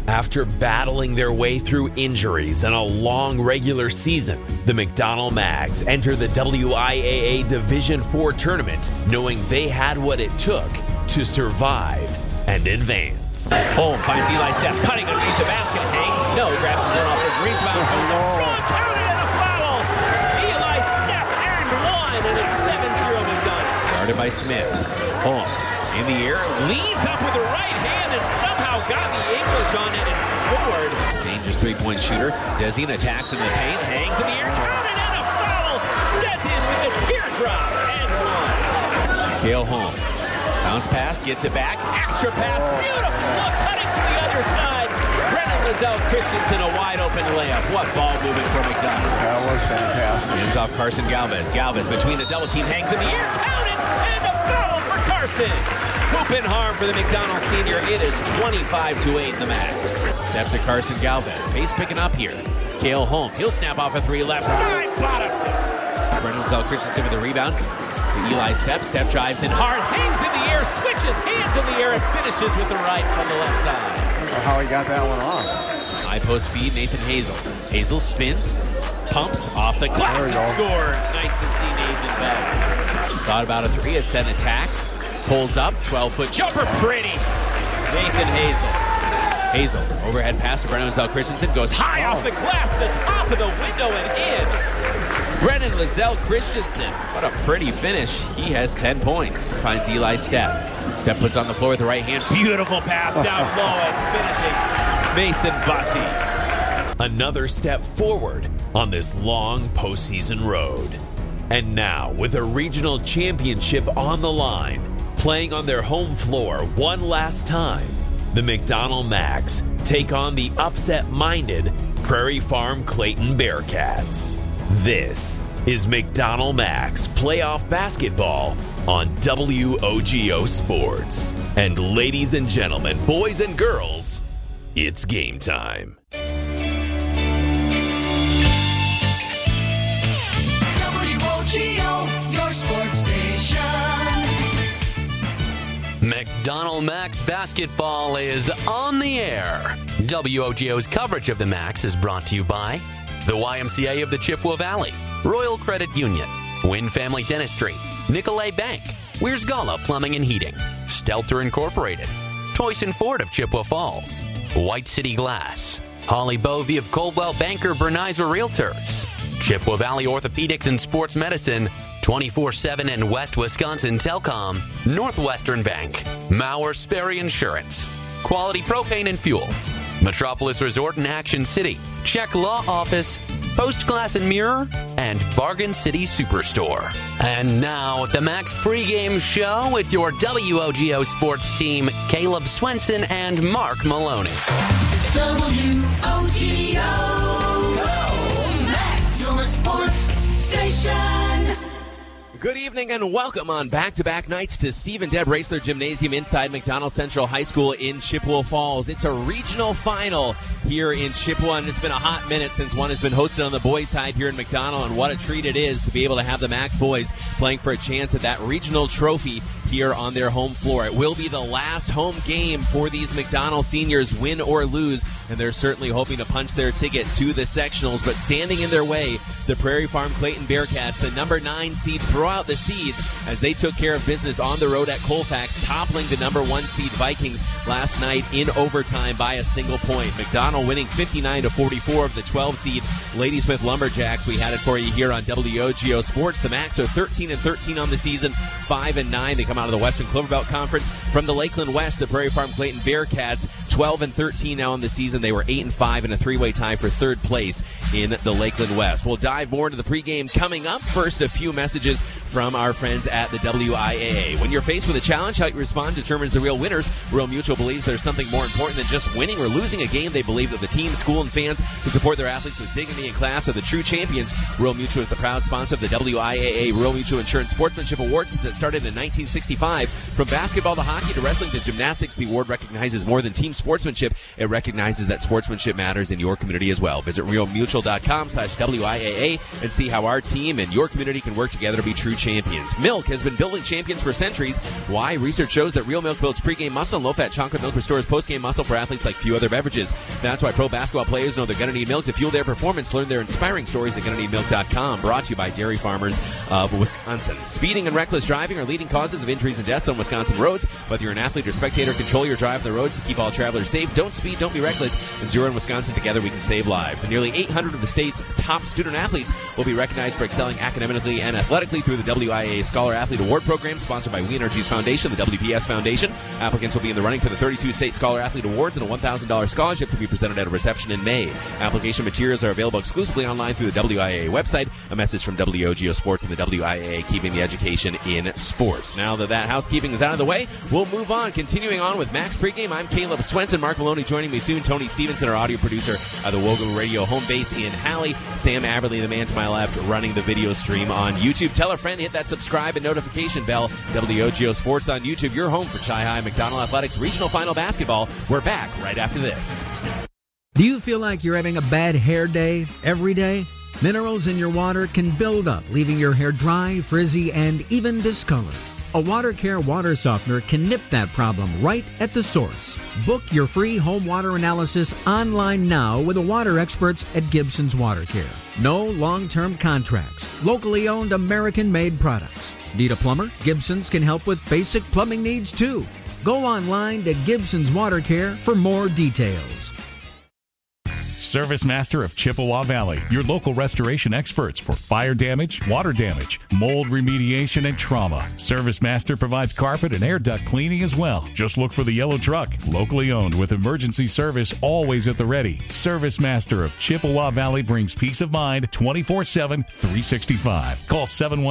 After battling their way through injuries and a long regular season, the McDonald Mags enter the WIAA Division IV tournament knowing they had what it took to survive and advance. Holm finds Eli Stepp cutting underneath the basket. Hangs. No, grabs his own off the Greensmouth. Goes up strong, counted and a foul. Eli Stepp and one, and it's 7-0 McDonald. Guarded by Smith. Holm in the air, leads up with the right hand and somehow got the English on it and scored. Dangerous three-point shooter. Desian attacks in the paint, hangs in the air, counted and a foul. Desian with a teardrop and one. Cale Holm. Bounce pass, gets it back, extra pass, beautiful look, cutting to the other side. Brennan Lizzell Christensen, a wide open layup. What ball moving for McDonald. That was fantastic. Hands off Carson Galvez. Galvez between the double team, hangs in the air, counted, and a foul for Carson. Hoop and harm for the McDonald senior. It is 25-8 in the max. Step to Carson Galvez. Pace picking up here. Cale Holm, he'll snap off a three left side, bottoms it. Brennan Lizzell Christensen with the rebound. To Eli Stepp. Stepp drives in hard, hangs in the air, switches hands in the air, and finishes with the right from the left side. I don't know how he got that one off. High post feed, Nathan Hazel. Hazel spins, pumps off the glass and scores. Nice to see Nathan back. Thought about a three, it sent attacks, pulls up, 12-foot jumper, pretty. Nathan Hazel. Hazel, overhead pass to Brennan Lizzell Christensen, goes high off the glass, the top of the window and in. Brennan Lizzell Christensen, what a pretty finish. He has 10 points. Finds Eli Stepp. Stepp puts on the floor with the right hand. Beautiful pass down low and finishing Mason Bussey. Another step forward on this long postseason road. And now, with a regional championship on the line, playing on their home floor one last time, the McDonald Mags take on the upset-minded Prairie Farm Clayton Bearcats. This is McDonald Mags playoff basketball on WOGO Sports. And ladies and gentlemen, boys and girls, it's game time. WOGO, your sports station. McDonald Mags basketball is on the air. WOGO's coverage of the Mags is brought to you by the YMCA of the Chippewa Valley, Royal Credit Union, Wynn Family Dentistry, Nicolay Bank, Weir's Gala Plumbing and Heating, Stelter Incorporated, Toyson Ford of Chippewa Falls, White City Glass, Holly Bovey of Coldwell Banker Bernizer Realtors, Chippewa Valley Orthopedics and Sports Medicine, 24/7 and West Wisconsin Telcom, Northwestern Bank, Mauer Sperry Insurance, Quality Propane and Fuels, Metropolis Resort in Action City, Czech Law Office, Post Glass and Mirror, and Bargain City Superstore. And now, the Max pregame show with your WOGO sports team, Caleb Swenson and Mark Maloney. WOGO, Max, your sports station. Good evening and welcome on back-to-back nights to Steve and Deb Raisler Gymnasium inside McDonald Central High School in Chippewa Falls. It's a regional final here in Chippewa, and it's been a hot minute since one has been hosted on the boys' side here in McDonald, and what a treat it is to be able to have the Max boys playing for a chance at that regional trophy here on their home floor. It will be the last home game for these McDonald seniors, win or lose, and they're certainly hoping to punch their ticket to the sectionals, but standing in their way, the Prairie Farm Clayton Bearcats, the number 9 seed, throw out the seeds as they took care of business on the road at Colfax, toppling the number 1 seed Vikings last night in overtime by a single point. McDonald winning 59-44 of the 12 seed Ladysmith Lumberjacks. We had it for you here on WOGO Sports. The Max are 13-13 on the season, 5-9. They come out of the Western Clover Belt Conference. From the Lakeland West, the Prairie Farm Clayton Bearcats, 12-13 now on the season. They were 8-5 in a three-way tie for third place in the Lakeland West. We'll dive more into the pregame coming up. First, a few messages from our friends at the WIAA. When you're faced with a challenge, how you respond determines the real winners. Real Mutual believes there's something more important than just winning or losing a game. They believe that the team, school, and fans who support their athletes with dignity and class are the true champions. Real Mutual is the proud sponsor of the WIAA Real Mutual Insurance Sportsmanship Award since it started in 1965. From basketball to hockey to wrestling to gymnastics, the award recognizes more than team sportsmanship. It recognizes that sportsmanship matters in your community as well. Visit realmutual.com/WIAA and see how our team and your community can work together to be true champions. Milk has been building champions for centuries. Why? Research shows that real milk builds pregame muscle, and low-fat chocolate milk restores postgame muscle for athletes like few other beverages. That's why pro basketball players know they're going to need milk to fuel their performance. Learn their inspiring stories at GonnaNeedMilk.com. Brought to you by dairy farmers of Wisconsin. Speeding and reckless driving are leading causes of injuries and deaths on Wisconsin roads. Whether you're an athlete or spectator, control your drive on the roads to keep all travelers safe. Don't speed, don't be reckless. Zero in Wisconsin, together we can save lives. And nearly 800 of the state's top student athletes will be recognized for excelling academically and athletically through the WIAA Scholar Athlete Award Program, sponsored by We Energies Foundation, the WPS Foundation. Applicants will be in the running for the 32 State Scholar Athlete Awards and a $1,000 scholarship to be presented at a reception in May. Application materials are available exclusively online through the WIAA website. A message from WOGO Sports and the WIAA, keeping the education in sports. Now that housekeeping is out of the way, we'll move on. Continuing on with Max Pregame, I'm Caleb Swenson. Mark Maloney joining me soon. Tony Stevenson, our audio producer of the Wogo Radio home base in Halley. Sam Aberley, the man to my left, running the video stream on YouTube. Tell a friend, hit that subscribe and notification bell. WOGO Sports on YouTube, your home for Chi-High McDonald Athletics Regional Final Basketball. We're back right after this. Do you feel like you're having a bad hair day every day? Minerals in your water can build up, leaving your hair dry, frizzy, and even discolored. A WaterCare water softener can nip that problem right at the source. Book your free home water analysis online now with the water experts at Gibson's WaterCare. No long-term contracts. Locally owned, American-made products. Need a plumber? Gibson's can help with basic plumbing needs too. Go online to Gibson's WaterCare for more details. Service Master of Chippewa Valley, your local restoration experts for fire damage, water damage, mold remediation, and trauma. Service Master provides carpet and air duct cleaning as well. Just look for the yellow truck, locally owned with emergency service always at the ready. Service Master of Chippewa Valley brings peace of mind 24/7, 365. Call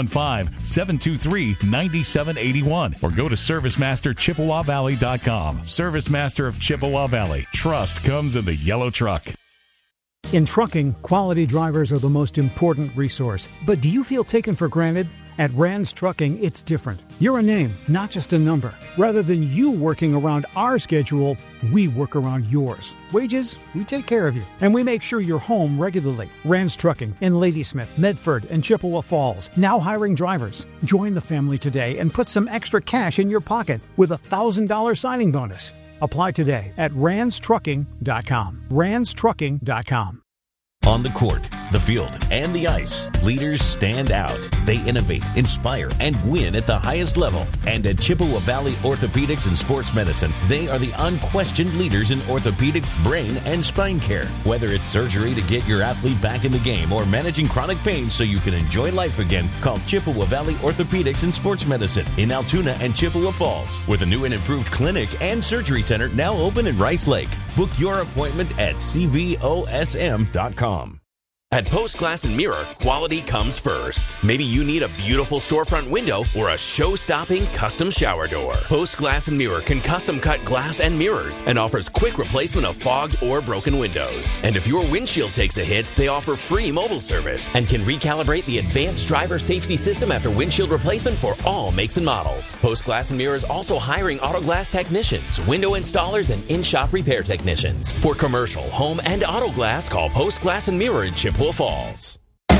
715-723-9781 or go to ServiceMasterChippewaValley.com. Service Master of Chippewa Valley. Trust comes in the yellow truck. In trucking, quality drivers are the most important resource. But do you feel taken for granted? At Rands Trucking, it's different. You're a name, not just a number. Rather than you working around our schedule, we work around yours. Wages, we take care of you. And we make sure you're home regularly. Rands Trucking in Ladysmith, Medford, and Chippewa Falls. Now hiring drivers. Join the family today and put some extra cash in your pocket with a $1,000 signing bonus. Apply today at randstrucking.com. randstrucking.com. On the court, the field, and the ice, leaders stand out. They innovate, inspire, and win at the highest level. And at Chippewa Valley Orthopedics and Sports Medicine, they are the unquestioned leaders in orthopedic, brain, and spine care. Whether it's surgery to get your athlete back in the game or managing chronic pain so you can enjoy life again, call Chippewa Valley Orthopedics and Sports Medicine in Altoona and Chippewa Falls, with a new and improved clinic and surgery center now open in Rice Lake. Book your appointment at cvosm.com. At Post Glass and Mirror, quality comes first. Maybe you need a beautiful storefront window or a show-stopping custom shower door. Post Glass and Mirror can custom cut glass and mirrors and offers quick replacement of fogged or broken windows. And if your windshield takes a hit, they offer free mobile service and can recalibrate the advanced driver safety system after windshield replacement for all makes and models. Post Glass and Mirror is also hiring auto glass technicians, window installers, and in-shop repair technicians. For commercial, home, and auto glass, call Post Glass and Mirror in Chippewa Falls.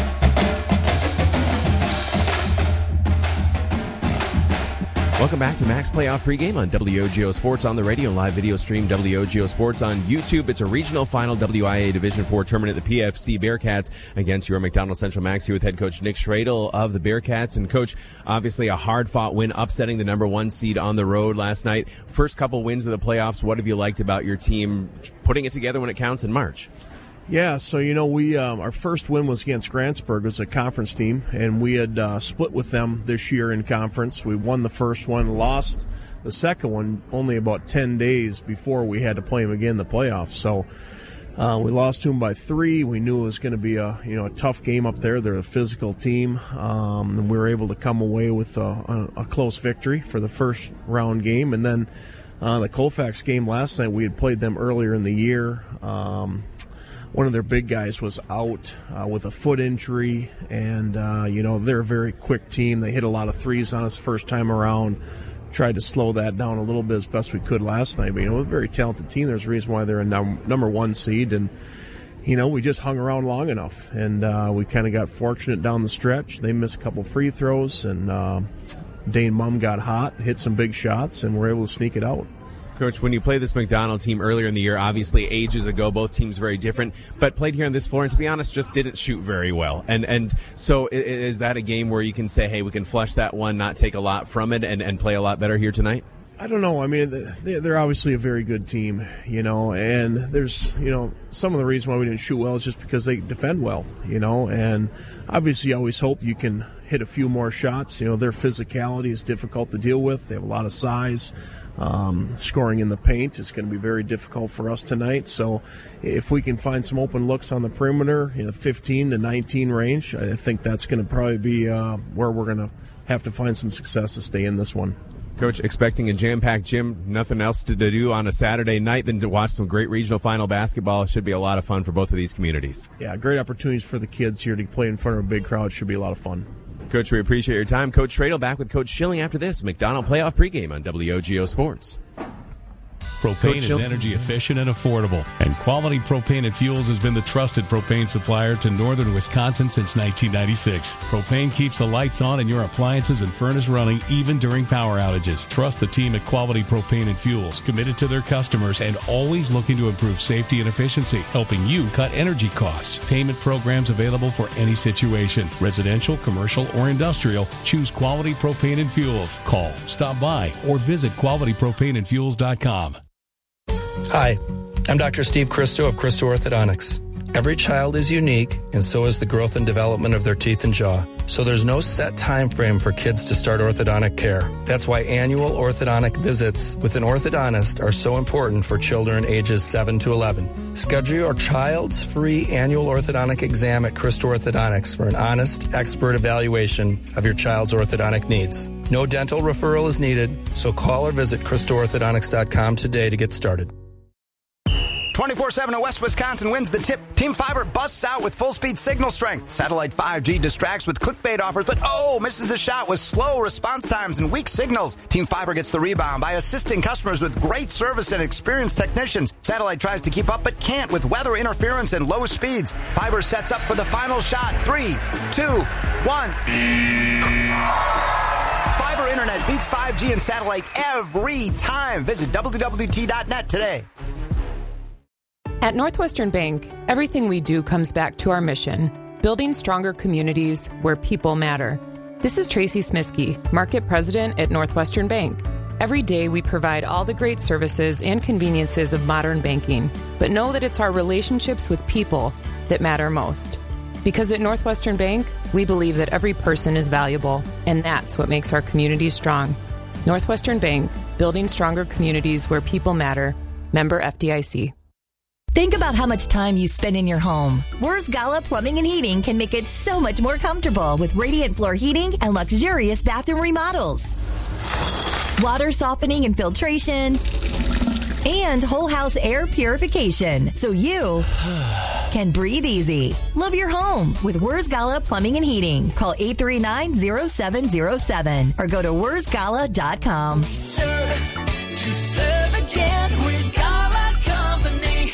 Welcome back to Max Playoff Pregame on WOGO Sports on the radio, live video stream WOGO Sports on YouTube. It's a regional final WIA Division IV tournament at the PFC Bearcats against your McDonald Central Max here with head coach Nick Schradel of the Bearcats. And coach, obviously a hard-fought win, upsetting the number one seed on the road last night. First couple wins of the playoffs, what have you liked about your team putting it together when it counts in March? Yeah, so, we our first win was against Grantsburg. It was a conference team, and we had split with them this year in conference. We won the first one, lost the second one only about 10 days before we had to play them again in the playoffs. So we lost to them by 3. We knew it was going to be a tough game up there. They're a physical team, and we were able to come away with a close victory for the first round game. And then the Colfax game last night, we had played them earlier in the year. One of their big guys was out with a foot injury, and, they're a very quick team. They hit a lot of threes on us first time around. Tried to slow that down a little bit as best we could last night. But, a very talented team. There's a reason why they're a number one seed. And, we just hung around long enough, and we kind of got fortunate down the stretch. They missed a couple free throws, and Dane Mumm got hot, hit some big shots, and were able to sneak it out. Coach, when you played this McDonald team earlier in the year, obviously ages ago, both teams very different, but played here on this floor, and to be honest, just didn't shoot very well. And so is that a game where you can say, hey, we can flush that one, not take a lot from it, and play a lot better here tonight? I don't know. I mean, they're obviously a very good team, and there's, some of the reason why we didn't shoot well is just because they defend well, and obviously you always hope you can hit a few more shots. Their physicality is difficult to deal with. They have a lot of size. Scoring in the paint is going to be very difficult for us tonight. So if we can find some open looks on the perimeter, 15 to 19 range, I think that's going to probably be where we're going to have to find some success to stay in this one. Coach, expecting a jam-packed gym, nothing else to do on a Saturday night than to watch some great regional final basketball. It should be a lot of fun for both of these communities. Yeah, great opportunities for the kids here to play in front of a big crowd. Should be a lot of fun. Coach, we appreciate your time. Coach Tradle back with Coach Schilling after this McDonald playoff pregame on WOGO Sports. Propane is energy efficient and affordable, and Quality Propane and Fuels has been the trusted propane supplier to northern Wisconsin since 1996. Propane keeps the lights on and your appliances and furnace running even during power outages. Trust the team at Quality Propane and Fuels, committed to their customers and always looking to improve safety and efficiency, helping you cut energy costs. Payment programs available for any situation. Residential, commercial, or industrial, choose Quality Propane and Fuels. Call, stop by, or visit qualitypropaneandfuels.com. Hi, I'm Dr. Steve Christo of Christo Orthodontics. Every child is unique, and so is the growth and development of their teeth and jaw. So there's no set time frame for kids to start orthodontic care. That's why annual orthodontic visits with an orthodontist are so important for children ages 7 to 11. Schedule your child's free annual orthodontic exam at Christo Orthodontics for an honest, expert evaluation of your child's orthodontic needs. No dental referral is needed, so call or visit ChristoOrthodontics.com today to get started. 24/7 at West Wisconsin wins the tip. Team Fiber busts out with full-speed signal strength. Satellite 5G distracts with clickbait offers, but misses the shot with slow response times and weak signals. Team Fiber gets the rebound by assisting customers with great service and experienced technicians. Satellite tries to keep up but can't with weather interference and low speeds. Fiber sets up for the final shot. 3, 2, 1. Fiber internet beats 5G and satellite every time. Visit WWT.net today. At Northwestern Bank, everything we do comes back to our mission, building stronger communities where people matter. This is Tracy Smiskey, Market President at Northwestern Bank. Every day we provide all the great services and conveniences of modern banking, but know that it's our relationships with people that matter most. Because at Northwestern Bank, we believe that every person is valuable, and that's what makes our communities strong. Northwestern Bank, building stronger communities where people matter. Member FDIC. Think about how much time you spend in your home. Wers Gala Plumbing and Heating can make it so much more comfortable with radiant floor heating and luxurious bathroom remodels. Water softening and filtration. And whole house air purification. So you can breathe easy. Love your home with Wers Gala Plumbing and Heating. Call 839-0707 or go to wersgala.com. To serve again, Wers Gala Company.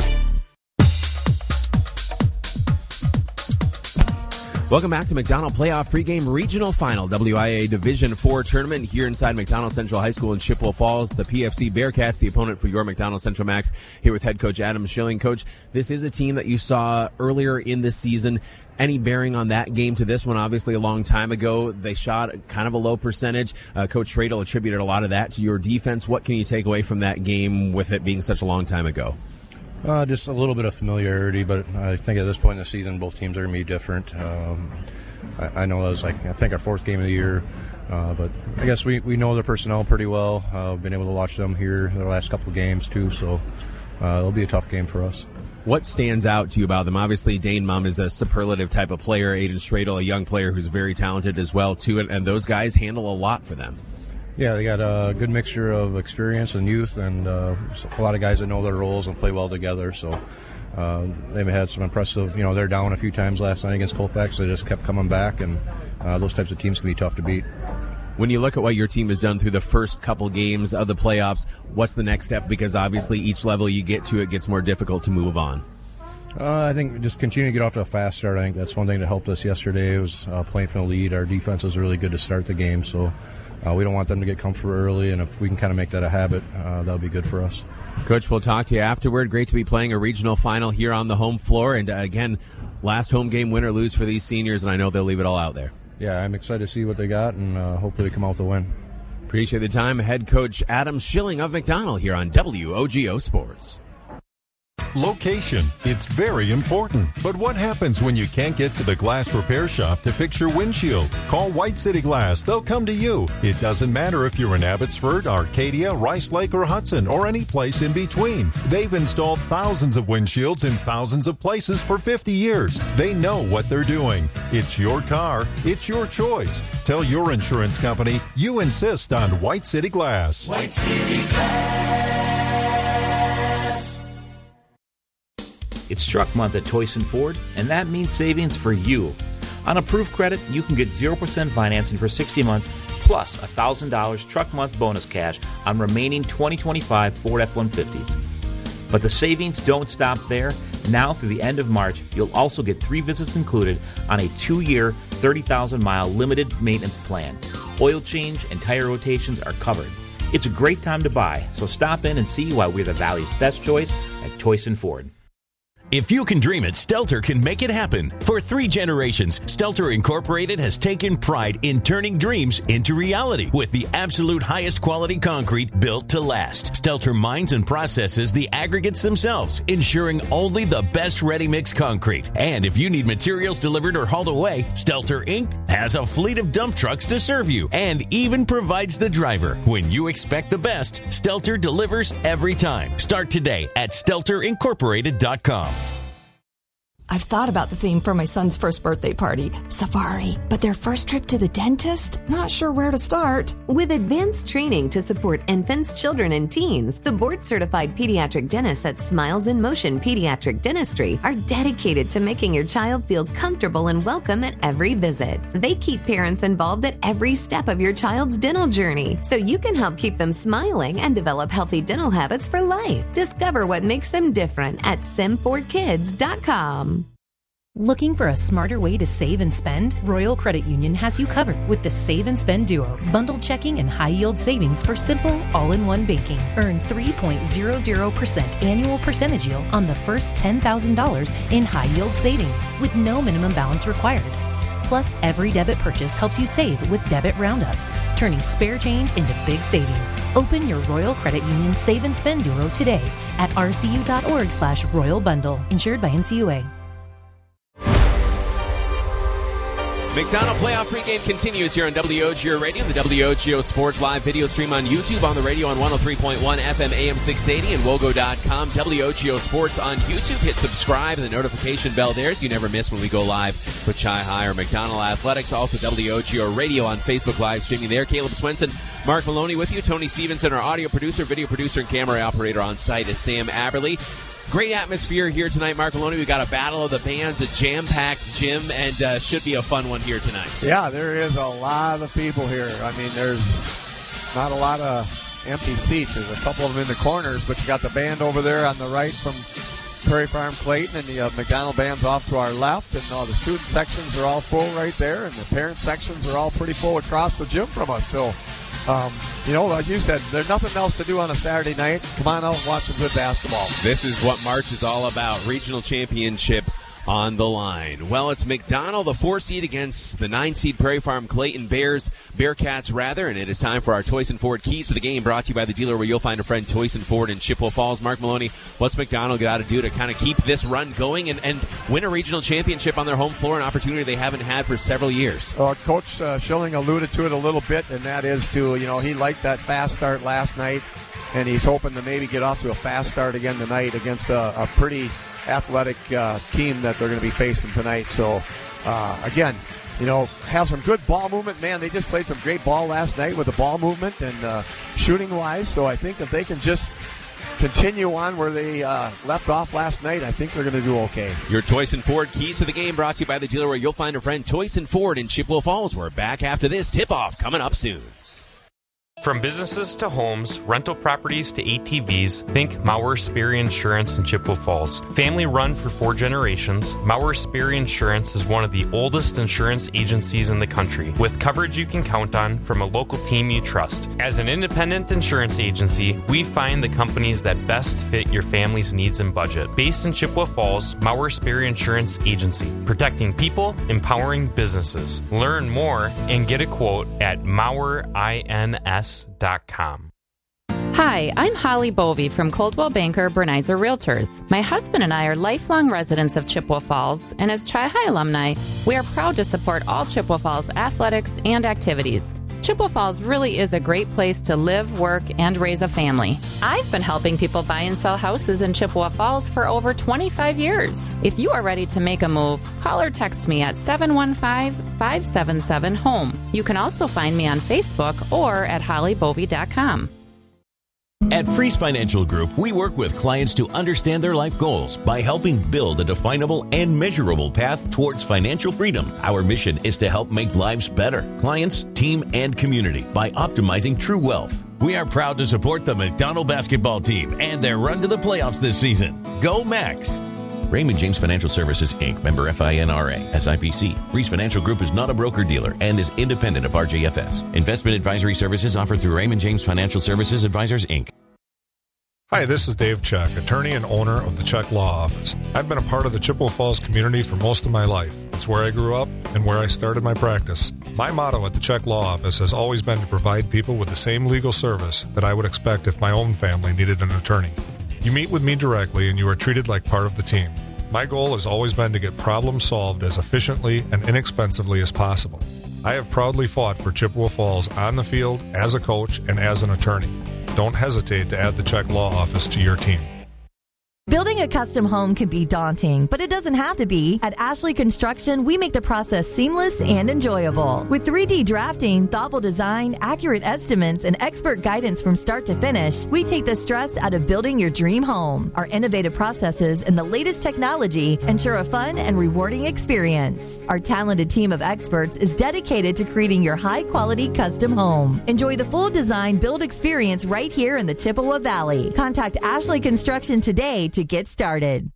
Welcome back to McDonald Playoff Pregame Regional Final, WIA Division IV Tournament here inside McDonald Central High School in Chippewa Falls. The PFC Bearcats, the opponent for your McDonald Central Max, here with head coach Adam Schilling. Coach, this is a team that you saw earlier in the season. Any bearing on that game to this one? Obviously, a long time ago, they shot kind of a low percentage. Coach Tradle attributed a lot of that to your defense. What can you take away from that game with it being such a long time ago? Just a little bit of familiarity, but I think at this point in the season, both teams are going to be different. I know that was I think our fourth game of the year, but I guess we know their personnel pretty well. Been able to watch them here the last couple of games too, so it'll be a tough game for us. What stands out to you about them? Obviously, Dane Mumm is a superlative type of player. Aiden Stradle, a young player who's very talented as well too, and those guys handle a lot for them. Yeah, they got a good mixture of experience and youth, and a lot of guys that know their roles and play well together. So they've had some impressive, they're down a few times last night against Colfax. They just kept coming back, and those types of teams can be tough to beat. When you look at what your team has done through the first couple games of the playoffs, what's the next step? Because obviously each level you get to, it gets more difficult to move on. I think just continue to get off to a fast start. I think that's one thing that helped us yesterday. It was playing from the lead. Our defense was really good to start the game, so we don't want them to get comfortable early, and if we can kind of make that a habit, that'll be good for us. Coach, we'll talk to you afterward. Great to be playing a regional final here on the home floor, and again, last home game, win or lose for these seniors, and I know they'll leave it all out there. Yeah, I'm excited to see what they got, and hopefully they come out with a win. Appreciate the time. Head coach Adam Schilling of McDonell here on WOGO Sports. Location. It's very important. But what happens when you can't get to the glass repair shop to fix your windshield? Call White City Glass. They'll come to you. It doesn't matter if you're in Abbotsford, Arcadia, Rice Lake, or Hudson, or any place in between. They've installed thousands of windshields in thousands of places for 50 years. They know what they're doing. It's your car. It's your choice. Tell your insurance company you insist on White City Glass. White City Glass. It's truck month at Toyson Ford, and that means savings for you. On approved credit, you can get 0% financing for 60 months plus $1,000 truck month bonus cash on remaining 2025 Ford F-150s. But the savings don't stop there. Now through the end of March, you'll also get 3 visits included on a 2-year, 30,000-mile limited maintenance plan. Oil change and tire rotations are covered. It's a great time to buy, so stop in and see why we're the Valley's best choice at Toyson Ford. If you can dream it, Stelter can make it happen. For 3 generations, Stelter Incorporated has taken pride in turning dreams into reality with the absolute highest quality concrete built to last. Stelter mines and processes the aggregates themselves, ensuring only the best ready-mix concrete. And if you need materials delivered or hauled away, Stelter Inc. has a fleet of dump trucks to serve you and even provides the driver. When you expect the best, Stelter delivers every time. Start today at StelterIncorporated.com. I've thought about the theme for my son's first birthday party, safari, but their first trip to the dentist? Not sure where to start. With advanced training to support infants, children, and teens, the board-certified pediatric dentists at Smiles in Motion Pediatric Dentistry are dedicated to making your child feel comfortable and welcome at every visit. They keep parents involved at every step of your child's dental journey, so you can help keep them smiling and develop healthy dental habits for life. Discover what makes them different at sim4kids.com. Looking for a smarter way to save and spend? Royal Credit Union has you covered with the Save and Spend Duo. Bundled checking and high-yield savings for simple, all-in-one banking. Earn 3.00% annual percentage yield on the first $10,000 in high-yield savings with no minimum balance required. Plus, every debit purchase helps you save with Debit Roundup, turning spare change into big savings. Open your Royal Credit Union Save and Spend Duo today at rcu.org/Royal Bundle. Insured by NCUA. McDonell playoff pregame continues here on WOGO Radio, the WOGO Sports Live video stream on YouTube, on the radio on 103.1 FM AM 680 and wogo.com. WOGO Sports on YouTube. Hit subscribe and the notification bell there so you never miss when we go live with Chi High or McDonell Athletics. Also WOGO Radio on Facebook live streaming there. Caleb Swenson, Mark Maloney with you. Tony Stevenson, our audio producer, video producer, and camera operator on site is Sam Aberly. Great atmosphere here tonight, Mark Maloney. We've got a battle of the bands, a jam-packed gym, and should be a fun one here tonight. Yeah, there is a lot of people here. I mean, there's not a lot of empty seats. There's a couple of them in the corners, but you got the band over there on the right from Prairie Farm Clayton, and the McDonell band's off to our left, and the student sections are all full right there, and the parent sections are all pretty full across the gym from us. So, like you said, there's nothing else to do on a Saturday night. Come on out and watch some good basketball. This is what March is all about. Regional championship on the line. Well, it's McDonell, the 4 seed against the 9 seed Prairie Farm Clayton Bearcats, and it is time for our Toyson Ford Keys to the Game, brought to you by the dealer where you'll find a friend, Toyson Ford in Chippewa Falls. Mark Maloney, what's McDonell got to do to kind of keep this run going and win a regional championship on their home floor, an opportunity they haven't had for several years? Coach Schilling alluded to it a little bit, and that is he liked that fast start last night, and he's hoping to maybe get off to a fast start again tonight against a pretty athletic team that they're going to be facing tonight. So, again, have some good ball movement. Man, they just played some great ball last night with the ball movement and shooting-wise. So I think if they can just continue on where they left off last night, I think they're going to do okay. Your Toyson Ford Keys to the Game, brought to you by the dealer where you'll find a friend, Toyson Ford in Chippewa Falls. We're back after this tip-off coming up soon. From businesses to homes, rental properties to ATVs, think Maurer Sperry Insurance in Chippewa Falls. Family run for 4 generations, Maurer Sperry Insurance is one of the oldest insurance agencies in the country, with coverage you can count on from a local team you trust. As an independent insurance agency, we find the companies that best fit your family's needs and budget. Based in Chippewa Falls, Maurer Sperry Insurance Agency, protecting people, empowering businesses. Learn more and get a quote at MauerINS.com. Hi, I'm Holly Bovey from Coldwell Banker Bernizer Realtors. My husband and I are lifelong residents of Chippewa Falls, and as Chi-High alumni, we are proud to support all Chippewa Falls athletics and activities. Chippewa Falls really is a great place to live, work, and raise a family. I've been helping people buy and sell houses in Chippewa Falls for over 25 years. If you are ready to make a move, call or text me at 715-577-HOME. You can also find me on Facebook or at hollybovey.com. At Freeze Financial Group, we work with clients to understand their life goals by helping build a definable and measurable path towards financial freedom. Our mission is to help make lives better, clients, team, and community by optimizing true wealth. We are proud to support the McDonald basketball team and their run to the playoffs this season. Go Max! Raymond James Financial Services, Inc., member FINRA, SIPC. Freeze Financial Group is not a broker-dealer and is independent of RJFS. Investment advisory services offered through Raymond James Financial Services Advisors, Inc. Hi, this is Dave Check, attorney and owner of the Check Law Office. I've been a part of the Chippewa Falls community for most of my life. It's where I grew up and where I started my practice. My motto at the Check Law Office has always been to provide people with the same legal service that I would expect if my own family needed an attorney. You meet with me directly and you are treated like part of the team. My goal has always been to get problems solved as efficiently and inexpensively as possible. I have proudly fought for Chippewa Falls on the field, as a coach, and as an attorney. Don't hesitate to add the Check Law Office to your team. Building a custom home can be daunting, but it doesn't have to be. At Ashley Construction, we make the process seamless and enjoyable. With 3D drafting, thoughtful design, accurate estimates, and expert guidance from start to finish, we take the stress out of building your dream home. Our innovative processes and the latest technology ensure a fun and rewarding experience. Our talented team of experts is dedicated to creating your high-quality custom home. Enjoy the full design build experience right here in the Chippewa Valley. Contact Ashley Construction today to get started.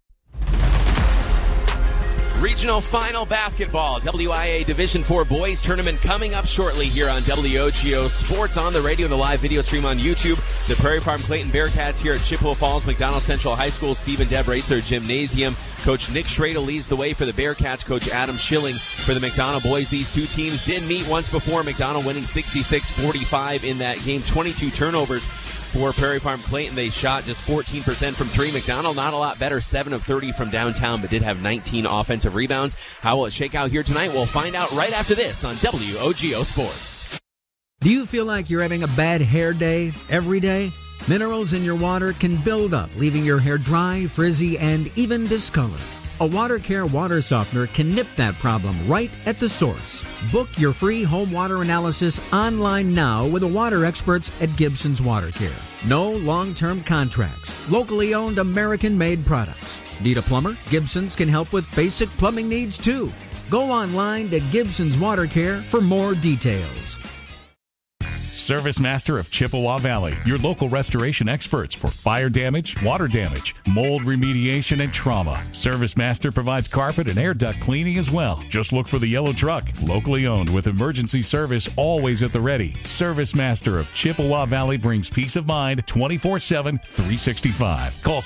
Regional Final Basketball, WIA Division IV Boys Tournament coming up shortly here on WOGO Sports on the radio and the live video stream on YouTube. The Prairie Farm Clayton Bearcats here at Chippewa Falls McDonald Central High School Steve and Deb Racer Gymnasium. Coach Nick Schradel leads the way for the Bearcats. Coach Adam Schilling for the McDonald boys. These two teams did meet once before. McDonald winning 66-45 in that game. 22 turnovers for Prairie Farm Clayton. They shot just 14% from three. McDonald not a lot better, 7 of 30 from downtown, but did have 19 offensive rebounds. How will it shake out here tonight? We'll find out right after this on WOGO Sports. Do you feel like you're having a bad hair day every day? Minerals in your water can build up, leaving your hair dry, frizzy, and even discolored. A Water Care water softener can nip that problem right at the source. Book your free home water analysis online now with the water experts at Gibson's Water Care. No long-term contracts. Locally owned, American-made products. Need a plumber? Gibson's can help with basic plumbing needs too. Go online to Gibson's Water Care for more details. Service Master of Chippewa Valley, your local restoration experts for fire damage, water damage, mold remediation, and trauma. Service Master provides carpet and air duct cleaning as well. Just look for the yellow truck, locally owned with emergency service always at the ready. Service Master of Chippewa Valley brings peace of mind 24/7, 365. Call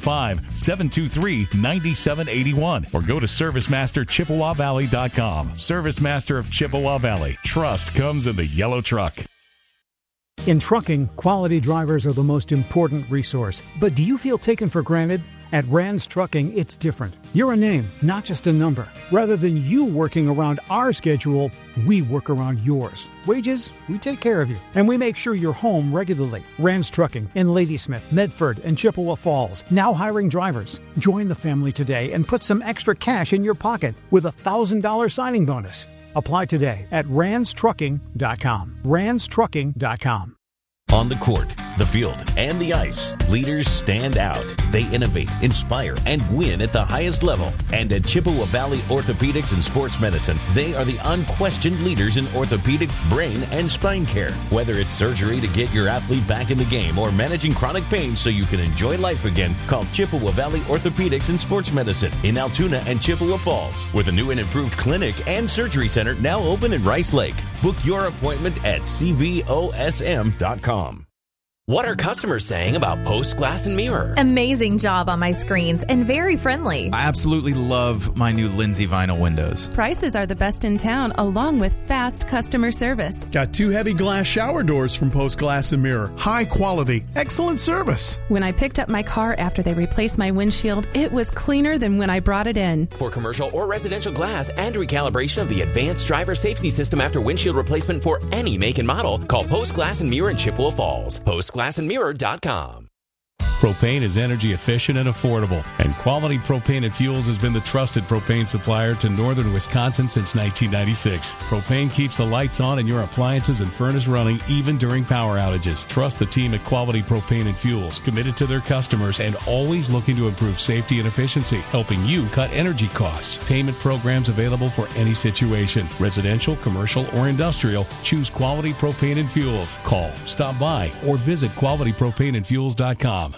715-723-9781 or go to ServiceMasterChippewaValley.com. Service Master of Chippewa Valley. Trust comes in the yellow truck. In trucking, quality drivers are the most important resource. But do you feel taken for granted? At Rands Trucking, it's different. You're a name, not just a number. Rather than you working around our schedule, we work around yours. Wages, we take care of you. And we make sure you're home regularly. Rands Trucking in Ladysmith, Medford, and Chippewa Falls. Now hiring drivers. Join the family today and put some extra cash in your pocket with a $1,000 signing bonus. Apply today at randstrucking.com. randstrucking.com. On the court, the field, and the ice, leaders stand out. They innovate, inspire, and win at the highest level. And at Chippewa Valley Orthopedics and Sports Medicine, they are the unquestioned leaders in orthopedic, brain, and spine care. Whether it's surgery to get your athlete back in the game or managing chronic pain so you can enjoy life again, call Chippewa Valley Orthopedics and Sports Medicine in Altoona and Chippewa Falls, with a new and improved clinic and surgery center now open in Rice Lake. Book your appointment at cvosm.com. What are customers saying about Post Glass and Mirror? Amazing job on my screens and very friendly. I absolutely love my new Lindsay vinyl windows. Prices are the best in town, along with fast customer service. Got 2 heavy glass shower doors from Post Glass and Mirror. High quality, excellent service. When I picked up my car after they replaced my windshield, it was cleaner than when I brought it in. For commercial or residential glass and recalibration of the advanced driver safety system after windshield replacement for any make and model, call Post Glass and Mirror in Chippewa Falls. PostGlassandMirror.com. Propane is energy efficient and affordable, and Quality Propane and Fuels has been the trusted propane supplier to northern Wisconsin since 1996. Propane keeps the lights on and your appliances and furnace running even during power outages. Trust the team at Quality Propane and Fuels, committed to their customers and always looking to improve safety and efficiency, helping you cut energy costs. Payment programs available for any situation. Residential, commercial, or industrial, choose Quality Propane and Fuels. Call, stop by, or visit qualitypropaneandfuels.com.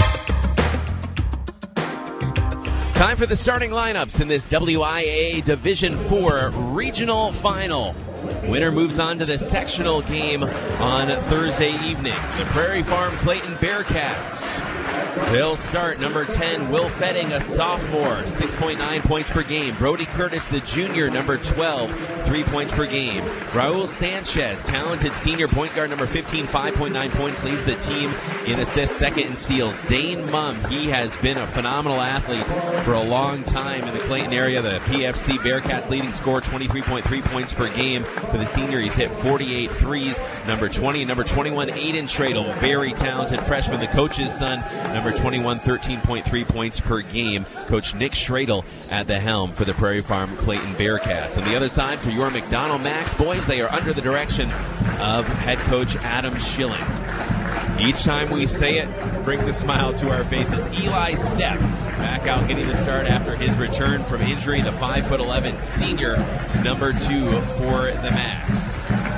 Time for the starting lineups in this WIAA Division IV Regional Final. Winner moves on to the sectional game on Thursday evening. The Prairie Farm Clayton Bearcats. They'll start number 10, Will Fetting, a sophomore, 6.9 points per game. Brody Curtis, the junior, number 12, 3 points per game. Raul Sanchez, talented senior point guard, number 15, 5.9 points, leads the team in assists, second in steals. Dane Mumm, he has been a phenomenal athlete for a long time in the Clayton area. The PFC Bearcats leading scorer, 23.3 points per game. For the senior, he's hit 48 threes. Number 20 and number 21, Aiden Stradle, very talented freshman, the coach's son. Number 21, 13.3 points per game. Coach Nick Stradle at the helm for the Prairie Farm Clayton Bearcats. On the other side, for your McDonald Max boys, they are under the direction of head coach Adam Schilling. Each time we say it, brings a smile to our faces. Eli Stepp back out getting the start after his return from injury. The 5'11" senior, number 2 for the Max.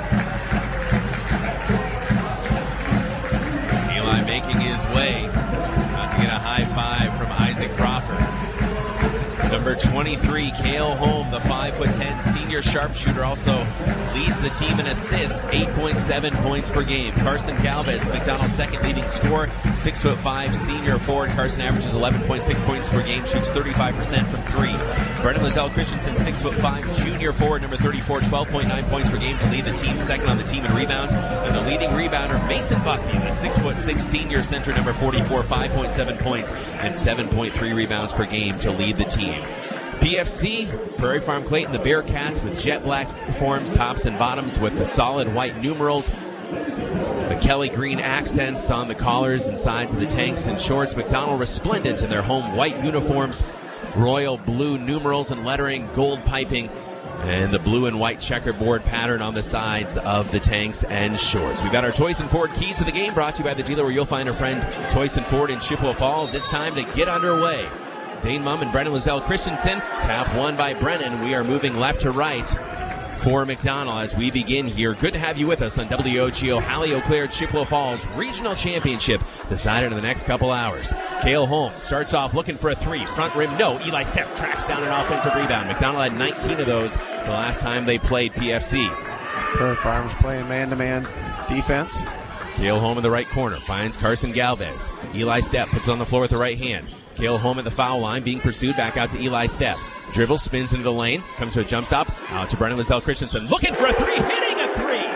Eli making his way. About to get a high five from Isaac Crawford. Number 23, Kale Holm, the 5'10" senior sharpshooter, also leads the team in assists, 8.7 points per game. Carson Galvez, McDonald's second leading scorer, 6'5" senior forward. Carson averages 11.6 points per game, shoots 35% from three. Brendan Lizelle Christensen, 6'5" junior forward, number 34, 12.9 points per game to lead the team, second on the team in rebounds. And the leading rebounder, Mason Bussey, the 6'6" senior center, number 44, 5.7 points and 7.3 rebounds per game to lead the team. PFC, Prairie Farm Clayton, the Bearcats with jet black forms, tops and bottoms with the solid white numerals. The Kelly green accents on the collars and sides of the tanks and shorts. McDonald resplendent in their home white uniforms, royal blue numerals and lettering, gold piping, and the blue and white checkerboard pattern on the sides of the tanks and shorts. We've got our Toyson Ford keys to the game, brought to you by the dealer where you'll find our friend Toyson Ford in Chippewa Falls. It's time to get underway. Dane Mumm and Brendan Lizelle Christensen. Tap one by Brennan. We are moving left to right for McDonald as we begin here. Good to have you with us on WOGO Hallie Eau Claire Chippewa Falls Regional Championship, decided in the next couple hours. Cale Holmes starts off looking for a three. Front rim, no. Eli Stepp tracks down an offensive rebound. McDonald had 19 of those the last time they played PFC. Prairie Farms playing man-to-man defense. Cale Holm in the right corner finds Carson Galvez. Eli Stepp puts it on the floor with the right hand. Cale Holm at the foul line, being pursued, back out to Eli Stepp. Dribbles, spins into the lane, comes to a jump stop, out to Brendan Lizelle Christensen, looking for a three, hitting a three!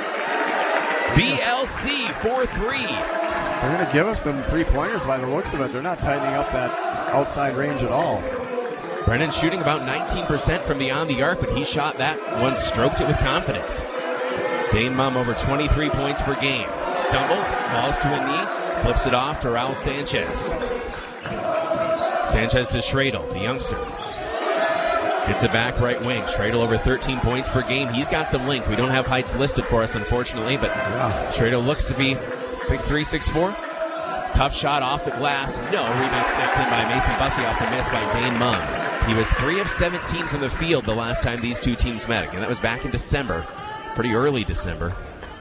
BLC for three. They're going to give us them three-pointers by the looks of it. They're not tightening up that outside range at all. Brendan shooting about 19% from beyond the arc, but he shot that one, stroked it with confidence. Dane Mumm over 23 points per game. Stumbles, falls to a knee, flips it off to Raul Sanchez. Sanchez to Stradle, the youngster. Gets it back right wing. Stradle over 13 points per game. He's got some length. We don't have heights listed for us, unfortunately, but Stradle looks to be 6'3", 6'4". Tough shot off the glass. No. Rebound snapped in by Mason Bussey off the miss by Dane Mumm. He was 3 of 17 from the field the last time these two teams met. Again, that was back in December. Pretty early December.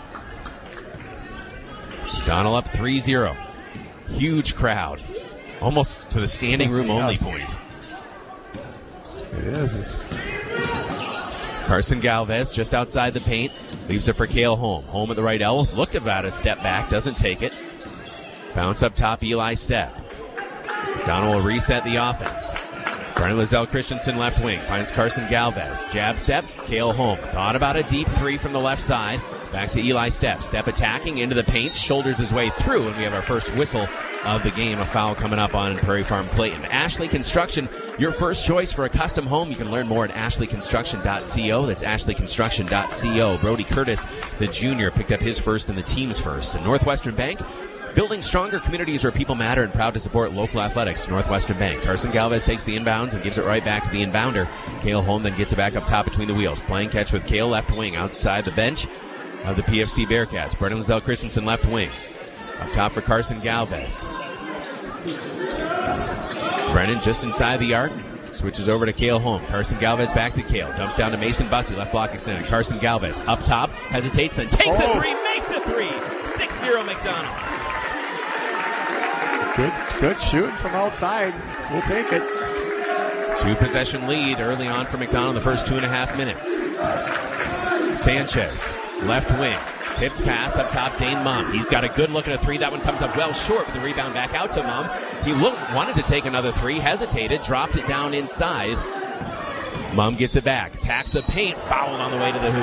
Donald up 3-0. Huge crowd. Almost to the standing room only point. It is. Carson Galvez just outside the paint. Leaves it for Cale Holm. Holm at the right elbow. Looked about a step back. Doesn't take it. Bounce up top, Eli Stepp. Donald will reset the offense. Brennan Lizelle Christensen left wing. Finds Carson Galvez. Jab step. Cale Holm. Thought about a deep three from the left side. Back to Eli Stepp. Stepp attacking into the paint. Shoulders his way through. And we have our first whistle of the game. A foul coming up on Prairie Farm Clayton. Ashley Construction, your first choice for a custom home. You can learn more at ashleyconstruction.co. That's ashleyconstruction.co. Brody Curtis, the junior, picked up his first and the team's first. And Northwestern Bank, building stronger communities where people matter and proud to support local athletics. Northwestern Bank. Carson Galvez takes the inbounds and gives it right back to the inbounder. Cale Holm then gets it back up top between the wheels. Playing catch with Cale left wing outside the bench of the PFC Bearcats. Brennan Lizelle Christensen left wing. Up top for Carson Galvez. Brennan just inside the arc. Switches over to Cale Holm. Carson Galvez back to Cale. Dumps down to Mason Bussey. Left block extended. Carson Galvez up top. Hesitates, then takes a three. Makes a three. 6-0 McDonald. Good shooting from outside. We'll take it. 2-possession lead early on for McDonald the first 2.5 minutes. Sanchez, left wing. Tipped pass up top, Dane Mumm. He's got a good look at a three. That one comes up well short with the rebound back out to Mumm. He wanted to take another three, hesitated, dropped it down inside. Mumm gets it back, attacks the paint, fouled on the way to the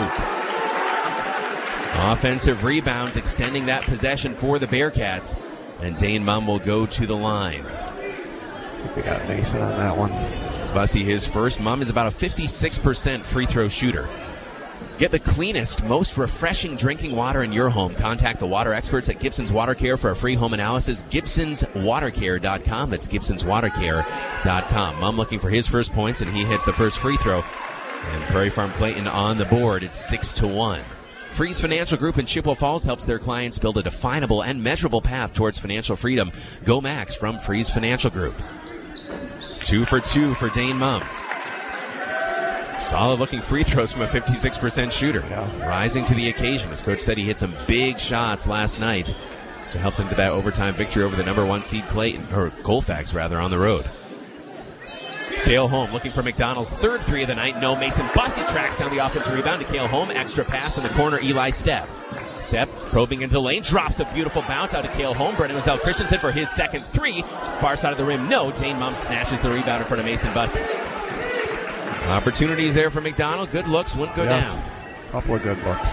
hoop. Offensive rebounds extending that possession for the Bearcats. And Dane Mumm will go to the line. I think they got Mason on that one. Bussey his first. Mumm is about a 56% free throw shooter. Get the cleanest, most refreshing drinking water in your home. Contact the water experts at Gibson's Water Care for a free home analysis. Gibson'sWaterCare.com. That's Gibson'sWaterCare.com. Mumm looking for his first points, and he hits the first free throw. And Prairie Farm Clayton on the board. It's 6-1. Freeze Financial Group in Chippewa Falls helps their clients build a definable and measurable path towards financial freedom. Go Max from Freeze Financial Group. 2 for 2 for Dane Mumm. Solid-looking free throws from a 56% shooter. Yeah. Rising to the occasion. As Coach said, he hit some big shots last night to help them to that overtime victory over the number 1 seed Clayton, or Colfax rather, on the road. Cale Holm looking for McDonald's third three of the night. No. Mason Bussey tracks down the offensive rebound to Cale Holm. Extra pass in the corner. Eli Stepp. Stepp probing into the lane. Drops a beautiful bounce out to Cale Holm. Brennan Lizelle Christensen for his second three. Far side of the rim. No. Dane Mumm snatches the rebound in front of Mason Bussey. Opportunities there for McDonald. Good looks. Wouldn't go down. Couple of good looks.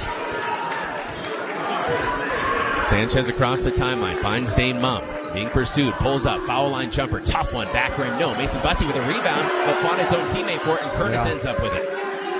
Sanchez across the timeline. Finds Dane Mumm. Being pursued. Pulls up. Foul line jumper. Tough one. Back rim. No. Mason Bussey with a rebound. But fought his own teammate for it. And Curtis ends up with it.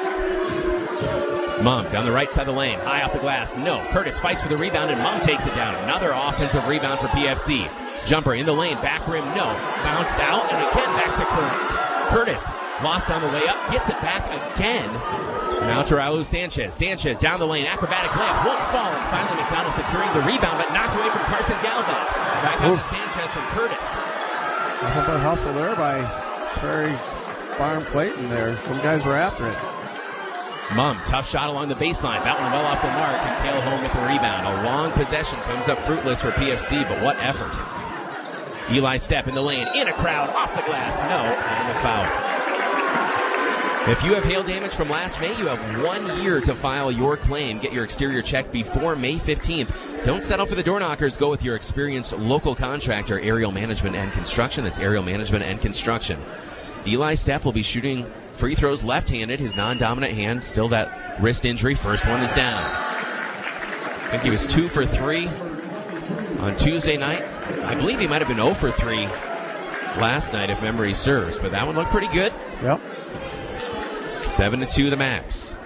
Mumm down the right side of the lane. High off the glass. No. Curtis fights for the rebound. And Mumm takes it down. Another offensive rebound for PFC. Jumper in the lane. Back rim. No. Bounced out. And again back to Curtis. Curtis. Lost on the way up, gets it back again. Now to Raul Sanchez. Sanchez down the lane, acrobatic layup, won't fall, and finally McDonald securing the rebound, but knocked away from Carson Galvez. Back out to Sanchez from Curtis. Nothing but hustle there by Prairie Farm Clayton there. Some guys were after it. Mumm, tough shot along the baseline. That one well off the mark, and Cale Holm with the rebound. A long possession comes up fruitless for PFC, but what effort. Eli Stepp in the lane, in a crowd, off the glass, no, and the foul. If you have hail damage from last May, you have 1 year to file your claim. Get your exterior checked before May 15th. Don't settle for the door knockers. Go with your experienced local contractor, Aerial Management and Construction. That's Aerial Management and Construction. Eli Stepp will be shooting free throws left-handed. His non-dominant hand, still that wrist injury. First one is down. I think he was 2 for 3 on Tuesday night. I believe he might have been 0 for 3 last night, if memory serves. But that one looked pretty good. Yep. 7-2 the max.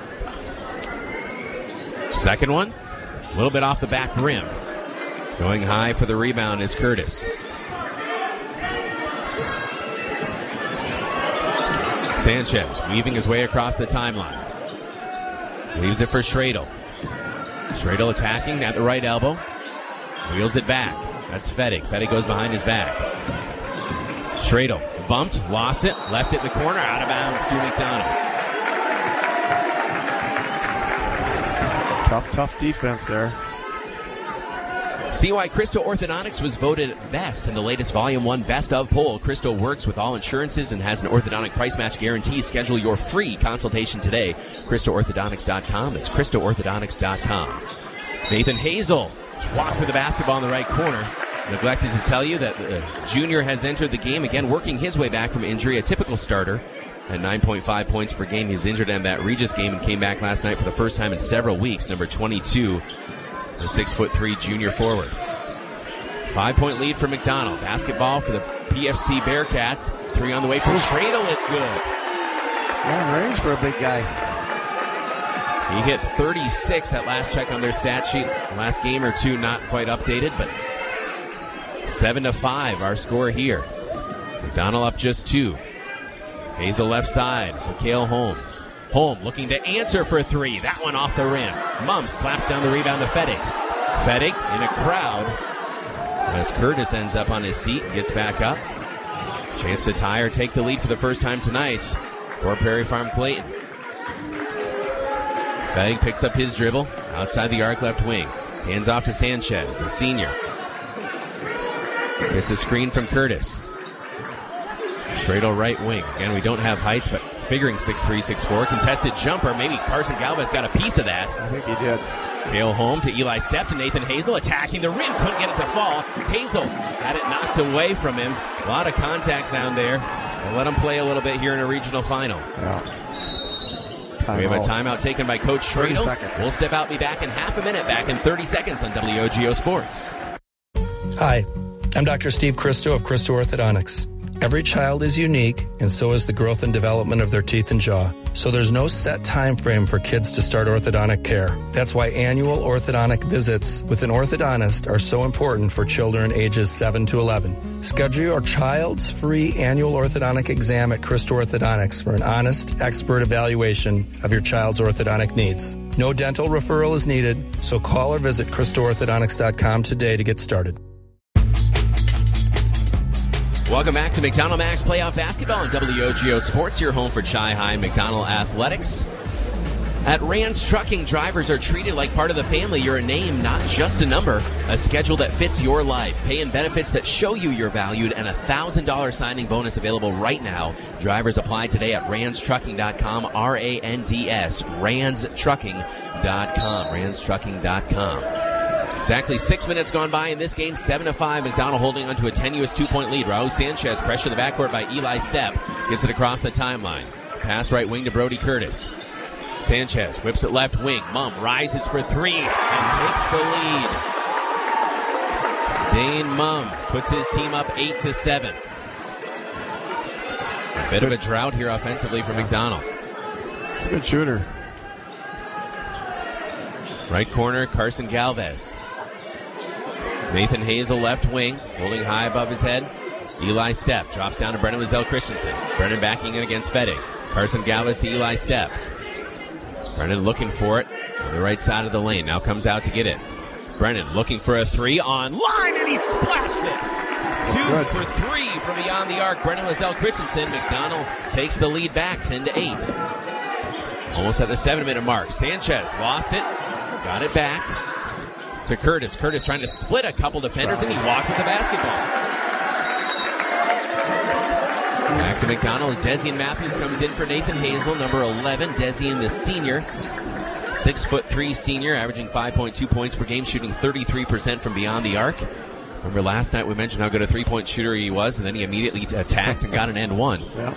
Second one, a little bit off the back rim. Going high for the rebound is Curtis. Sanchez weaving his way across the timeline. Leaves it for Schradel. Schradel attacking at the right elbow. Wheels it back. That's Fettig. Fettig goes behind his back. Schradel bumped, lost it, left it in the corner, out of bounds to McDonald. Tough defense there. See why Crystal Orthodontics was voted best in the latest Volume 1 Best of poll. Crystal works with all insurances and has an orthodontic price match guarantee. Schedule your free consultation today. CrystalOrthodontics.com. It's CrystalOrthodontics.com. Nathan Hazel walked with the basketball in the right corner. Neglected to tell you that the junior has entered the game again, working his way back from injury, a typical starter at 9.5 points per game. He was injured in that Regis game and came back last night for the first time in several weeks. Number 22, the 6'3" junior forward. 5-point lead for McDonald. Basketball for the PFC Bearcats. 3 on the way from Schradel is good. Long range for a big guy. He hit 36 at last check on their stat sheet. Last game or two not quite updated, but 7-5 our score here. McDonald up just 2. Hazel left side for Cale Holm. Holm looking to answer for 3. That one off the rim. Mumps slaps down the rebound to Fettig. Fettig in a crowd as Curtis ends up on his seat and gets back up. Chance to tie or take the lead for the first time tonight for Prairie Farm Clayton. Fettig picks up his dribble outside the arc left wing. Hands off to Sanchez, the senior. Gets a screen from Curtis. Schradel right wing. Again, we don't have heights, but figuring 6'3", 6'4". Contested jumper. Maybe Carson Galvez got a piece of that. I think he did. Cale Holm to Eli Stepp to Nathan Hazel. Attacking the rim. Couldn't get it to fall. Hazel had it knocked away from him. A lot of contact down there. We'll let him play a little bit here in a regional final. Yeah. We have a timeout taken by Coach Schradel. We'll step out and be back in half a minute. Back in 30 seconds on WOGO Sports. Hi, I'm Dr. Steve Christo of Christo Orthodontics. Every child is unique, and so is the growth and development of their teeth and jaw. So there's no set time frame for kids to start orthodontic care. That's why annual orthodontic visits with an orthodontist are so important for children ages 7 to 11. Schedule your child's free annual orthodontic exam at Christo Orthodontics for an honest, expert evaluation of your child's orthodontic needs. No dental referral is needed, so call or visit ChristoOrthodontics.com today to get started. Welcome back to McDonald Max Playoff Basketball on WOGO Sports, your home for Chi-High McDonald Athletics. At Rand's Trucking, drivers are treated like part of the family. You're a name, not just a number. A schedule that fits your life. Pay and benefits that show you you're valued, and a $1,000 signing bonus available right now. Drivers apply today at randstrucking.com, R-A-N-D-S, randstrucking.com, randstrucking.com. Exactly 6 minutes gone by in this game, 7-5. McDonald holding onto a tenuous 2-point lead. Raul Sanchez pressure the backcourt by Eli Stepp. Gets it across the timeline. Pass right wing to Brody Curtis. Sanchez whips it left wing. Mumm rises for 3 and takes the lead. Dane Mumm puts his team up 8-7. A bit of a drought here offensively for McDonald. He's a good shooter. Right corner, Carson Galvez. Nathan Hazel left wing, holding high above his head. Eli Stepp drops down to Brennan Lizelle Christensen. Brennan backing in against Fettig. Carson Galvez to Eli Stepp. Brennan looking for it on the right side of the lane. Now comes out to get it. Brennan looking for a 3 on line, and he splashed it. 2 for 3 from beyond the arc. Brennan Lizelle Christensen. McDonald takes the lead back, 10-8. Almost at the 7-minute mark. Sanchez lost it. Got it back to Curtis. Curtis trying to split a couple defenders, and he walked with the basketball. Back to McDonald as Desian Matthews comes in for Nathan Hazel, number 11. Desian, the senior, 6'3" senior, averaging 5.2 points per game, shooting 33% from beyond the arc. Remember last night we mentioned how good a three-point shooter he was, and then he immediately attacked and got an and one. Yeah.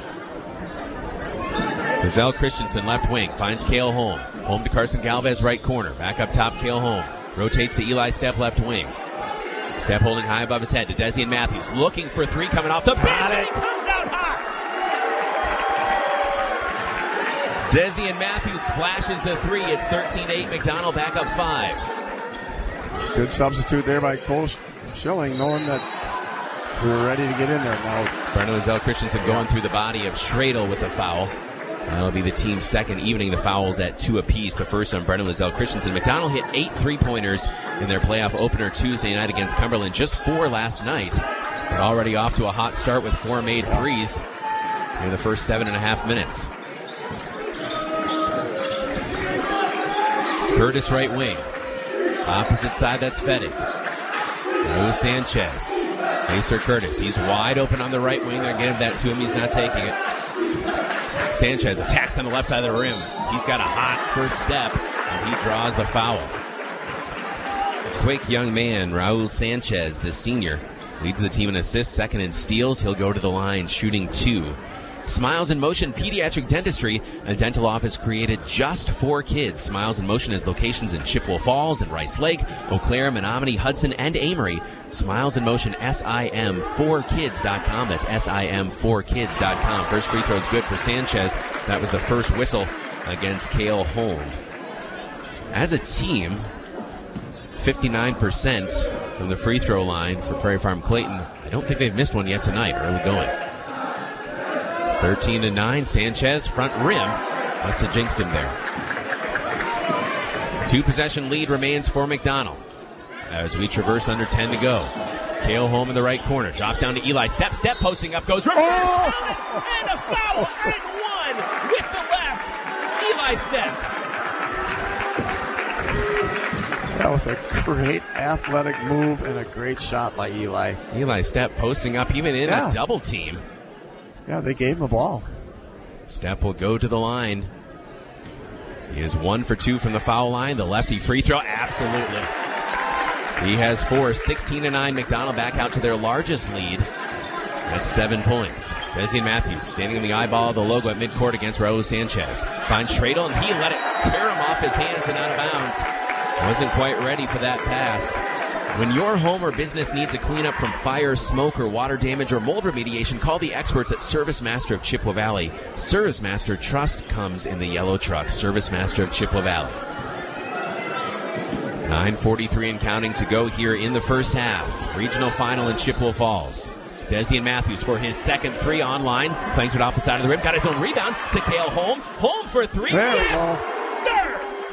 Lizelle Christensen, left wing, finds Cale Holm. Holm to Carson Galvez, right corner. Back up top, Cale Holm. Rotates to Eli Stepp, left wing. Stepp holding high above his head to Desian Matthews. Looking for 3, coming off the bench, and he comes out hot! Desian Matthews splashes the 3. It's 13-8. McDonald back up 5. Good substitute there by Coach Schilling, knowing that we were ready to get in there now. Brennan Lizelle Christensen going through the body of Schradel with a foul. That'll be the team's second, evening the fouls at 2 apiece. The first on Brennan Lizelle Christensen. McDonald hit 8 3-pointers in their playoff opener Tuesday night against Cumberland, just 4 last night. But already off to a hot start with 4 made threes in the first 7.5 minutes. Curtis right wing. Opposite side, that's Fettig. Raul Sanchez. Maester Curtis. He's wide open on the right wing. They're getting that to him. He's not taking it. Sanchez attacks on the left side of the rim. He's got a hot first step, and he draws the foul. Quick young man, Raul Sanchez, the senior, leads the team in assists, second in steals. He'll go to the line shooting 2. Smiles in Motion Pediatric Dentistry, a dental office created just for kids. Smiles in Motion has locations in Chippewa Falls and Rice Lake, Eau Claire, Menominee, Hudson, and Amory. Smiles in Motion, SIM4kids.com. That's SIM4kids.com. First free throw is good for Sanchez. That was the first whistle against Cale Holm. As a team, 59% from the free throw line for Prairie Farm Clayton. I don't think they've missed one yet tonight, early going. 13-9, Sanchez, front rim. Must have jinxed him there. 2-possession lead remains for McDonald as we traverse under 10 to go. Cale Holm in the right corner. Drops down to Eli. Step, posting up goes. And a foul and one with the left. Eli Step. That was a great athletic move and a great shot by Eli. Eli Step posting up even in a double team. Yeah, they gave him the ball. Step will go to the line. He is 1 for 2 from the foul line. The lefty free throw, absolutely. He has 4, 16-9. McDonald back out to their largest lead. That's 7 points. Desian Matthews standing in the eyeball of the logo at midcourt against Raul Sanchez. Finds Stradel, and he let it tear him off his hands and out of bounds. Wasn't quite ready for that pass. When your home or business needs a cleanup from fire, smoke, or water damage or mold remediation, call the experts at Service Master of Chippewa Valley. Service Master trust comes in the yellow truck. Service Master of Chippewa Valley. 9:43 and counting to go here in the first half. Regional final in Chippewa Falls. Desian Matthews for his second 3 online. Playing to it off the side of the rim. Got his own rebound to Cale Holm. Holm for 3. There we go. Sir!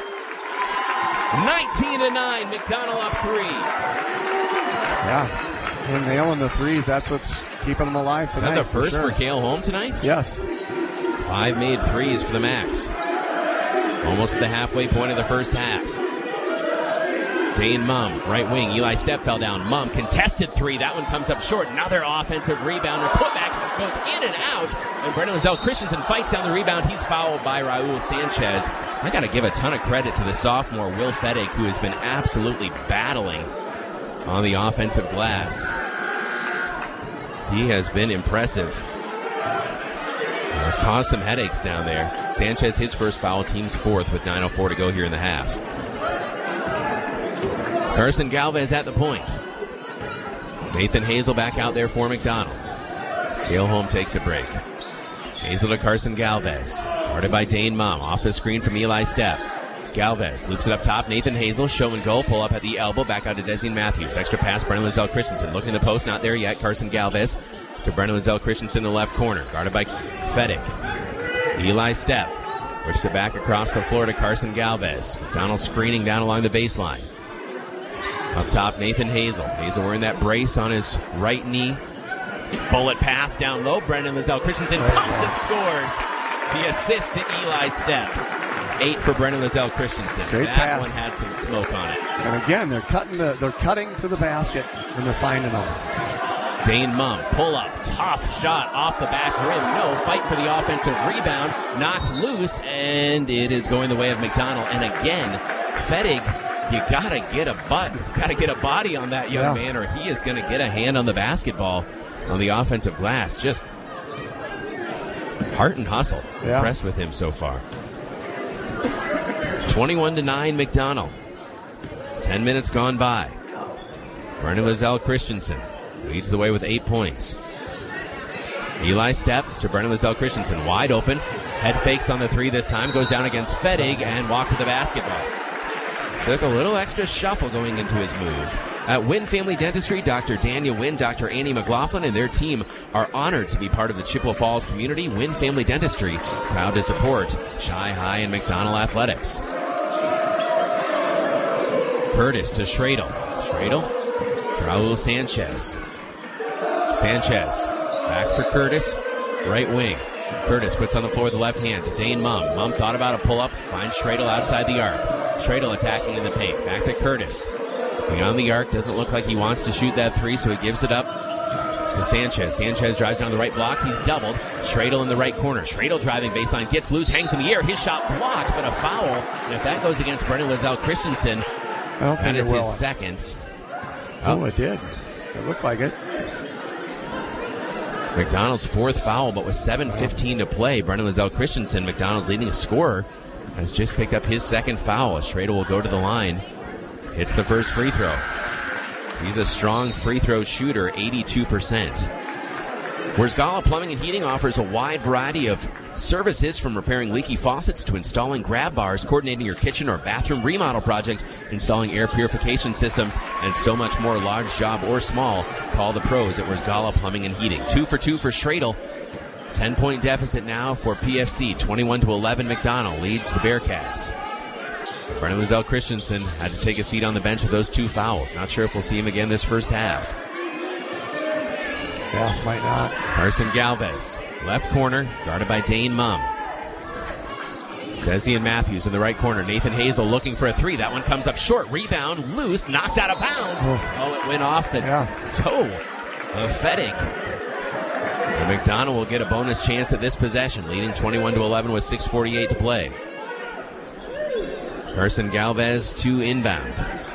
19-9. McDonald up 3. Yeah. They're nailing the threes. That's what's keeping them alive tonight. Is that the first for Cale Holm tonight? Yes. 5 made threes for the Max. Almost at the halfway point of the first half. Dane Mumm, right wing. Eli Step fell down. Mumm, contested 3. That one comes up short. Another offensive rebound. Or putback goes in and out. And Brennan Lizelle Christensen fights down the rebound. He's fouled by Raul Sanchez. I got to give a ton of credit to the sophomore, Will Fettig, who has been absolutely battling on the offensive glass. He has been impressive. Has caused some headaches down there. Sanchez, his first foul, team's 4th with 9:04 to go here in the half. Carson Galvez at the point. Nathan Hazel back out there for McDonald. Cale Holm takes a break. Hazel to Carson Galvez. Guarded by Dane Mumm. Off the screen from Eli Step. Galvez loops it up top. Nathan Hazel, show and go. Pull up at the elbow. Back out to Desian Matthews. Extra pass, Brennan Lizelle Christensen. Looking at the post, not there yet. Carson Galvez to Brennan Lizelle Christensen in the left corner. Guarded by Fettig. Eli Step whips it back across the floor to Carson Galvez. McDonald screening down along the baseline. Up top, Nathan Hazel. Hazel wearing that brace on his right knee. Bullet pass down low. Brennan Lizelle Christensen pumps and scores. The assist to Eli Step. 8 for Brennan Lizelle Christensen. Great that pass. One had some smoke on it. And again, they're cutting to the basket, and they're finding them. Dane Mumm, pull up, tough shot off the back rim. No, fight for the offensive rebound. Knocked loose, and it is going the way of McDonald. And again, Fettig, you gotta get a body on that young man, or he is going to get a hand on the basketball on the offensive glass. Just heart and hustle. Yeah. Impressed with him so far. 21-9 McDonald. 10 minutes gone by. Brennan Lizelle Christensen leads the way with 8 points. Eli Step to Brennan Lizelle Christensen. Wide open. Head fakes on the 3 this time. Goes down against Fettig and walked to the basketball. Took a little extra shuffle going into his move. At Wynn Family Dentistry, Dr. Daniel Wynn, Dr. Annie McLaughlin, and their team are honored to be part of the Chippewa Falls community. Wynn Family Dentistry, proud to support Chi High and McDonell Athletics. Curtis to Schradel. Schradel, Raul Sanchez. Sanchez, back for Curtis, right wing. Curtis puts on the floor with the left hand to Dane Mumm. Mumm thought about a pull-up, finds Schradel outside the arc. Schradel attacking in the paint. Back to Curtis. Beyond the arc, doesn't look like he wants to shoot that three, so he gives it up to Sanchez. Sanchez drives down the right block. He's doubled. Schradel in the right corner. Schradel driving baseline, gets loose, hangs in the air. His shot blocked, but a foul. And if that goes against Brendan Lizelle Christensen, that is his second. Oh, it did. It looked like it. McDonald's fourth foul, but with 7:15 to play, Brendan Lizelle Christensen, McDonald's leading scorer, has just picked up his second foul. Schradel will go to the line. Hits the first free throw. He's a strong free throw shooter, 82%. Wurzgala Plumbing and Heating offers a wide variety of services, from repairing leaky faucets to installing grab bars, coordinating your kitchen or bathroom remodel project, installing air purification systems, and so much more. Large job or small, call the pros at Wurzgala Plumbing and Heating. 2 for 2 for Schradel. 10-point deficit now for PFC. 21-11 McDonell leads the Bearcats. Brendan Lizelle Christensen had to take a seat on the bench with those two fouls. Not sure if we'll see him again this first half. Yeah, might not. Carson Galvez, left corner, guarded by Dane Mumm. Desi and Matthews in the right corner. Nathan Hazel looking for a three. That one comes up short. Rebound, loose, knocked out of bounds. Oh, it went off the toe of Fettig. And McDonell will get a bonus chance at this possession, leading 21-11 with 6:48 to play. Carson Galvez to inbound.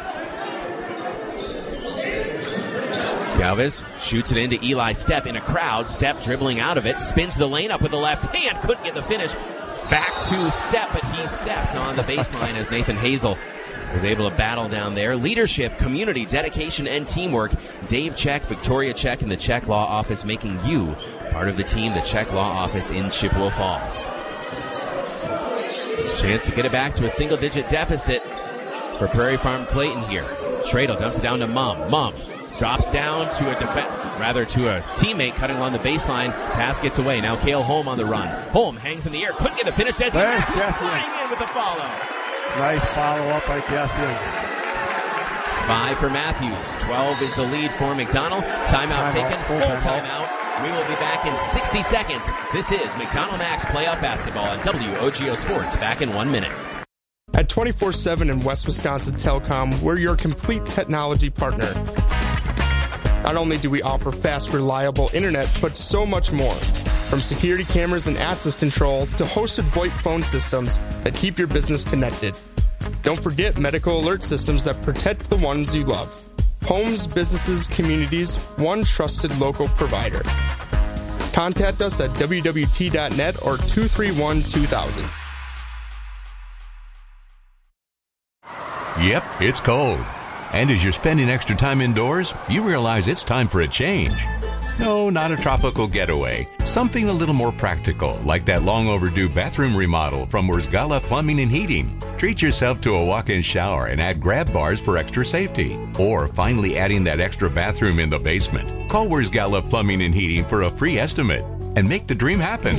Galvez shoots it into Eli Stepp in a crowd. Stepp dribbling out of it, spins the lane up with the left hand, couldn't get the finish. Back to Stepp, but he stepped on the baseline as Nathan Hazel was able to battle down there. Leadership, community, dedication, and teamwork. Dave Check, Victoria Check, and the Check Law Office making you part of the team, the Check Law Office in Chippewa Falls. Chance to get it back to a single-digit deficit for Prairie Farm Clayton here. Schradel dumps it down to Mumm. Mumm drops down to a teammate cutting along the baseline. Pass gets away. Now Cale Holm on the run. Holm hangs in the air. Couldn't get the finish. There's flying in with a follow. Nice follow-up by Dessian. 5 for Matthews. 12 is the lead for McDonell. Timeout taken. Full timeout. We will be back in 60 seconds. This is McDonell Max Playoff Basketball on WOGO Sports. Back in 1 minute. At 24/7 and West Wisconsin Telecom, we're your complete technology partner. Not only do we offer fast, reliable internet, but so much more. From security cameras and access control to hosted VoIP phone systems that keep your business connected. Don't forget medical alert systems that protect the ones you love. Homes, businesses, communities, one trusted local provider. Contact us at wwt.net or 231-2000. Yep, it's cold. And as you're spending extra time indoors, you realize it's time for a change. No, not a tropical getaway. Something a little more practical, like that long overdue bathroom remodel from Wurzgala Plumbing and Heating. Treat yourself to a walk-in shower and add grab bars for extra safety. Or finally adding that extra bathroom in the basement. Call Wurzgala Plumbing and Heating for a free estimate and make the dream happen.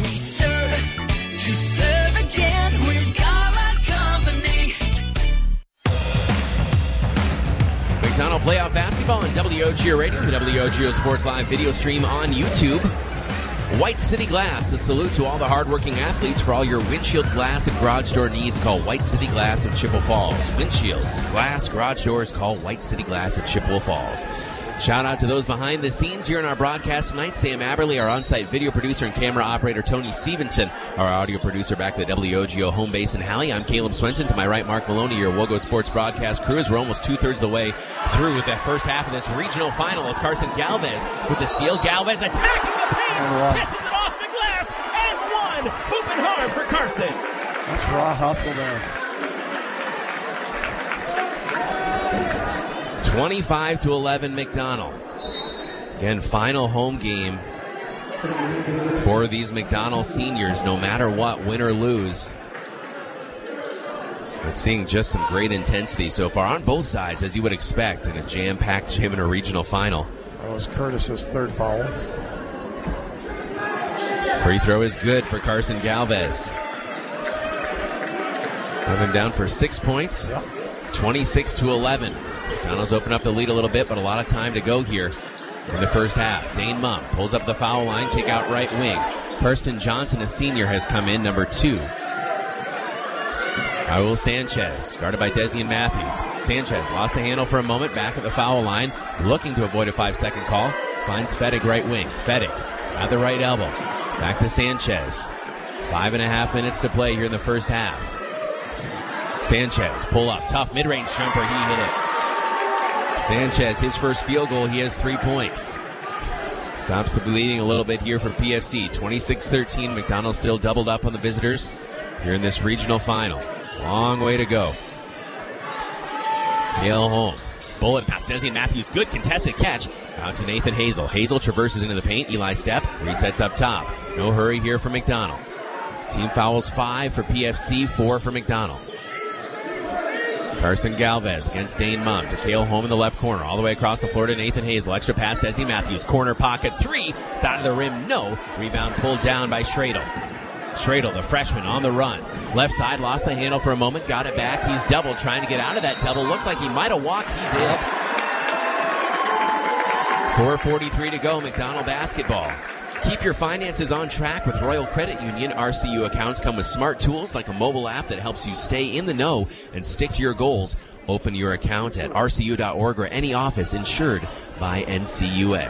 McDonell Playoff Basketball on WOGO Radio, the WOGO Sports Live video stream on YouTube. White City Glass, a salute to all the hardworking athletes. For all your windshield glass and garage door needs, call White City Glass of Chippewa Falls. Windshields, glass, garage doors, call White City Glass of Chippewa Falls. Shout out to those behind the scenes here in our broadcast tonight. Sam Aberley, our on-site video producer and camera operator, Tony Stevenson, our audio producer back at the WOGO home base in Halle. I'm Caleb Swenson. To my right, Mark Maloney, your WOGO Sports broadcast crew. We're almost two-thirds of the way through with that first half of this regional final as Carson Galvez with the steal. Galvez attacking the paint, kisses it off the glass, and one. Hooping hard for Carson. That's raw hustle there. 25-11 McDonell. Again, final home game for these McDonell seniors, no matter what, win or lose. But seeing just some great intensity so far on both sides, as you would expect in a jam-packed gym in a regional final. That was Curtis's third foul. Free throw is good for Carson Galvez. Have him down for 6 points. 26-11. McDonald's open up the lead a little bit, but a lot of time to go here in the first half. Dane Mumm pulls up the foul line, kick out right wing. Kirsten Johnson, a senior, has come in, number 2. Raul Sanchez, guarded by Desian Matthews. Sanchez lost the handle for a moment, back at the foul line, looking to avoid a 5-second call. Finds Fettig right wing. Fettig at the right elbow. Back to Sanchez. 5.5 minutes to play here in the first half. Sanchez, pull up, tough mid-range jumper, he hit it. Sanchez, his first field goal, he has 3 points. Stops the bleeding a little bit here for PFC. 26-13, McDonald's still doubled up on the visitors here in this regional final. Long way to go. Cale Holm. Bullet past Desian Matthews. Good contested catch. Out to Nathan Hazel. Hazel traverses into the paint. Eli Stepp resets up top. No hurry here for McDonald. Team fouls 5 for PFC, 4 for McDonald. Carson Galvez against Dane Mumm to Cale Holm in the left corner. All the way across the floor to Nathan Hazel. Extra pass, Desian Matthews. Corner pocket. 3. Side of the rim. No. Rebound pulled down by Schradel. Schradel, the freshman, on the run. Left side, lost the handle for a moment, got it back. He's double, trying to get out of that double. Looked like he might have walked. He did. 4:43 to go, McDonald basketball. Keep your finances on track with Royal Credit Union. RCU accounts come with smart tools like a mobile app that helps you stay in the know and stick to your goals. Open your account at rcu.org or any office insured by NCUA.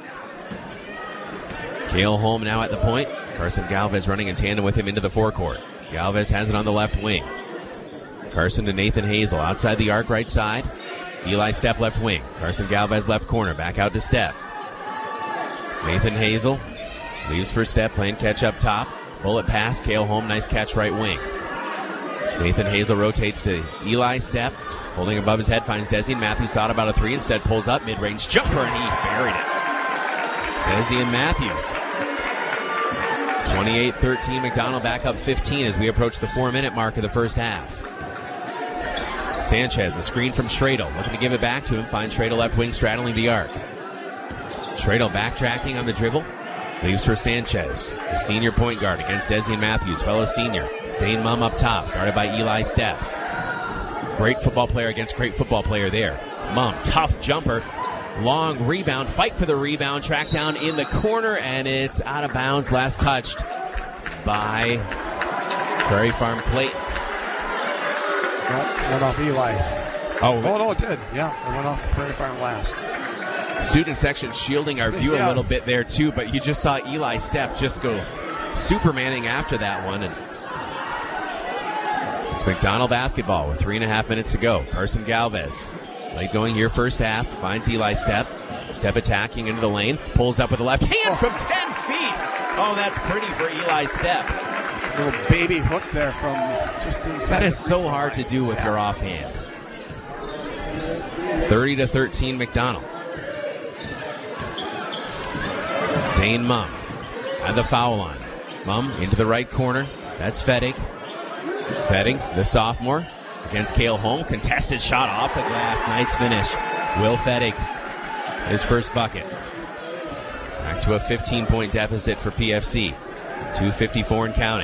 Cale Holm now at the point. Carson Galvez running in tandem with him into the forecourt. Galvez has it on the left wing. Carson to Nathan Hazel outside the arc right side. Eli Stepp left wing. Carson Galvez left corner. Back out to Stepp. Nathan Hazel leaves for Stepp, playing catch up top. Bullet pass. Cale Holm, nice catch right wing. Nathan Hazel rotates to Eli Stepp. Holding above his head, finds Desian Matthews. Thought about a 3, instead pulls up. Mid-range jumper, and he buried it. Desian Matthews. 28-13, McDonald back up 15 as we approach the 4-minute mark of the first half. Sanchez, a screen from Schradel, looking to give it back to him. Finds Schradel left wing, straddling the arc. Schradel backtracking on the dribble. Leaves for Sanchez, the senior point guard against Desian Matthews, fellow senior. Dane Mumm up top, guarded by Eli Stepp. Great football player against great football player there. Mumm, tough jumper. Long rebound, fight for the rebound, track down in the corner, and it's out of bounds. Last touched by Prairie Farm Plate. No, went off Eli. Oh, no, it did. Yeah, it went off Prairie Farm last. Student section shielding our view a little bit there, too, but you just saw Eli Stepp just go Supermaning after that one, and it's McDonald basketball with 3.5 minutes to go. Carson Galvez, late going here first half, finds Eli Stepp. Stepp attacking into the lane, pulls up with the left hand from 10 feet. Oh, that's pretty for Eli Stepp. A little baby hook there from just inside. That is so hard to do with your offhand. 30-13 McDonald. Dane Mumm at the foul line. Mumm into the right corner. That's Fettig. Fettig, the sophomore, against Cale Holm. Contested shot off the glass. Nice finish. Will Fettig, his first bucket. Back to a 15-point deficit for PFC. 2:54 and counting.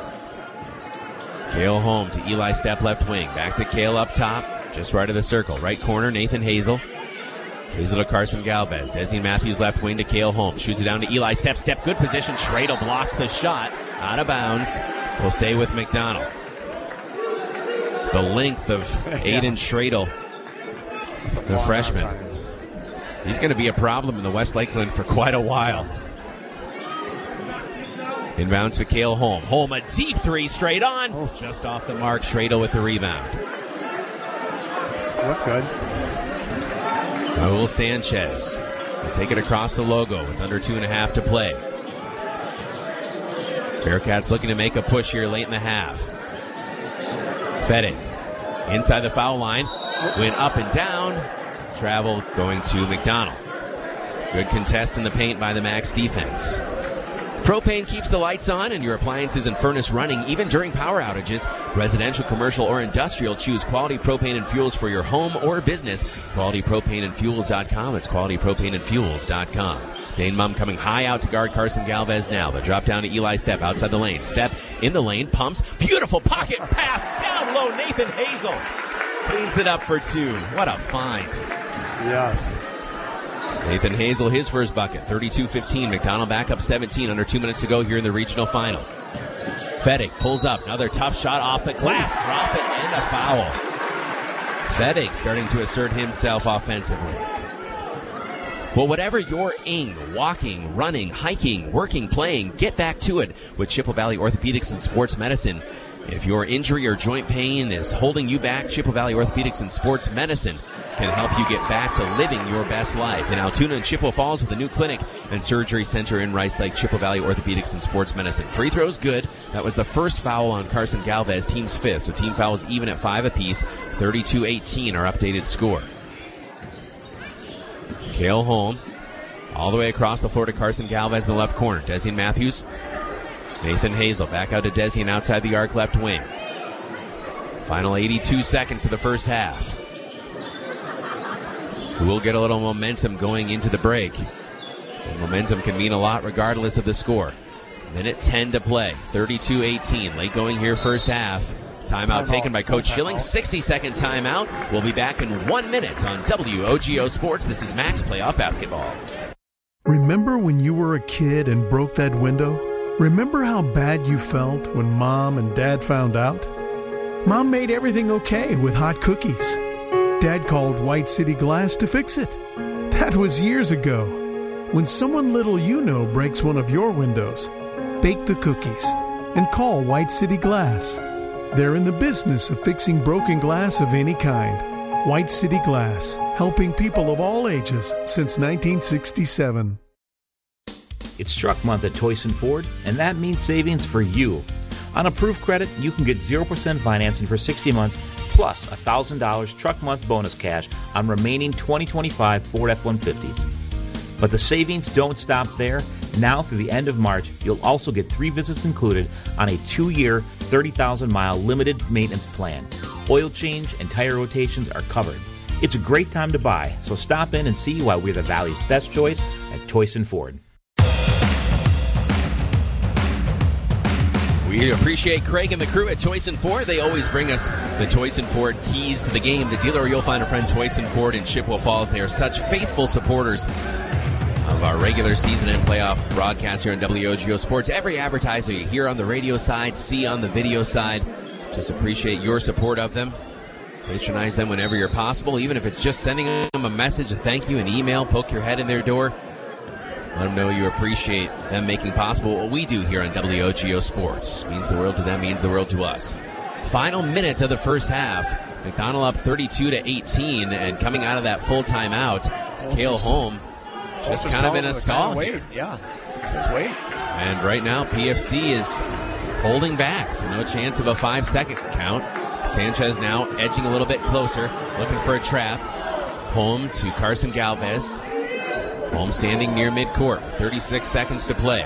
Cale Holm to Eli Stepp left wing. Back to Cale up top. Just right of the circle. Right corner, Nathan Hazel. Hazel to Carson Galvez. Desian Matthews left wing to Cale Holm. Shoots it down to Eli Stepp. Stepp, good position. Schradel blocks the shot. Out of bounds. Will stay with McDonald. The length of Aiden Schradel, the freshman. He's going to be a problem in the West Lakeland for quite a while. Inbounds to Cale Holm. Holm, a deep three straight on. Just off the mark. Schradel with the rebound. Look good. Raul Sanchez will take it across the logo with under 2.5 to play. Bearcats looking to make a push here late in the half. Fettig inside the foul line. Went up and down. Travel going to McDonald. Good contest in the paint by the Max defense. Propane keeps the lights on and your appliances and furnace running even during power outages. Residential, commercial, or industrial, choose Quality Propane and Fuels for your home or business. QualityPropaneandFuels.com. It's QualityPropaneandFuels.com. Dane Mum coming high out to guard Carson Galvez now. The drop down to Eli Stepp outside the lane. Stepp in the lane, pumps. Beautiful pocket pass down low. Nathan Hazel cleans it up for 2. What a find. Yes. Nathan Hazel, his first bucket, 32-15. McDonald back up 17, under 2 minutes to go here in the regional final. Fettig pulls up, another tough shot off the glass, drop it, and a foul. Fettig starting to assert himself offensively. Well, whatever you're walking, running, hiking, working, playing, get back to it with Chippewa Valley Orthopedics and Sports Medicine. If your injury or joint pain is holding you back, Chippewa Valley Orthopedics and Sports Medicine can help you get back to living your best life. In Altoona and Chippewa Falls with a new clinic and surgery center in Rice Lake, Chippewa Valley Orthopedics and Sports Medicine. Free throws good. That was the first foul on Carson Galvez, team's 5th. So team fouls even at 5 apiece. 32-18, our updated score. Cale Holm all the way across the floor to Carson Galvez in the left corner. Desian Matthews. Nathan Hazel back out to Desian outside the arc left wing. Final 82 seconds of the first half. We'll get a little momentum going into the break. And momentum can mean a lot regardless of the score. Minute 10 to play. 32-18. Late going here first half. Timeout taken by Coach Schilling. 60-second timeout. We'll be back in 1 minute on WOGO Sports. This is Max Playoff Basketball. Remember when you were a kid and broke that window? Remember how bad you felt when Mom and Dad found out? Mom made everything okay with hot cookies. Dad called White City Glass to fix it. That was years ago. When someone little you know breaks one of your windows, bake the cookies and call White City Glass. They're in the business of fixing broken glass of any kind. White City Glass, helping people of all ages since 1967. It's truck month at Toyson Ford, and that means savings for you. On approved credit, you can get 0% financing for 60 months plus $1,000 truck month bonus cash on remaining 2025 Ford F-150s. But the savings don't stop there. Now through the end of March, you'll also get 3 visits included on a 2-year, 30,000-mile limited maintenance plan. Oil change and tire rotations are covered. It's a great time to buy, so stop in and see why we're the Valley's best choice at Toyson Ford. We appreciate Craig and the crew at Toyson Ford. They always bring us the Toyson Ford keys to the game. The dealer you'll find a friend, Toyson Ford in Chippewa Falls. They are such faithful supporters of our regular season and playoff broadcast here on WOGO Sports. Every advertiser you hear on the radio side, see on the video side, just appreciate your support of them. Patronize them whenever you're possible, even if it's just sending them a message, a thank you, an email, poke your head in their door. Let them know you appreciate them making possible what we do here on WOGO Sports. Means the world to them, means the world to us. Final minutes of the first half. McDonald up 32-18, and coming out of that full timeout, Cale Holm just kind of in a stall. Yeah, just wait. And right now, PFC is holding back, so no chance of a 5-second count. Sanchez now edging a little bit closer, looking for a trap. Holm to Carson Galvez. Holm standing near midcourt, 36 seconds to play.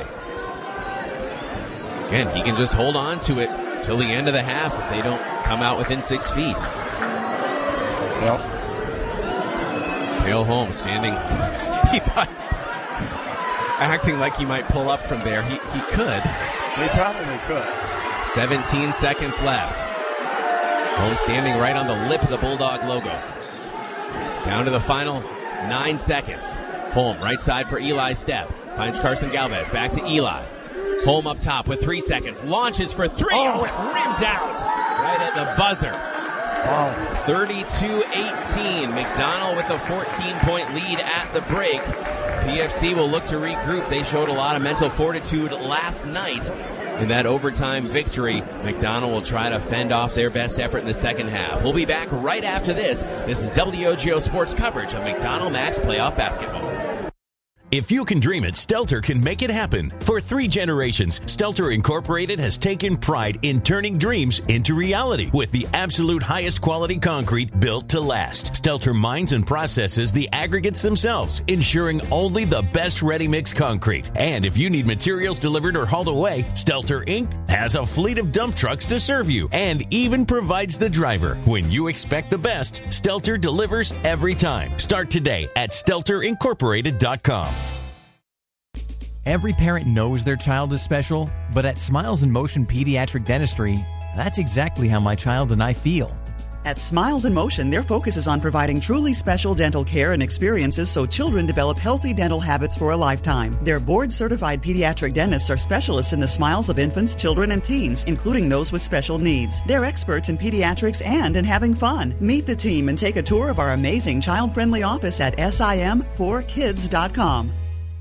Again, he can just hold on to it till the end of the half if they don't come out within 6 feet. Well, Cale Holm standing, he thought, acting like he might pull up from there. He could. He probably could. 17 seconds left. Holm standing right on the lip of the Bulldog logo. Down to the final 9 seconds. Holm, right side for Eli Stepp. Finds Carson Galvez. Back to Eli. Holm up top with 3 seconds. Launches for 3. Oh, it rimmed out. Right at the buzzer. Wow. 32-18. McDonald with a 14-point lead at the break. PFC will look to regroup. They showed a lot of mental fortitude last night in that overtime victory. McDonald will try to fend off their best effort in the second half. We'll be back right after this. This is WOGO Sports coverage of McDonald Max Playoff Basketball. If you can dream it, Stelter can make it happen. For 3 generations, Stelter Incorporated has taken pride in turning dreams into reality with the absolute highest quality concrete built to last. Stelter mines and processes the aggregates themselves, ensuring only the best ready-mix concrete. And if you need materials delivered or hauled away, Stelter Inc. has a fleet of dump trucks to serve you and even provides the driver. When you expect the best, Stelter delivers every time. Start today at StelterIncorporated.com. Every parent knows their child is special, but at Smiles in Motion Pediatric Dentistry, that's exactly how my child and I feel. At Smiles in Motion, their focus is on providing truly special dental care and experiences so children develop healthy dental habits for a lifetime. Their board-certified pediatric dentists are specialists in the smiles of infants, children, and teens, including those with special needs. They're experts in pediatrics and in having fun. Meet the team and take a tour of our amazing child-friendly office at sim4kids.com.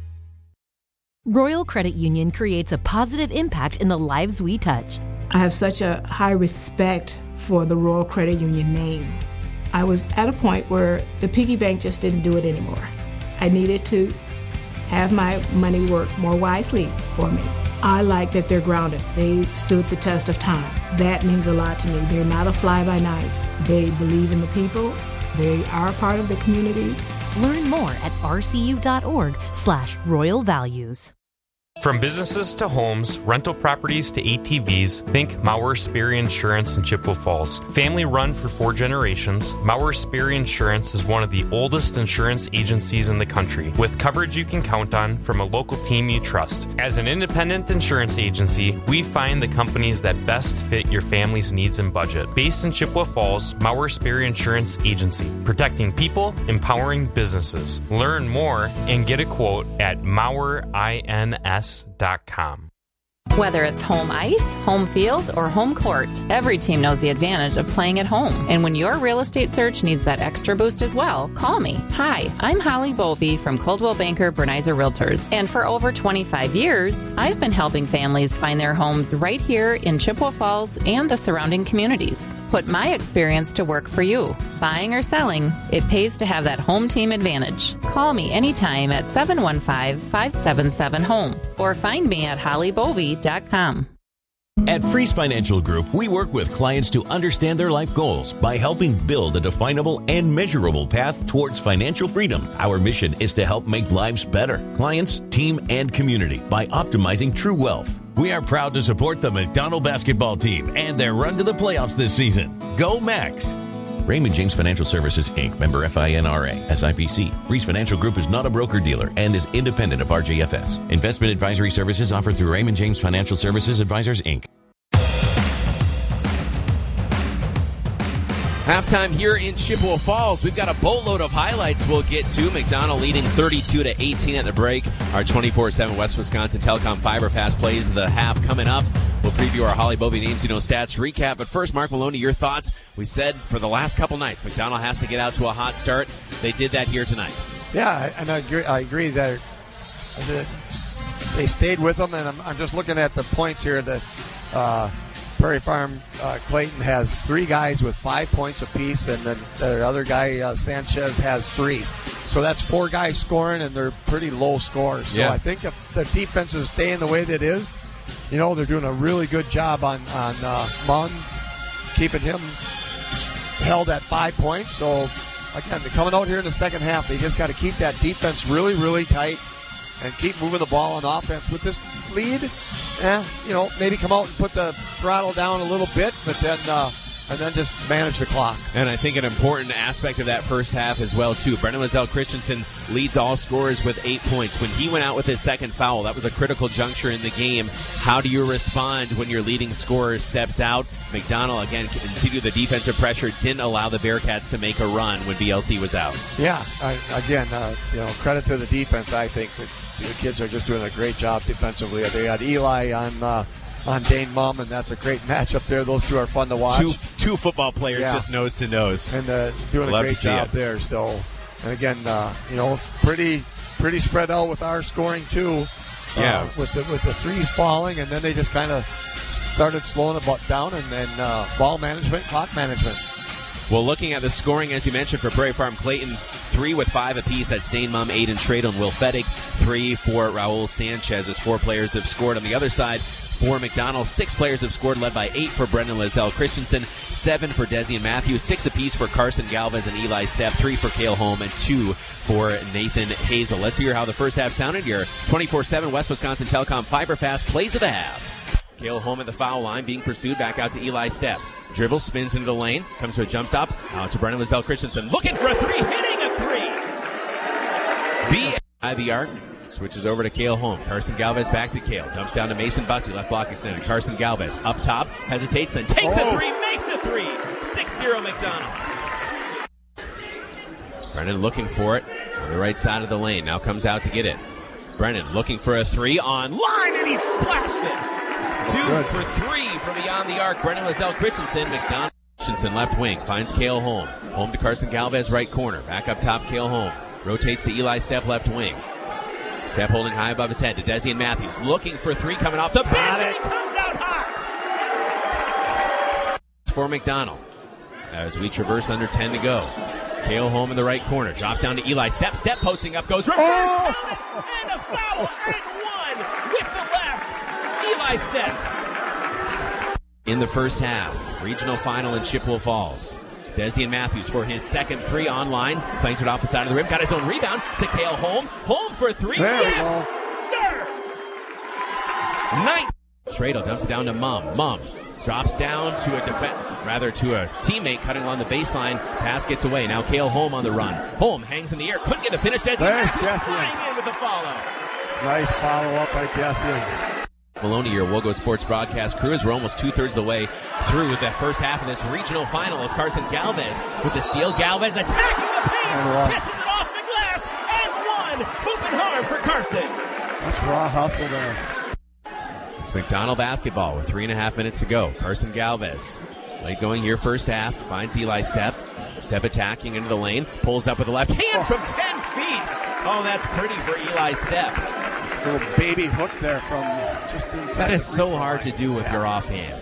Royal Credit Union creates a positive impact in the lives we touch. I have such a high respect for the Royal Credit Union name. I was at a point where the piggy bank just didn't do it anymore. I needed to have my money work more wisely for me. I like that they're grounded. They stood the test of time. That means a lot to me. They're not a fly-by-night. They believe in the people. They are a part of the community. Learn more at rcu.org/royal values. From businesses to homes, rental properties to ATVs, think Mauer Sperry Insurance in Chippewa Falls. Family run for 4 generations, Mauer Sperry Insurance is one of the oldest insurance agencies in the country, with coverage you can count on from a local team you trust. As an independent insurance agency, we find the companies that best fit your family's needs and budget. Based in Chippewa Falls, Mauer Sperry Insurance Agency, protecting people, empowering businesses. Learn more and get a quote at MauerINS.com. Whether it's home ice, home field, or home court, every team knows the advantage of playing at home. And when your real estate search needs that extra boost as well, call me. Hi, I'm Holly Bovey from Coldwell Banker Bernizer Realtors. And for over 25 years, I've been helping families find their homes right here in Chippewa Falls and the surrounding communities. Put my experience to work for you. Buying or selling, it pays to have that home team advantage. Call me anytime at 715-577-HOME or find me at hollybovey.com. At Freeze Financial Group, we work with clients to understand their life goals by helping build a definable and measurable path towards financial freedom. Our mission is to help make lives better, clients, team, and community by optimizing true wealth. We are proud to support the McDonald basketball team and their run to the playoffs this season. Go Max! Raymond James Financial Services, Inc., member FINRA, SIPC. Freeze Financial Group is not a broker-dealer and is independent of RJFS. Investment advisory services offered through Raymond James Financial Services Advisors, Inc. Halftime here in Chippewa Falls. We've got a boatload of highlights we'll get to. McDonald leading 32-18 at the break. Our 24/7 West Wisconsin Telecom Fiber Pass plays of the half coming up. We'll preview our Holly Bovey Names You Know Stats recap. But first, Mark Maloney, your thoughts. We said for the last couple nights, McDonald has to get out to a hot start. They did that here tonight. Yeah, and I agree that they stayed with them. And I'm just looking at the points here that Prairie Farm Clayton has 3 guys with 5 points apiece, and then the other guy, Sanchez, has 3. So that's 4 guys scoring, and they're pretty low scores. So I think if their defense is staying the way that it is, you know, they're doing a really good job on Munn, keeping him held at 5 points. So, again, they're coming out here in the second half. They just got to keep that defense really, really tight and keep moving the ball on offense. With this lead, maybe come out and put the throttle down a little bit, but then and then just manage the clock. And I think an important aspect of that first half as well, too. Brendan Liddell Christensen leads all scorers with 8 points. When he went out with his second foul, that was a critical juncture in the game. How do you respond when your leading scorer steps out? McDonald, again, continued the defensive pressure, didn't allow the Bearcats to make a run when BLC was out. Yeah, credit to the defense. I think that the kids are just doing a great job defensively. They had Eli on Dane Mumm, and that's a great matchup there. Those two are fun to watch. Two football players just nose to nose. And doing a great job there. So, and again, pretty spread out with our scoring too. Yeah. With the threes falling, and then they just kind of started slowing it down, and then ball management, clock management. Well, looking at the scoring, as you mentioned, for Prairie Farm Clayton, three with 5 apiece. That's Dane Mum, Aiden Schradel, and Will Fettig. 3 for Raul Sanchez as 4 players have scored. On the other side, for McDonald, 6 players have scored, led by 8 for Brendan Lizelle Christensen, 7 for Desi and Matthews, 6 apiece for Carson Galvez and Eli Stepp, 3 for Cale Holm, and 2 for Nathan Hazel. Let's hear how the first half sounded. Your 24/7 West Wisconsin Telecom FiberFast plays of the half. Cale Holm at the foul line, being pursued, back out to Eli Stepp. Dribbles, spins into the lane, comes to a jump stop, out to Brendan Lizelle Christensen, looking for a 3, hitting a 3! By the arc. Switches over to Cale Holm. Carson Galvez back to Cale. Dumps down to Mason Bussey. Left block extended. Carson Galvez up top. Hesitates, then takes a 3. Makes a 3. 6-0 McDonald. Brennan looking for it on the right side of the lane. Now comes out to get it. Brennan looking for a 3 on line, and he splashed it. 2 for 3 from beyond the arc. Brendan Lizelle Christensen. McDonald. Christensen left wing. Finds Cale Holm. Holm to Carson Galvez right corner. Back up top, Cale Holm. Rotates to Eli Stepp left wing. Stepp holding high above his head to Desi and Matthews. Looking for 3 coming off the bench, and he comes out hot! For McDonald. As we traverse under 10 to go. Cale Holm in the right corner. Drops down to Eli Stepp. Stepp posting up, goes reverse. And a foul and 1 with the left. Eli Stepp. In the first half, regional final in Chippewa Falls. Desi and Matthews for his second 3 online. Clanks it off the side of the rim. Got his own rebound to Cale Holm. Holm for 3. There yes, we go. Sir! 9. Schradel dumps it down to Mum. Mum drops down to a teammate cutting along the baseline. Pass gets away. Now Cale Holm on the run. Holm hangs in the air. Couldn't get the finish. Desi Matthews flying in with the follow. Nice follow-up by Desi. Maloney, your Wogo Sports broadcast crew, as we're almost 2/3 of the way through with that first half of this regional final as Carson Galvez with the steal. Galvez attacking the paint, kisses it off the glass, and 1. Hoop and harm for Carson. That's raw hustle there. It's McDonald basketball with 3.5 minutes to go. Carson Galvez, late going here first half, finds Eli Stepp. Stepp attacking into the lane, pulls up with the left hand from 10 feet. Oh, that's pretty for Eli Stepp. Little baby hook there from just inside. That is so hard to do with your offhand.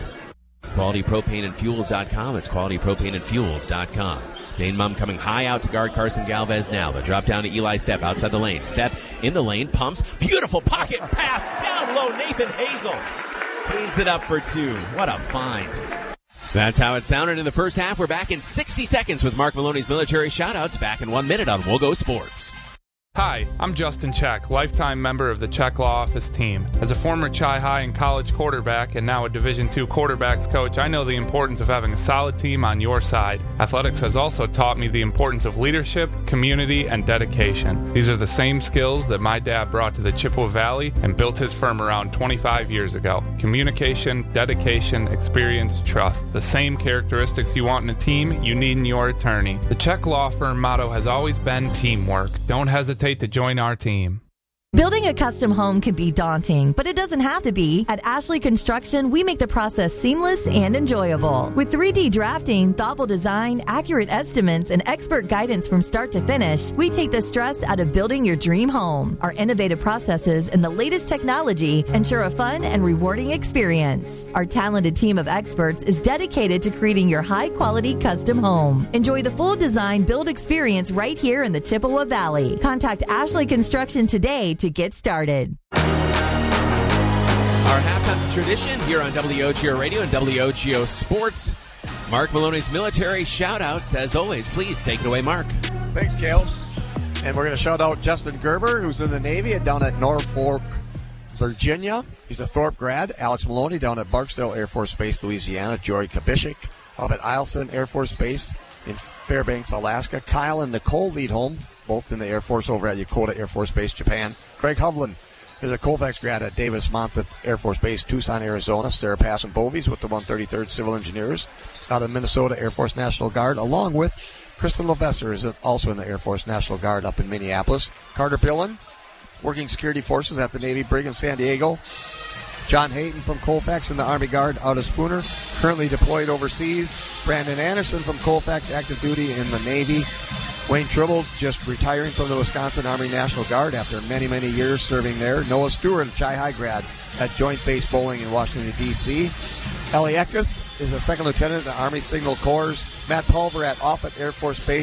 QualityPropaneandFuels.com. It's QualityPropaneandFuels.com. Dane Mum coming high out to guard Carson Galvez now. The drop down to Eli Stepp outside the lane. Stepp in the lane, pumps. Beautiful pocket pass down low. Nathan Hazel cleans it up for 2. What a find. That's how it sounded in the first half. We're back in 60 seconds with Mark Maloney's military shoutouts. Back in 1 minute on Wogo Sports. Hi, I'm Justin Check, lifetime member of the Check Law Office team. As a former Chi High and college quarterback and now a Division II quarterbacks coach, I know the importance of having a solid team on your side. Athletics has also taught me the importance of leadership, community, and dedication. These are the same skills that my dad brought to the Chippewa Valley and built his firm around 25 years ago. Communication, dedication, experience, trust. The same characteristics you want in a team, you need in your attorney. The Check Law Firm motto has always been teamwork. Don't hesitate to join our team. Building a custom home can be daunting, but it doesn't have to be. At Ashley Construction, we make the process seamless and enjoyable. With 3D drafting, thoughtful design, accurate estimates, and expert guidance from start to finish, we take the stress out of building your dream home. Our innovative processes and the latest technology ensure a fun and rewarding experience. Our talented team of experts is dedicated to creating your high-quality custom home. Enjoy the full design build experience right here in the Chippewa Valley. Contact Ashley Construction today to get started. Our halftime tradition here on WOGO Radio and WOGO Sports. Mark Maloney's military shout-outs. As always, please take it away, Mark. Thanks, Cale. And we're going to shout out Justin Gerber, who's in the Navy and down at Norfolk, Virginia. He's a Thorpe grad. Alex Maloney down at Barksdale Air Force Base, Louisiana. Jory Kabishik up at Eielson Air Force Base in Fairbanks, Alaska. Kyle and Nicole lead home, both in the Air Force over at Yokota Air Force Base, Japan. Greg Hovland is a Colfax grad at Davis Monthan Air Force Base, Tucson, Arizona. Sarah Pass and Bovies with the 133rd Civil Engineers out of Minnesota Air Force National Guard, along with Kristen Levesser is also in the Air Force National Guard up in Minneapolis. Carter Pillen, working security forces at the Navy Brig in San Diego. John Hayton from Colfax in the Army Guard out of Spooner, currently deployed overseas. Brandon Anderson from Colfax, active duty in the Navy. Wayne Tribble just retiring from the Wisconsin Army National Guard after many, many years serving there. Noah Stewart, a Chi High grad at Joint Base Bowling in Washington, D.C. Ellie Eckes is a second lieutenant in the Army Signal Corps. Matt Pulver at Offutt Air Force Base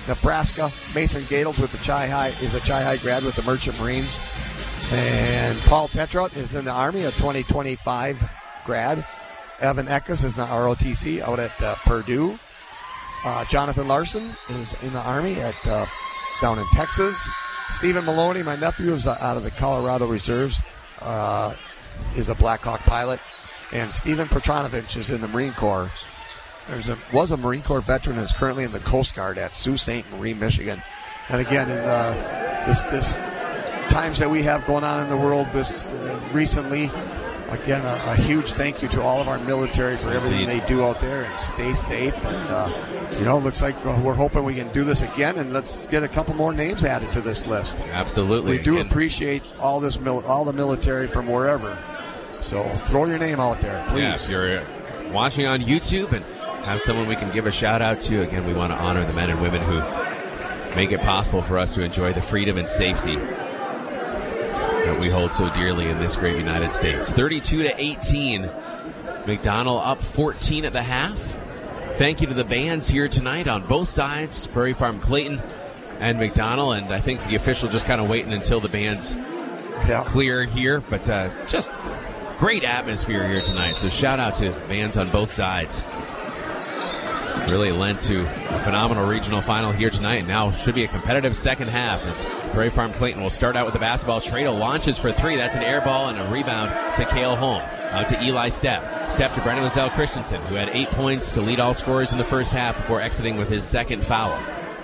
Nebraska. Mason Gadels with the is a Chi-High grad with the Merchant Marines. And Paul Tetra is in the Army, a 2025 grad. Evan Eckes is in the ROTC out at Purdue. Jonathan Larson is in the Army at down in Texas. Stephen Maloney, my nephew, is out of the Colorado Reserves, is a Blackhawk pilot. And Stephen Petronovich is in the Marine Corps. Was a Marine Corps veteran and is currently in the Coast Guard at Sault Ste. Marie, Michigan. And again, in this times that we have going on in the world this recently, again, a huge thank you to all of our military for everything they do out there, and stay safe. And, looks like we're hoping we can do this again, and let's get a couple more names added to this list. Absolutely. We do appreciate all the military from wherever. So throw your name out there, please. Yeah, if you're watching on YouTube and have someone we can give a shout-out to, again, we want to honor the men and women who make it possible for us to enjoy the freedom and safety that we hold so dearly in this great United States. 32-18. McDonald up 14 at the half. Thank you to the bands here tonight on both sides, Prairie Farm Clayton and McDonald. And I think the official just kind of waiting until the bands clear here. But just great atmosphere here tonight. So shout out to bands on both sides. Really lent to a phenomenal regional final here tonight. And now should be a competitive second half as Prairie Farm Clayton will start out with the basketball. Trado launches for three. That's an air ball and a rebound to Cale Holm. Out to Eli Stepp. Stepp to Brennan Mazel Christensen, who had 8 points to lead all scorers in the first half before exiting with his second foul.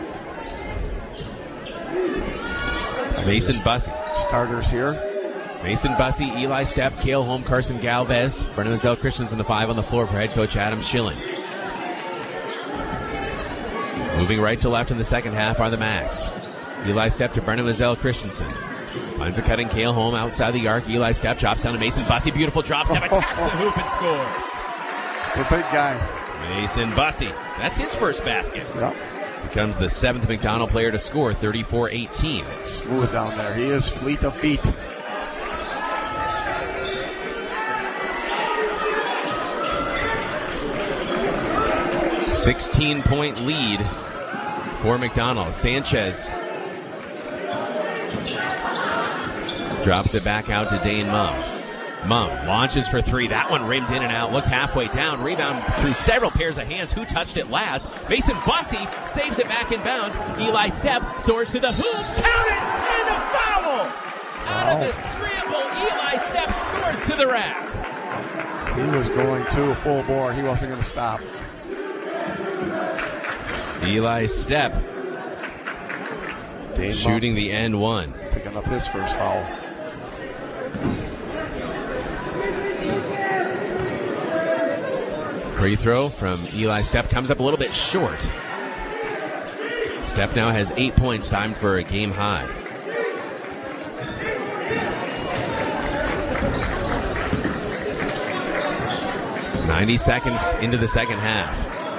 Mason Bussey. Starters here. Mason Bussey, Eli Stepp, Cale Holm, Carson Galvez. Brennan Mazel Christensen, the 5 on the floor for head coach Adam Schilling. Moving right to left in the second half are the Macs. Eli Stepp to Brennan Mazel Christensen. Finds a cutting Cale Holm outside the arc. Eli Stepp drops down to Mason Bussey. Beautiful drop step. Attacks the hoop and scores. The big guy. Mason Bussey. That's his first basket. Yep. Becomes the 7th McDonald player to score, 34-18. Smooth down there. He is fleet of feet. $16-point lead for McDonald. Sanchez drops it back out to Dane Mumm. Mumm launches for three. That one rimmed in and out. Looked halfway down. Rebound through several pairs of hands. Who touched it last? Mason Bussey saves it back in bounds. Eli Stepp soars to the hoop. Count it! And a foul! Out of the scramble, Eli Stepp soars to the rack. He was going to full bore. He wasn't going to stop. Eli Stepp shooting the end one. Picking up his first foul. Free throw from Eli Stepp comes up a little bit short. Stepp now has 8 points, timed for a game high. "90 seconds into the second half.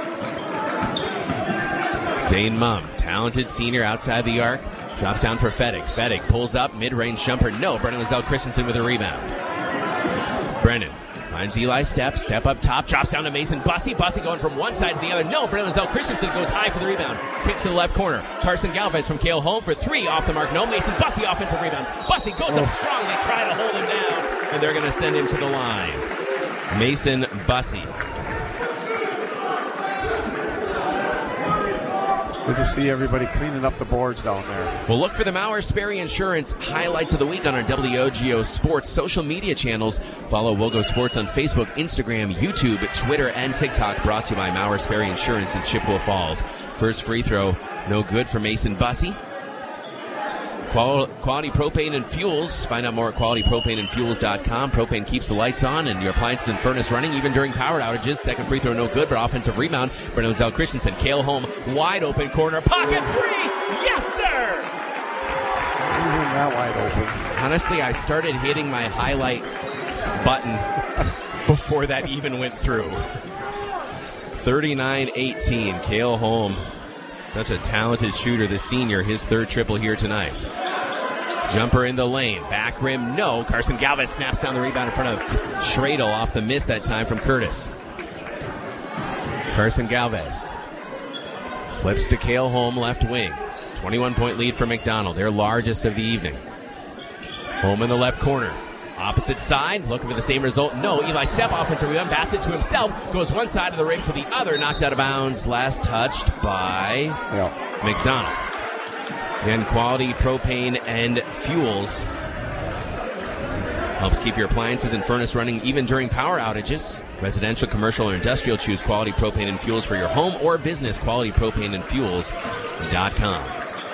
Dane Mumm, talented senior outside the arc, drops down for Fettig. Fettig pulls up, mid-range jumper. No, Brennan Mazel Christensen with a rebound. Brennan finds Eli Stepp. Stepp up top, drops down to Mason Bussey. Bussey going from one side to the other. No, Brennan Mazel Christensen goes high for the rebound. Kicks to the left corner. Carson Galvez from Cale Holm for three, off the mark. No, Mason Bussey offensive rebound. Bussey goes up strong. They try to hold him down, and they're going to send him to the line. Mason Bussey. Good to see everybody cleaning up the boards down there. Well, look for the Mauer Sperry Insurance highlights of the week on our WOGO Sports social media channels. Follow WOGO Sports on Facebook, Instagram, YouTube, Twitter, and TikTok. Brought to you by Mauer Sperry Insurance in Chippewa Falls. First free throw, no good for Mason Bussey. Quality Propane and Fuels. Find out more at qualitypropaneandfuels.com. Propane keeps the lights on and your appliances and furnace running even during power outages. Second free throw, no good, but offensive rebound. Brennan Mazel Christensen, Cale Holm, wide open corner, pocket three. Yes, sir. Even that wide open. Honestly, I started hitting my highlight button before that even went through. 39-18. Cale Holm, such a talented shooter, the senior, his third triple here tonight. Jumper in the lane, back rim, no. Carson Galvez snaps down the rebound in front of Schradel off the miss that time from Curtis. Carson Galvez Flips to Cale Holm, left wing. 21-point lead for McDonald, their largest of the evening. Holm in the left corner. Opposite side, looking for the same result. No, Eli Stepp, offensive rebound, Bassett to himself, goes one side of the ring to the other, knocked out of bounds, last touched by McDonald. Again, Quality Propane and Fuels helps keep your appliances and furnace running even during power outages. Residential, commercial, or industrial, choose Quality Propane and Fuels for your home or business. QualityPropaneandFuels.com.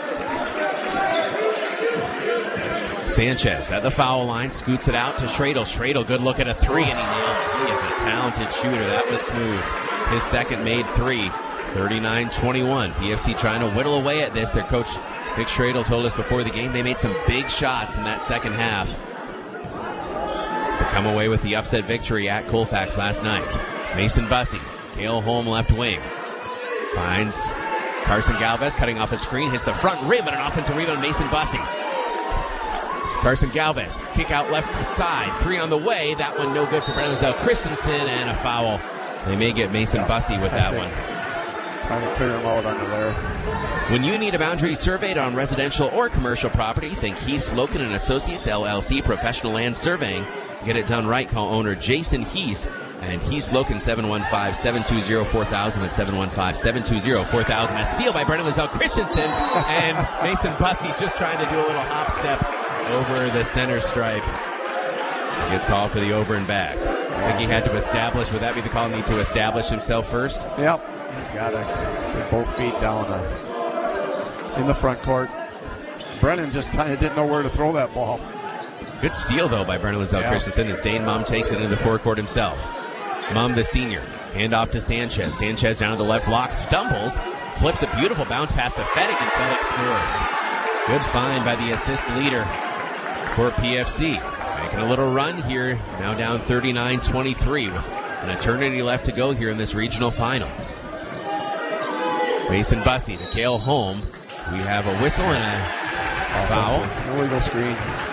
Sanchez at the foul line, scoots it out to Schradel. Schradel, good look at a three, and he nailed it. He is a talented shooter. That was smooth. His second made three, 39-21. PFC trying to whittle away at this. Their coach, Vic Schradel, told us before the game they made some big shots in that second half to come away with the upset victory at Colfax last night. Mason Bussey, Cale Holm left wing. Finds Carson Galvez cutting off a screen, hits the front rim, and an offensive rebound, Mason Bussey. Carson Galvez, kick out left side, three on the way. That one no good for Brennan Christensen, and a foul. They may get Mason Bussey with that one. Trying to clear him out under there. When you need a boundary surveyed on residential or commercial property, think Heath, Loken and Associates, LLC, Professional Land Surveying. Get it done right. Call owner Jason Heath and Heath Loken, 715-720-4000. That's 715-720-4000. A steal by Brennan Christensen, and Mason Bussey just trying to do a little hop step over the center stripe. He gets called for the over and back. I think he had to establish. Would that be the call? Need to establish himself first? Yep. He's got to get both feet down in the front court. Brennan just kind of didn't know where to throw that ball. Good steal, though, by Brennan Christensen as Dane Mumm takes it into the forecourt himself. Mumm, the senior. Hand off to Sanchez. Sanchez down to the left block. Stumbles. Flips a beautiful bounce pass to Fettig, and Fettig scores. Good find by the assist leader for PFC. Making a little run here. Now down 39-23 with an eternity left to go here in this regional final. Mason Bussey to Cale Holm. We have a whistle and a foul. Illegal screen.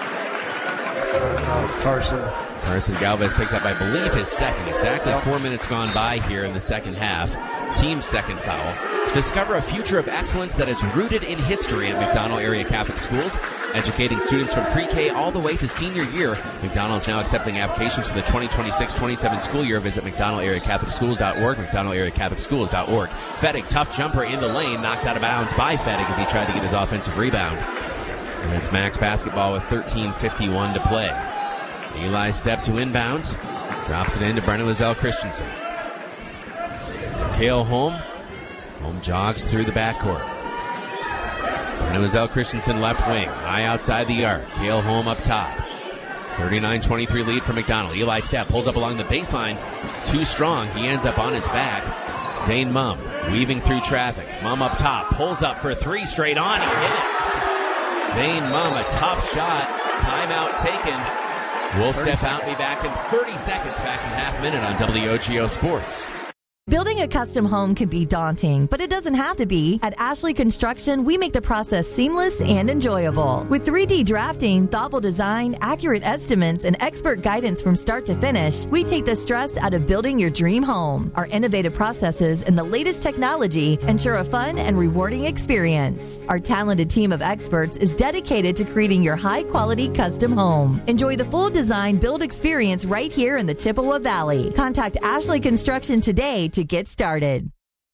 Carson Galvez picks up, I believe, his second. Exactly 4 minutes gone by here in the second half. Team's second foul. Discover a future of excellence that is rooted in history at McDonald Area Catholic Schools. Educating students from pre-K all the way to senior year. McDonald is now accepting applications for the 2026-27 school year. Visit McDonaldAreaCatholicSchools.org, McDonaldAreaCatholicSchools.org. Fettig, tough jumper in the lane, knocked out of bounds by Fettig as he tried to get his offensive rebound. And it's Max basketball with 13:51 to play. Eli Stepp to inbound. Drops it into Brennan Christensen. Cale Holm. Holm jogs through the backcourt. Brennan Christensen left wing. High outside the arc. Cale Holm up top. 39-23 lead for McDonald. Eli Stepp pulls up along the baseline. Too strong. He ends up on his back. Dane Mumm weaving through traffic. Mumm up top. Pulls up for three straight on. He hit it. Dane Mumm, a tough shot. Timeout taken. We'll step out and be back in 30 seconds, back in half minute on WOGO Sports. Building a custom home can be daunting, but it doesn't have to be. At Ashley Construction, we make the process seamless and enjoyable. With 3D drafting, thoughtful design, accurate estimates, and expert guidance from start to finish, we take the stress out of building your dream home. Our innovative processes and the latest technology ensure a fun and rewarding experience. Our talented team of experts is dedicated to creating your high-quality custom home. Enjoy the full design build experience right here in the Chippewa Valley. Contact Ashley Construction today to get started.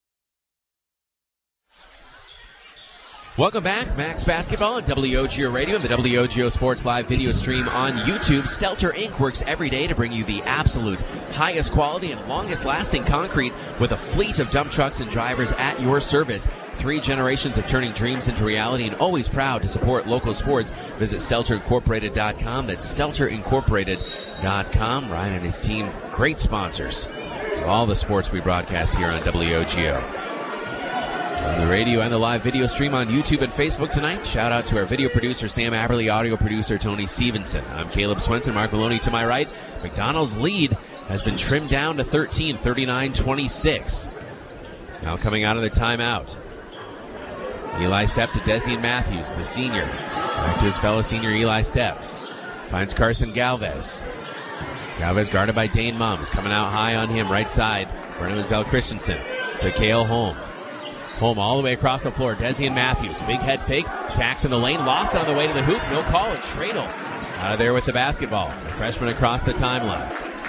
Welcome back. Max Basketball on WOGO Radio and the WOGO Sports Live video stream on YouTube. Stelter Inc. works every day to bring you the absolute highest quality and longest lasting concrete with a fleet of dump trucks and drivers at your service. 3 generations of turning dreams into reality and always proud to support local sports. Visit StelterIncorporated.com. That's StelterIncorporated.com. Ryan and his team, great sponsors of all the sports we broadcast here on WOGO. On the radio and the live video stream on YouTube and Facebook tonight. Shout out to our video producer, Sam Aberly, audio producer, Tony Stevenson. I'm Caleb Swenson, Mark Maloney to my right. McDonald's lead has been trimmed down to 13, 39-26. Now coming out of the timeout. Eli Stepp to Desian Matthews, the senior. Back to his fellow senior, Eli Stepp. Finds Carson Galvez. Galvez guarded by Dane Mumm. Coming out high on him, right side. Brennan Christensen to Cale Holm. Home all the way across the floor. Desi and Matthews. Big head fake. Attacks in the lane. Lost on the way to the hoop. No call. And Schradel out of there with the basketball. The freshman across the timeline.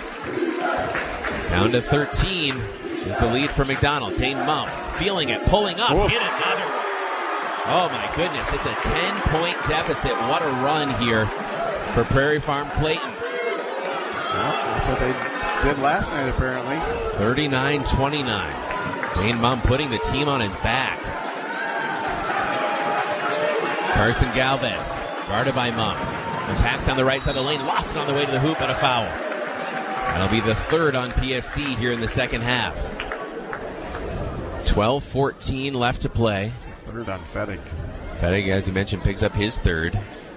Down to 13 is the lead for McDonald. Dane Mumm feeling it. Pulling up. Oof. Hit another. Oh, my goodness. It's a 10-point deficit. What a run here for Prairie Farm Clayton. Well, that's what they did last night, apparently. 39-29. Dane Mumm putting the team on his back. Carson Galvez, guarded by Mumm. Attacks down the right side of the lane. Lost it on the way to the hoop and a foul. That'll be the third on PFC here in the second half. 12-14 left to play. Third on Fettig. Fettig, as you mentioned, picks up his third.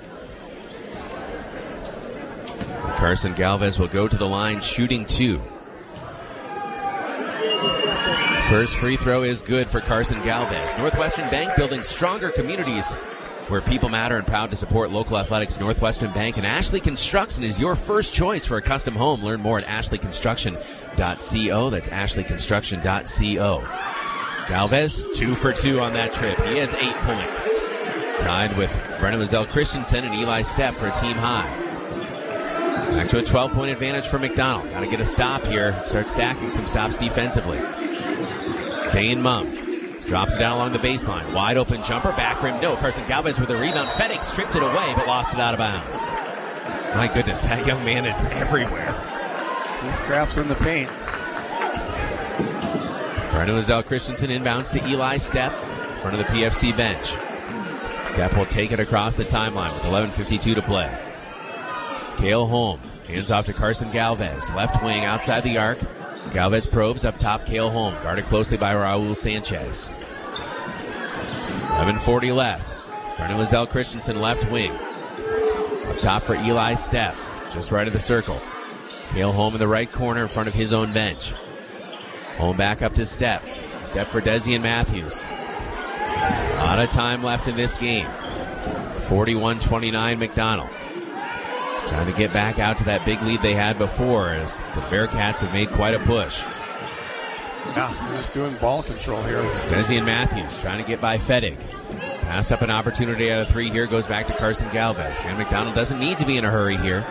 Carson Galvez will go to the line shooting 2. First free throw is good for Carson Galvez. Northwestern Bank building stronger communities where people matter and proud to support local athletics. Northwestern Bank and Ashley Construction is your first choice for a custom home. Learn more at ashleyconstruction.co. That's ashleyconstruction.co. Galvez, 2 for 2 on that trip. He has 8 points. Tied with Brennan Mazel Christensen and Eli Stepp for a team high. Back to a 12-point advantage for McDonald. Got to get a stop here. Start stacking some stops defensively. Dane Mumm drops it down along the baseline. Wide open jumper, back rim, no. Carson Galvez with a rebound. Fettig stripped it away, but lost it out of bounds. My goodness, that young man is everywhere. He scraps in the paint. Brennan Mazel Christensen inbounds to Eli Stepp, in front of the PFC bench. Stepp will take it across the timeline with 11:52 to play. Cale Holm hands off to Carson Galvez. Left wing outside the arc. Galvez probes up top. Cale Holm guarded closely by Raul Sanchez. 11:40 left. Brennan Mazel Christensen left wing. Up top for Eli Stepp. Just right of the circle. Cale Holm in the right corner in front of his own bench. Holm back up to Stepp. Stepp for Desi and Matthews. A lot of time left in this game. 41-29 McDonald. Trying to get back out to that big lead they had before as the Bearcats have made quite a push. Yeah, he's doing ball control here. Desi and Matthews trying to get by Fettig. Passed up an opportunity out of 3 here. Goes back to Carson Galvez. And McDonald doesn't need to be in a hurry here.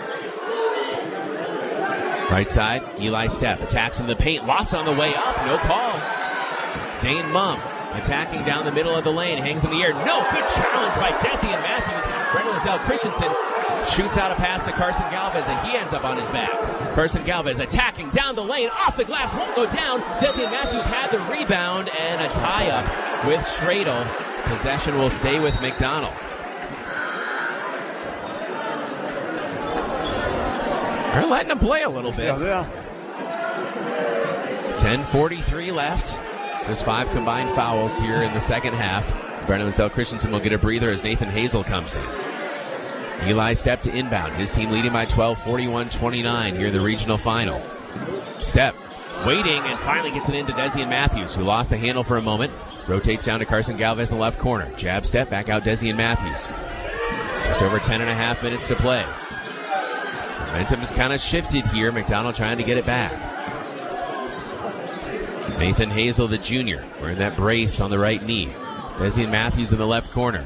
Right side, Eli Stepp attacks from the paint. Lost on the way up. No call. Dane Mumm attacking down the middle of the lane. Hangs in the air. No. Good challenge by Desi and Matthews. Brendan Mazel Christensen shoots out a pass to Carson Galvez, and he ends up on his back. Carson Galvez attacking down the lane. Off the glass. Won't go down. Desi and Matthews had the rebound and a tie-up with Schradel. Possession will stay with McDonald. They're letting him play a little bit. Yeah. 10:43 left. There's 5 combined fouls here in the second half. Brendan Mazel Christensen will get a breather as Nathan Hazel comes in. Eli Stepp to inbound. His team leading by 12, 41-29 here in the regional final. Stepp waiting and finally gets it into Desi and Matthews, who lost the handle for a moment. Rotates down to Carson Galvez in the left corner. Jab step, back out Desi and Matthews. Just over 10.5 minutes to play. Momentum has kind of shifted here. McDonald trying to get it back. Nathan Hazel, the junior, wearing that brace on the right knee. Desi and Matthews in the left corner.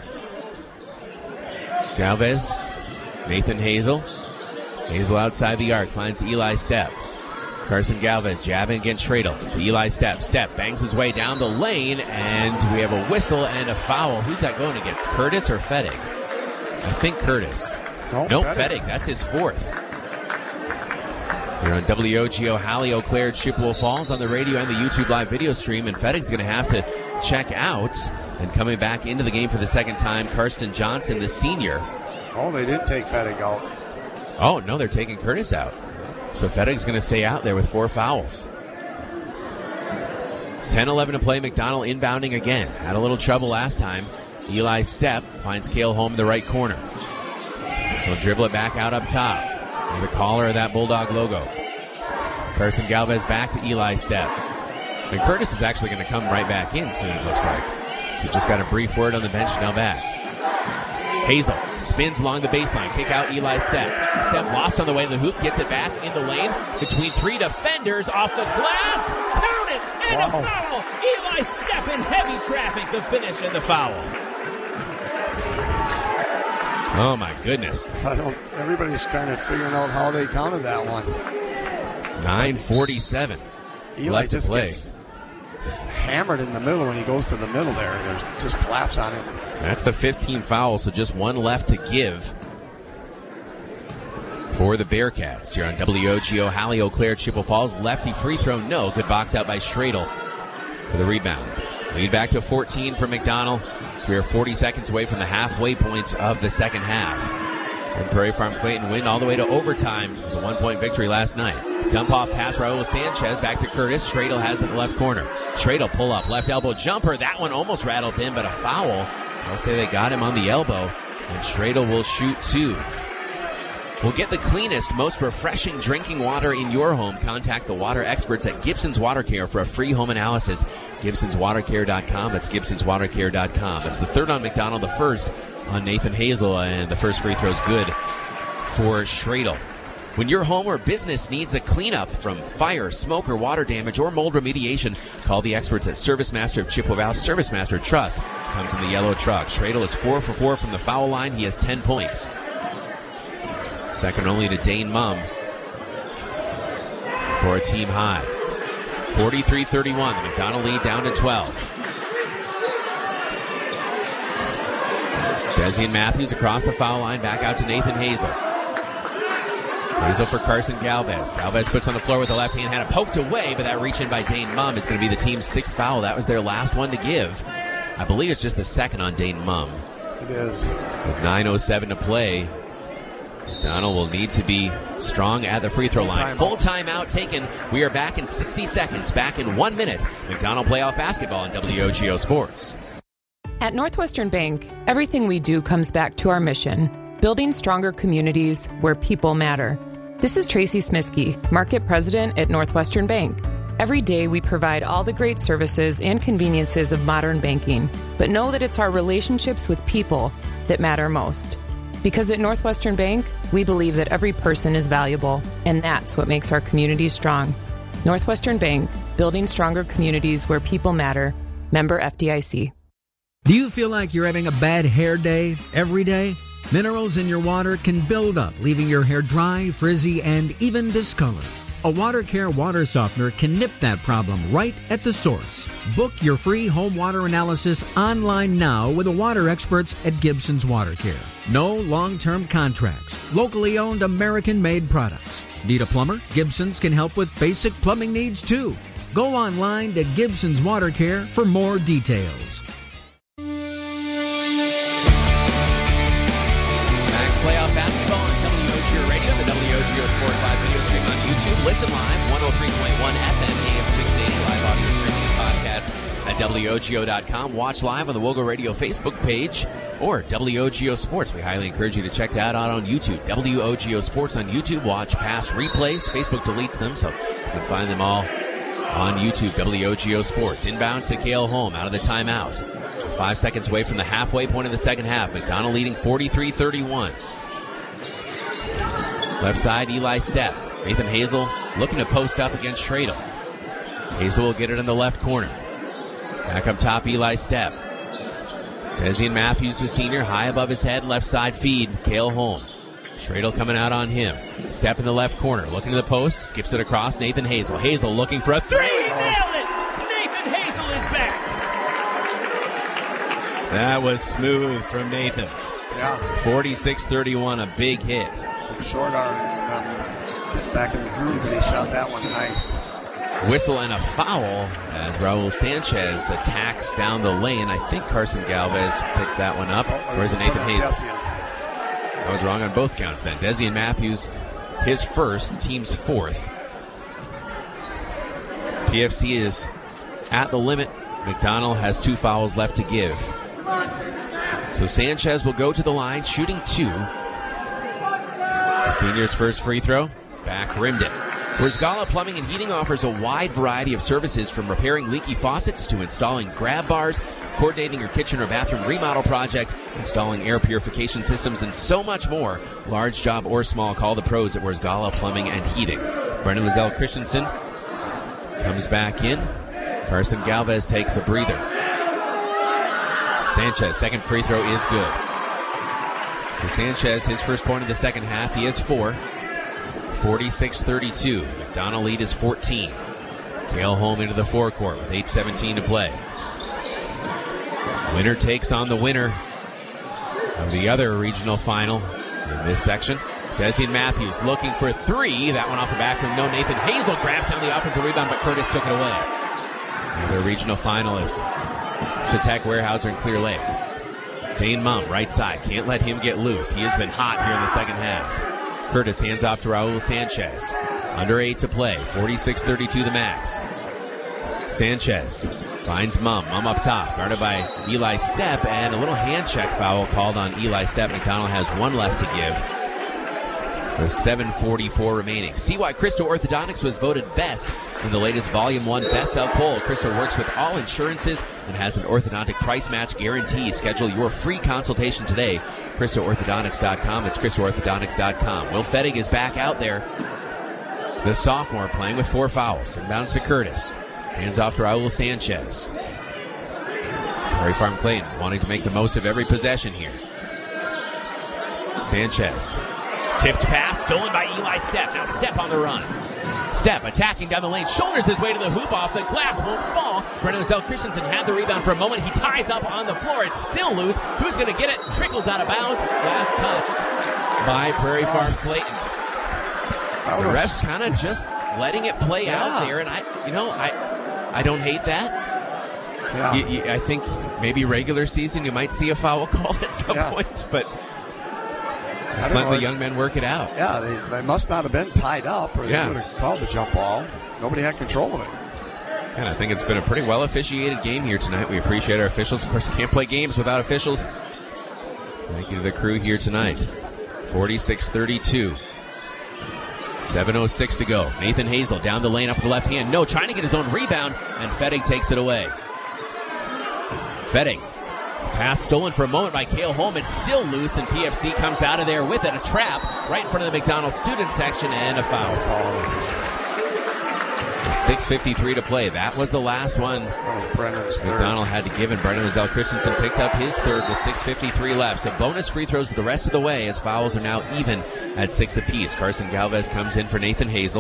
Galvez, Nathan Hazel. Hazel outside the arc, finds Eli Stepp. Carson Galvez jabbing against Schradel. To Eli Stepp. Stepp bangs his way down the lane, and we have a whistle and a foul. Who's that going against? Curtis or Fettig? I think Curtis. Nope, Fettig. That's his 4th. You're on WOGO, Halley, Eau Claire, Chippewa Falls on the radio and the YouTube live video stream, and Fettig's going to have to check out. And coming back into the game for the second time, Karsten Johnson, the senior. Oh, they did take Fettig out. Oh, no, they're taking Curtis out. So Fettig's going to stay out there with 4 fouls. 10-11 to play. McDonald inbounding again. Had a little trouble last time. Eli Stepp finds Cale Holm in the right corner. He'll dribble it back out up top. And the collar of that Bulldog logo. Carson Galvez back to Eli Stepp. And Curtis is actually going to come right back in soon, it looks like. So just got a brief word on the bench, now back. Hazel spins along the baseline. Kick out Eli Stepp. Stepp lost on the way to the hoop. Gets it back in the lane between 3 defenders. Off the glass. Count it. And a foul! Eli Stepp in heavy traffic, the finish and the foul. Oh, my goodness. Everybody's kind of figuring out how they counted that one. 9:47. Eli just gets hammered in the middle when he goes to the middle there. There's just collapse on him. That's the 15th foul, so just one left to give for the Bearcats here on WOGO. Hallie Eau Claire, Chippewa Falls. Lefty free throw, no. Good box out by Schradel for the rebound. Lead back to 14 for McDonald. So we are 40 seconds away from the halfway point of the second half. And Prairie Farm Clayton win all the way to overtime with a 1-point victory last night. Dump off pass, Raul Sanchez back to Curtis. Schradel has it in the left corner. Schradel pull up, left elbow jumper. That one almost rattles in, but a foul. I'll say they got him on the elbow, and Schradel will shoot 2. We'll get the cleanest, most refreshing drinking water in your home. Contact the water experts at Gibson's Water Care for a free home analysis. Gibson'sWaterCare.com. That's Gibson'sWaterCare.com. That's the third on McDonald, the first on Nathan Hazel, and the first free throw's good for Schradel. When your home or business needs a cleanup from fire, smoke, or water damage or mold remediation, call the experts at ServiceMaster of Chippewa Valley. ServiceMaster Trust comes in the yellow truck. Schradel is 4 for 4 from the foul line. He has 10 points. Second only to Dane Mumm for a team high. 43-31. The McDonald lead down to 12. Desian Matthews across the foul line. Back out to Nathan Hazel. Hazel for Carson Galvez. Galvez puts on the floor with the left hand. Had it poked away, but that reach in by Dane Mumm is going to be the team's 6th foul. That was their last one to give. I believe it's just the second on Dane Mumm. It is. With 9:07 to play, McDonald will need to be strong at the free throw line. Full timeout taken. We are back in 60 seconds. Back in 1 minute. McDonald playoff basketball on WOGO Sports. At Northwestern Bank, everything we do comes back to our mission, building stronger communities where people matter. This is Tracy Smiskey, Market President at Northwestern Bank. Every day we provide all the great services and conveniences of modern banking, but know that it's our relationships with people that matter most. Because at Northwestern Bank, we believe that every person is valuable, and that's what makes our community strong. Northwestern Bank, building stronger communities where people matter. Member FDIC. Do you feel like you're having a bad hair day every day? Minerals in your water can build up, leaving your hair dry, frizzy, and even discolored. A Water Care water softener can nip that problem right at the source. Book your free home water analysis online now with the water experts at Gibson's Water Care. No long-term contracts. Locally owned, American-made products. Need a plumber? Gibson's can help with basic plumbing needs too. Go online to Gibson's Water Care for more details. Playoff basketball on WOGO Radio, the WOGO Sport 5 video stream on YouTube. Listen live, 103.1 FM, AM 680, live audio streaming and podcast at WOGO.com. Watch live on the WOGO Radio Facebook page or WOGO Sports. We highly encourage you to check that out on YouTube. WOGO Sports on YouTube. Watch past replays. Facebook deletes them, so you can find them all on YouTube. WOGO Sports. Inbounds to Cale Holm out of the timeout. 5 seconds away from the halfway point of the second half. McDonald leading 43-31. Left side, Eli Stepp. Nathan Hazel looking to post up against Schradel. Hazel will get it in the left corner. Back up top, Eli Stepp. Desian Matthews, the senior, high above his head, left side feed. Cale Holm. Schradel coming out on him. Stepp in the left corner, looking to the post, skips it across. Nathan Hazel. Hazel looking for a three. Nailed it! Nathan Hazel is back. That was smooth from Nathan. Yeah. 46-31, a big hit. Short arm, get back in the groove, but he shot that one nice. Whistle and a foul as Raul Sanchez attacks down the lane. I think Carson Galvez picked that one up. Or is it Nathan Hazel? I was wrong on both counts then. Desian Matthews, his first, team's fourth. PFC is at the limit. McDonald has 2 fouls left to give. So Sanchez will go to the line, shooting 2. The senior's first free throw, back rimmed it. Rizgala Plumbing and Heating offers a wide variety of services from repairing leaky faucets to installing grab bars, coordinating your kitchen or bathroom remodel project, installing air purification systems, and so much more. Large job or small, call the pros at Rizgala Plumbing and Heating. Brendan Lizelle Christensen comes back in. Carson Galvez takes a breather. Sanchez, second free throw is good. So Sanchez, his first point of the second half, he has 4. 46-32. McDonald lead is 14. Cale Holm into the forecourt with 8:17 to play. Winner takes on the winner of the other regional final in this section. Desian Matthews looking for 3. That one off the back with no. Nathan Hazel grabs down the offensive rebound, but Curtis took it away. Another regional finalist, Chautauqua Weyerhaeuser and Clear Lake. Dane Mumm, right side. Can't let him get loose. He has been hot here in the second half. Curtis hands off to Raul Sanchez. Under 8 to play. 46-32 the max. Sanchez finds Mumm. Mumm up top. Guarded by Eli Stepp, and a little hand check foul called on Eli Stepp. McDonald has 1 left to give, with 7:44 remaining. See why Christo Orthodontics was voted best in the latest Volume 1 Best of poll. Christo works with all insurances and has an orthodontic price match guarantee. Schedule your free consultation today. ChristoOrthodontics.com. It's ChristoOrthodontics.com. Will Fettig is back out there. The sophomore playing with 4 fouls. Inbounds to Curtis. Hands off to Raul Sanchez. Prairie Farm Clayton wanting to make the most of every possession here. Sanchez. Tipped pass, stolen by Eli Stepp. Now Stepp on the run. Stepp attacking down the lane, shoulders his way to the hoop, off the glass, won't fall. Brennan Zell Christensen had the rebound for a moment. He ties up on the floor. It's still loose. Who's going to get it? Trickles out of bounds. Last touched by Prairie Farm Clayton. The refs kind of just letting it play out there, and I don't hate that. Yeah. I think maybe regular season you might see a foul call at some point, but just let the young men work it out. Yeah, they must not have been tied up, or they would have called the jump ball. Nobody had control of it. And I think it's been a pretty well-officiated game here tonight. We appreciate our officials. Of course, can't play games without officials. Thank you to the crew here tonight. 46-32. 7:06 to go. Nathan Hazel down the lane up the left hand. No, trying to get his own rebound, and Fettig takes it away. Fettig. Pass stolen for a moment by Cale Holm. It's still loose, and PFC comes out of there with it. A trap right in front of the McDonald student section, and a foul. 6:53 to play. That was the last one McDonald had to give, and Brennan Zell Christensen picked up his third with 6:53 left. So bonus free throws the rest of the way, as fouls are now even at 6 apiece. Carson Galvez comes in for Nathan Hazel.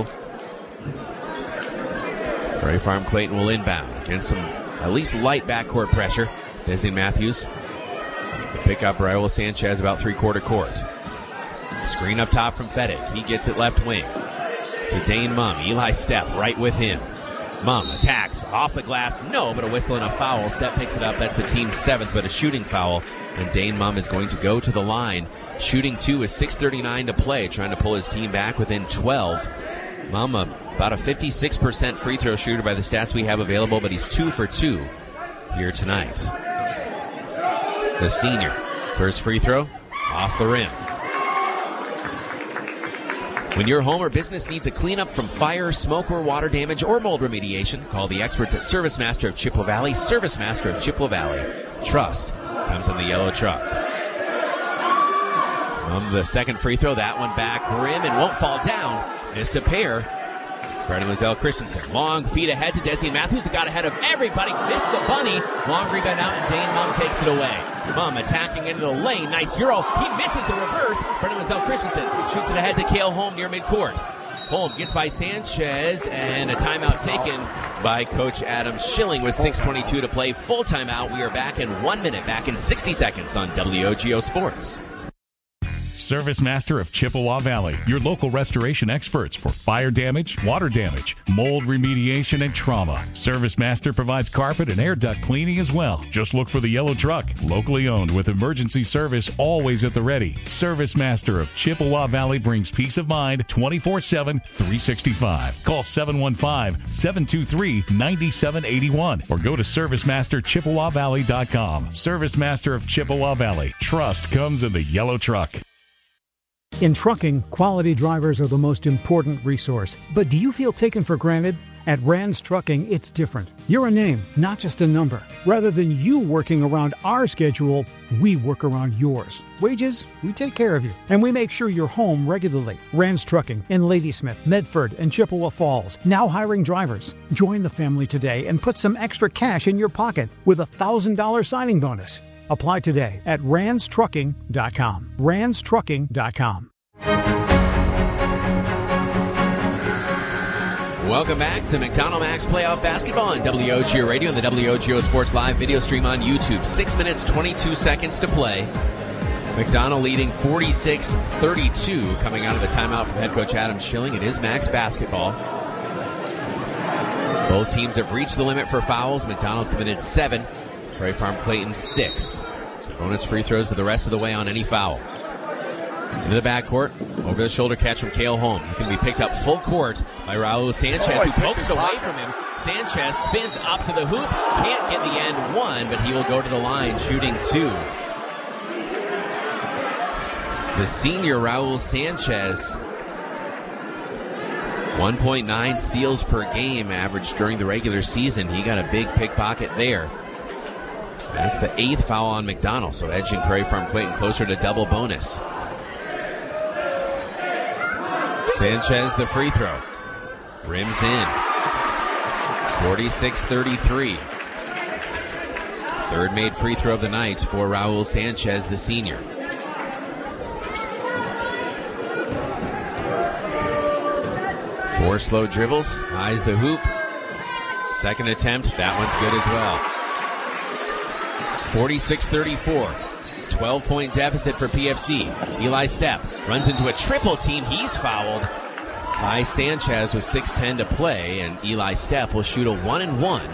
Prairie Farm Clayton will inbound against some at least light backcourt pressure. Desian Matthews pick up Raul Sanchez about three-quarter court. Screen up top from Fettig. He gets it left wing to Dane Mumm. Eli Stepp right with him. Mumm attacks off the glass. No, but a whistle and a foul. Stepp picks it up. That's the team's 7th, but a shooting foul. And Dane Mumm is going to go to the line. Shooting 2 with 6:39 to play, trying to pull his team back within 12. Mumm, about a 56% free throw shooter by the stats we have available, but he's 2 for 2 here tonight. The senior. First free throw, off the rim. When your home or business needs a cleanup from fire, smoke, or water damage or mold remediation, call the experts at Service Master of Chippewa Valley. Service Master of Chippewa Valley. Trust comes in the yellow truck. The second free throw, that one back rim and won't fall down. Missed a pair. Brennan Zell Christensen. Long feed ahead to Desian Matthews, who got ahead of everybody. Missed the bunny. Long rebound out, and Dane Mumm takes it away. Mumm attacking into the lane. Nice Euro. He misses the reverse. Brennan Zell Christensen shoots it ahead to Cale Holm near midcourt. Holm gets by Sanchez, and a timeout taken by Coach Adam Schilling with 6:22 to play. Full timeout. We are back in 1 minute, back in 60 seconds on WOGO Sports. Service Master of Chippewa Valley, your local restoration experts for fire damage, water damage, mold remediation, and trauma. Service Master provides carpet and air duct cleaning as well. Just look for the yellow truck, locally owned with emergency service always at the ready. Service Master of Chippewa Valley brings peace of mind 24/7, 365. Call 715-723-9781 or go to ServiceMasterChippewaValley.com. Service Master of Chippewa Valley. Trust comes in the yellow truck. In trucking, quality drivers are the most important resource. But do you feel taken for granted? At Rands Trucking, it's different. You're a name, not just a number. Rather than you working around our schedule, we work around yours. Wages, we take care of you, and we make sure you're home regularly. Rands Trucking in Ladysmith, Medford, and Chippewa Falls, now hiring drivers. Join the family today and put some extra cash in your pocket with a $1,000 signing bonus. Apply today at randstrucking.com. randstrucking.com. Welcome back to McDonald Max Playoff Basketball on WOGO Radio and the WOGO Sports Live video stream on YouTube. 6 minutes, 22 seconds to play. McDonald leading 46-32 coming out of the timeout from head coach Adam Schilling. It is Max basketball. Both teams have reached the limit for fouls. McDonald's committed 7. Prairie Farm Clayton 6. So bonus free throws to the rest of the way on any foul. Into the backcourt, over the shoulder catch from Cale Holm. He's going to be picked up full court by Raul Sanchez, who pokes it away from him. Sanchez spins up to the hoop, can't get the end one, but he will go to the line shooting 2. The senior Raul Sanchez, 1.9 steals per game average during the regular season. He got a big pickpocket there. That's the 8th foul on McDonald, so edging Prairie Farm Clayton closer to double bonus. Sanchez, the free throw. Rims in. 46-33. Third made free throw of the night for Raul Sanchez, the senior. Four slow dribbles. Eyes the hoop. Second attempt. That one's good as well. 46-34. 12-point deficit for PFC. Eli Stepp runs into a triple team. He's fouled by Sanchez with 6:10 to play, and Eli Stepp will shoot a 1-and-1.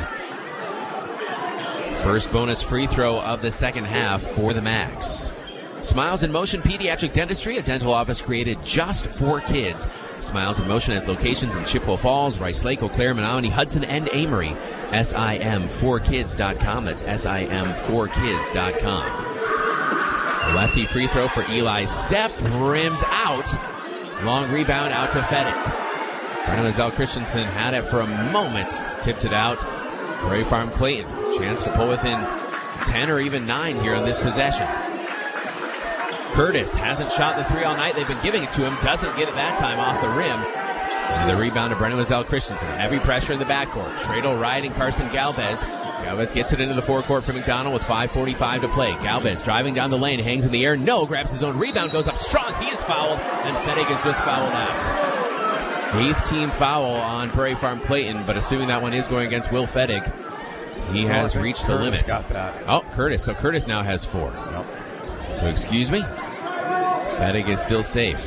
First bonus free throw of the second half for the Max. Smiles in Motion Pediatric Dentistry, a dental office created just for kids. Smiles in Motion has locations in Chippewa Falls, Rice Lake, Eau Claire, Menominee, Hudson, and Amory. SIM4kids.com. That's SIM4kids.com. A lefty free throw for Eli Stepp. Rims out. Long rebound out to Fedek. Brennan Liddell Christensen had it for a moment. Tipped it out. Prairie Farm Clayton. Chance to pull within 10 or even 9 here on this possession. Curtis hasn't shot the 3 all night. They've been giving it to him. Doesn't get it that time off the rim. And the rebound to Brennan Liddell Christensen. Heavy pressure in the backcourt. Schradel riding Carson Galvez. Galvez gets it into the forecourt for McDonald with 5:45 to play. Galvez driving down the lane, hangs in the air. No, grabs his own rebound, goes up strong. He is fouled, and Fedek is just fouled out. 8th team foul on Prairie Farm Clayton, but assuming that one is going against Will Fedek, he has reached the limit. Got that. Oh, Curtis. So Curtis now has 4. Yep. So excuse me. Fedek is still safe.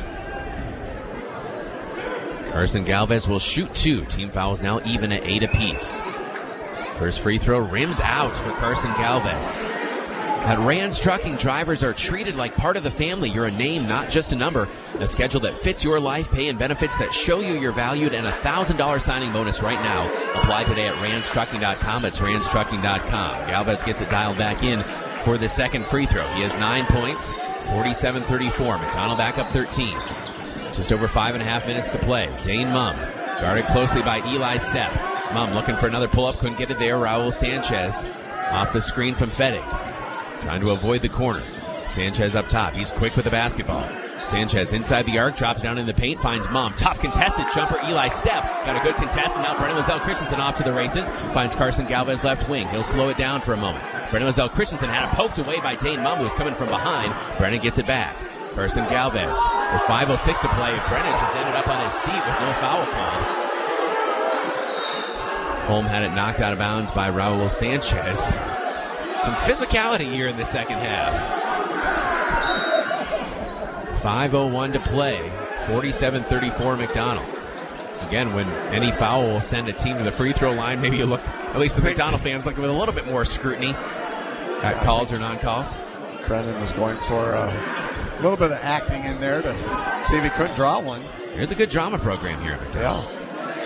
Carson Galvez will shoot 2. Team fouls now even at 8 apiece. First free throw rims out for Carson Galvez. At Rands Trucking, drivers are treated like part of the family. You're a name, not just a number. A schedule that fits your life, pay and benefits that show you you're valued, and a $1,000 signing bonus right now. Apply today at randstrucking.com. It's randstrucking.com. Galvez gets it dialed back in for the second free throw. He has 9 points, 47-34. McDonald back up 13. Just over 5.5 minutes to play. Dane Mumm, guarded closely by Eli Stepp. Mumm looking for another pull-up, couldn't get it there. Raul Sanchez off the screen from Fedek, trying to avoid the corner. Sanchez up top. He's quick with the basketball. Sanchez inside the arc, drops down in the paint, finds Mumm. Tough contested jumper, Eli Stepp. Got a good contest, and now Brennan Liddell Christensen off to the races. Finds Carson Galvez left wing. He'll slow it down for a moment. Brennan Liddell Christensen had it poked away by Dane Mumm, who was coming from behind. Brennan gets it back. Carson Galvez with 5:06 to play. Brennan just ended up on his seat with no foul called. Holm had it knocked out of bounds by Raul Sanchez. Some physicality here in the second half. 5:01 to play. 47-34 McDonald. Again, when any foul will send a team to the free throw line, maybe you look, at least the McDonald fans, looking with a little bit more scrutiny at calls or non-calls. Brennan was going for a little bit of acting in there to see if he couldn't draw one. There's a good drama program here at McDonald. Yeah.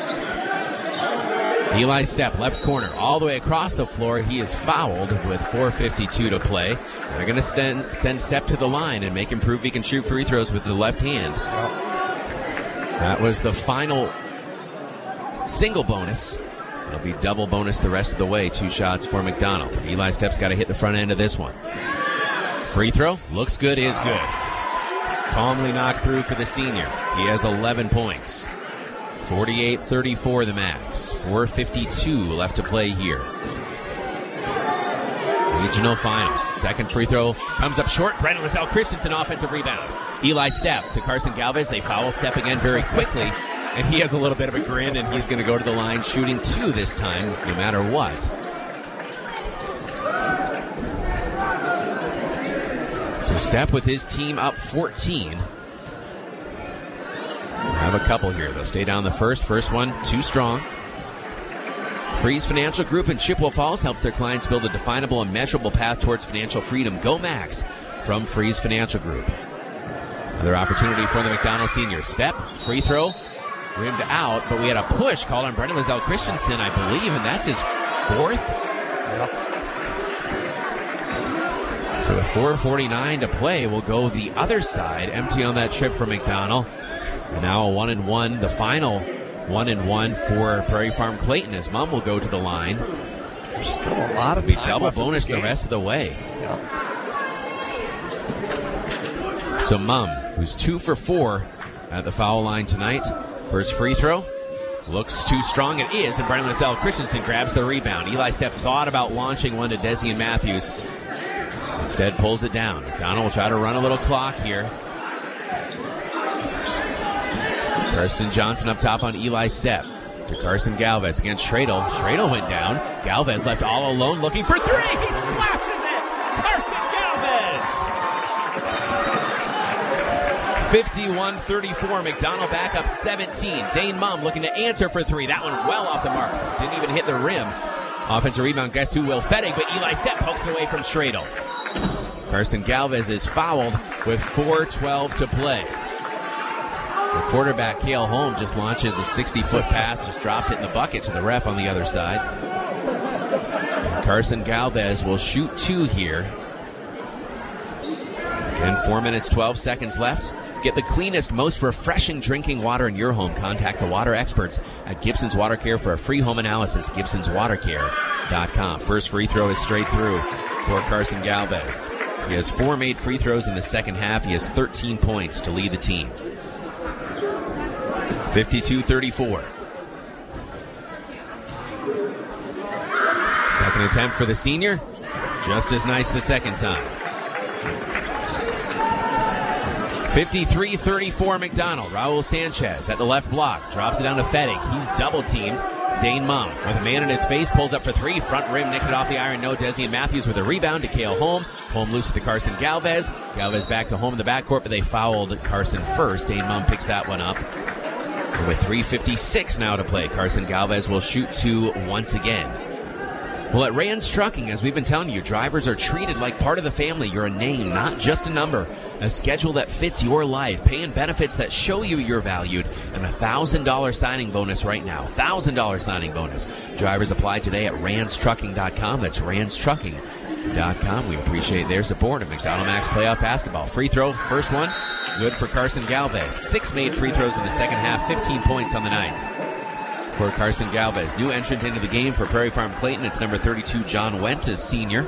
Eli Stepp, left corner, all the way across the floor. He is fouled with 4:52 to play. They're going to send Stepp to the line and make him prove he can shoot free throws with the left hand. That was the final single bonus. It'll be double bonus the rest of the way. 2 shots for McDonald. Eli Stepp's got to hit the front end of this one. Free throw. Looks good, is good. Calmly knocked through for the senior. He has 11 points. 48-34 the Mags. 4:52 left to play here. Regional final. Second free throw comes up short. Brendan Lizelle Christensen, offensive rebound. Eli Stepp to Carson Galvez. They foul Stepp again very quickly. And he has a little bit of a grin, and he's going to go to the line shooting 2 this time, no matter what. So Stepp with his team up 14. Have a couple here. They'll stay down the first. First one, too strong. Freeze Financial Group in Chippewa Falls helps their clients build a definable and measurable path towards financial freedom. Go Max from Freeze Financial Group. Another opportunity for the McDonald senior. Stepp, free throw. Rimmed out, but we had a push called on Brendan Lizelle Christensen, I believe, and that's his 4th. Yep. So with 4:49 to play, we'll go the other side. Empty on that trip for McDonald. And now a 1-and-1, the final 1-and-1 for Prairie Farm Clayton, as Mum will go to the line. There's still a lot of time. Be time double left bonus in this the rest of the way. Yeah. So Mum, who's 2 for 4 at the foul line tonight. First free throw. Looks too strong. It is, and Brendan Lizelle Christensen grabs the rebound. Eli Stepp thought about launching one to Desian Matthews. Instead, pulls it down. McDonald will try to run a little clock here. Preston Johnson up top on Eli Stepp. To Carson Galvez against Schradel. Schradel went down. Galvez left all alone looking for 3. He splashes it! Carson Galvez! 51-34. McDonald back up 17. Dane Mum looking to answer for 3. That one well off the mark. Didn't even hit the rim. Offensive rebound, guess who? Will Fettig, but Eli Stepp pokes it away from Schradel. Carson Galvez is fouled with 4:12 to play. The quarterback, Cale Holm, just launches a 60-foot pass, just dropped it in the bucket to the ref on the other side. And Carson Galvez will shoot 2 here. Again, 4 minutes, 12 seconds left. Get the cleanest, most refreshing drinking water in your home. Contact the water experts at Gibson's Water Care for a free home analysis. Gibson'sWaterCare.com. First free throw is straight through for Carson Galvez. He has 4 made free throws in the second half. He has 13 points to lead the team. 52-34. Second attempt for the senior. Just as nice the second time. 53-34 McDonald. Raul Sanchez at the left block. Drops it down to Fettig. He's double-teamed. Dane Mum with a man in his face. Pulls up for 3. Front rim nicked it off the iron. No. Desian Matthews with a rebound to Cale Holm. Holm loose to Carson Galvez. Galvez back to Holm in the backcourt, but they fouled Carson first. Dane Mum picks that one up. And with 3:56 now to play, Carson Galvez will shoot 2 once again. Well, at Rand's Trucking, as we've been telling you, drivers are treated like part of the family. You're a name, not just a number. A schedule that fits your life, pay and benefits that show you you're valued, and a $1,000 signing bonus right now. $1,000 signing bonus. Drivers apply today at randstrucking.com. That's randstrucking.com. We appreciate their support of McDonald Max Playoff Basketball. Free throw, first one, good for Carson Galvez. 6 made free throws in the second half, 15 points on the night for Carson Galvez. New entrant into the game for Prairie Farm Clayton. It's number 32, John Went, a senior.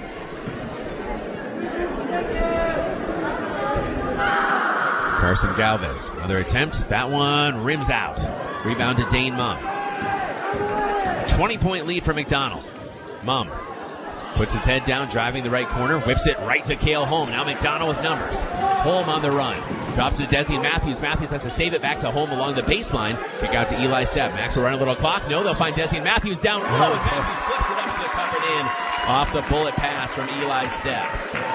Carson Galvez, another attempt. That one rims out. Rebound to Dane Mum. 20-point lead for McDonald. Mum puts his head down, driving the right corner, whips it right to Cale Holm. Now McDonald with numbers. Holm on the run. Drops it to Desian Matthews. Matthews has to save it back to Holm along the baseline. Kick out to Eli Stepp. Max will run a little clock. No, they'll find Desian Matthews down low. And Matthews flips it up to cup it in off the bullet pass from Eli Stepp.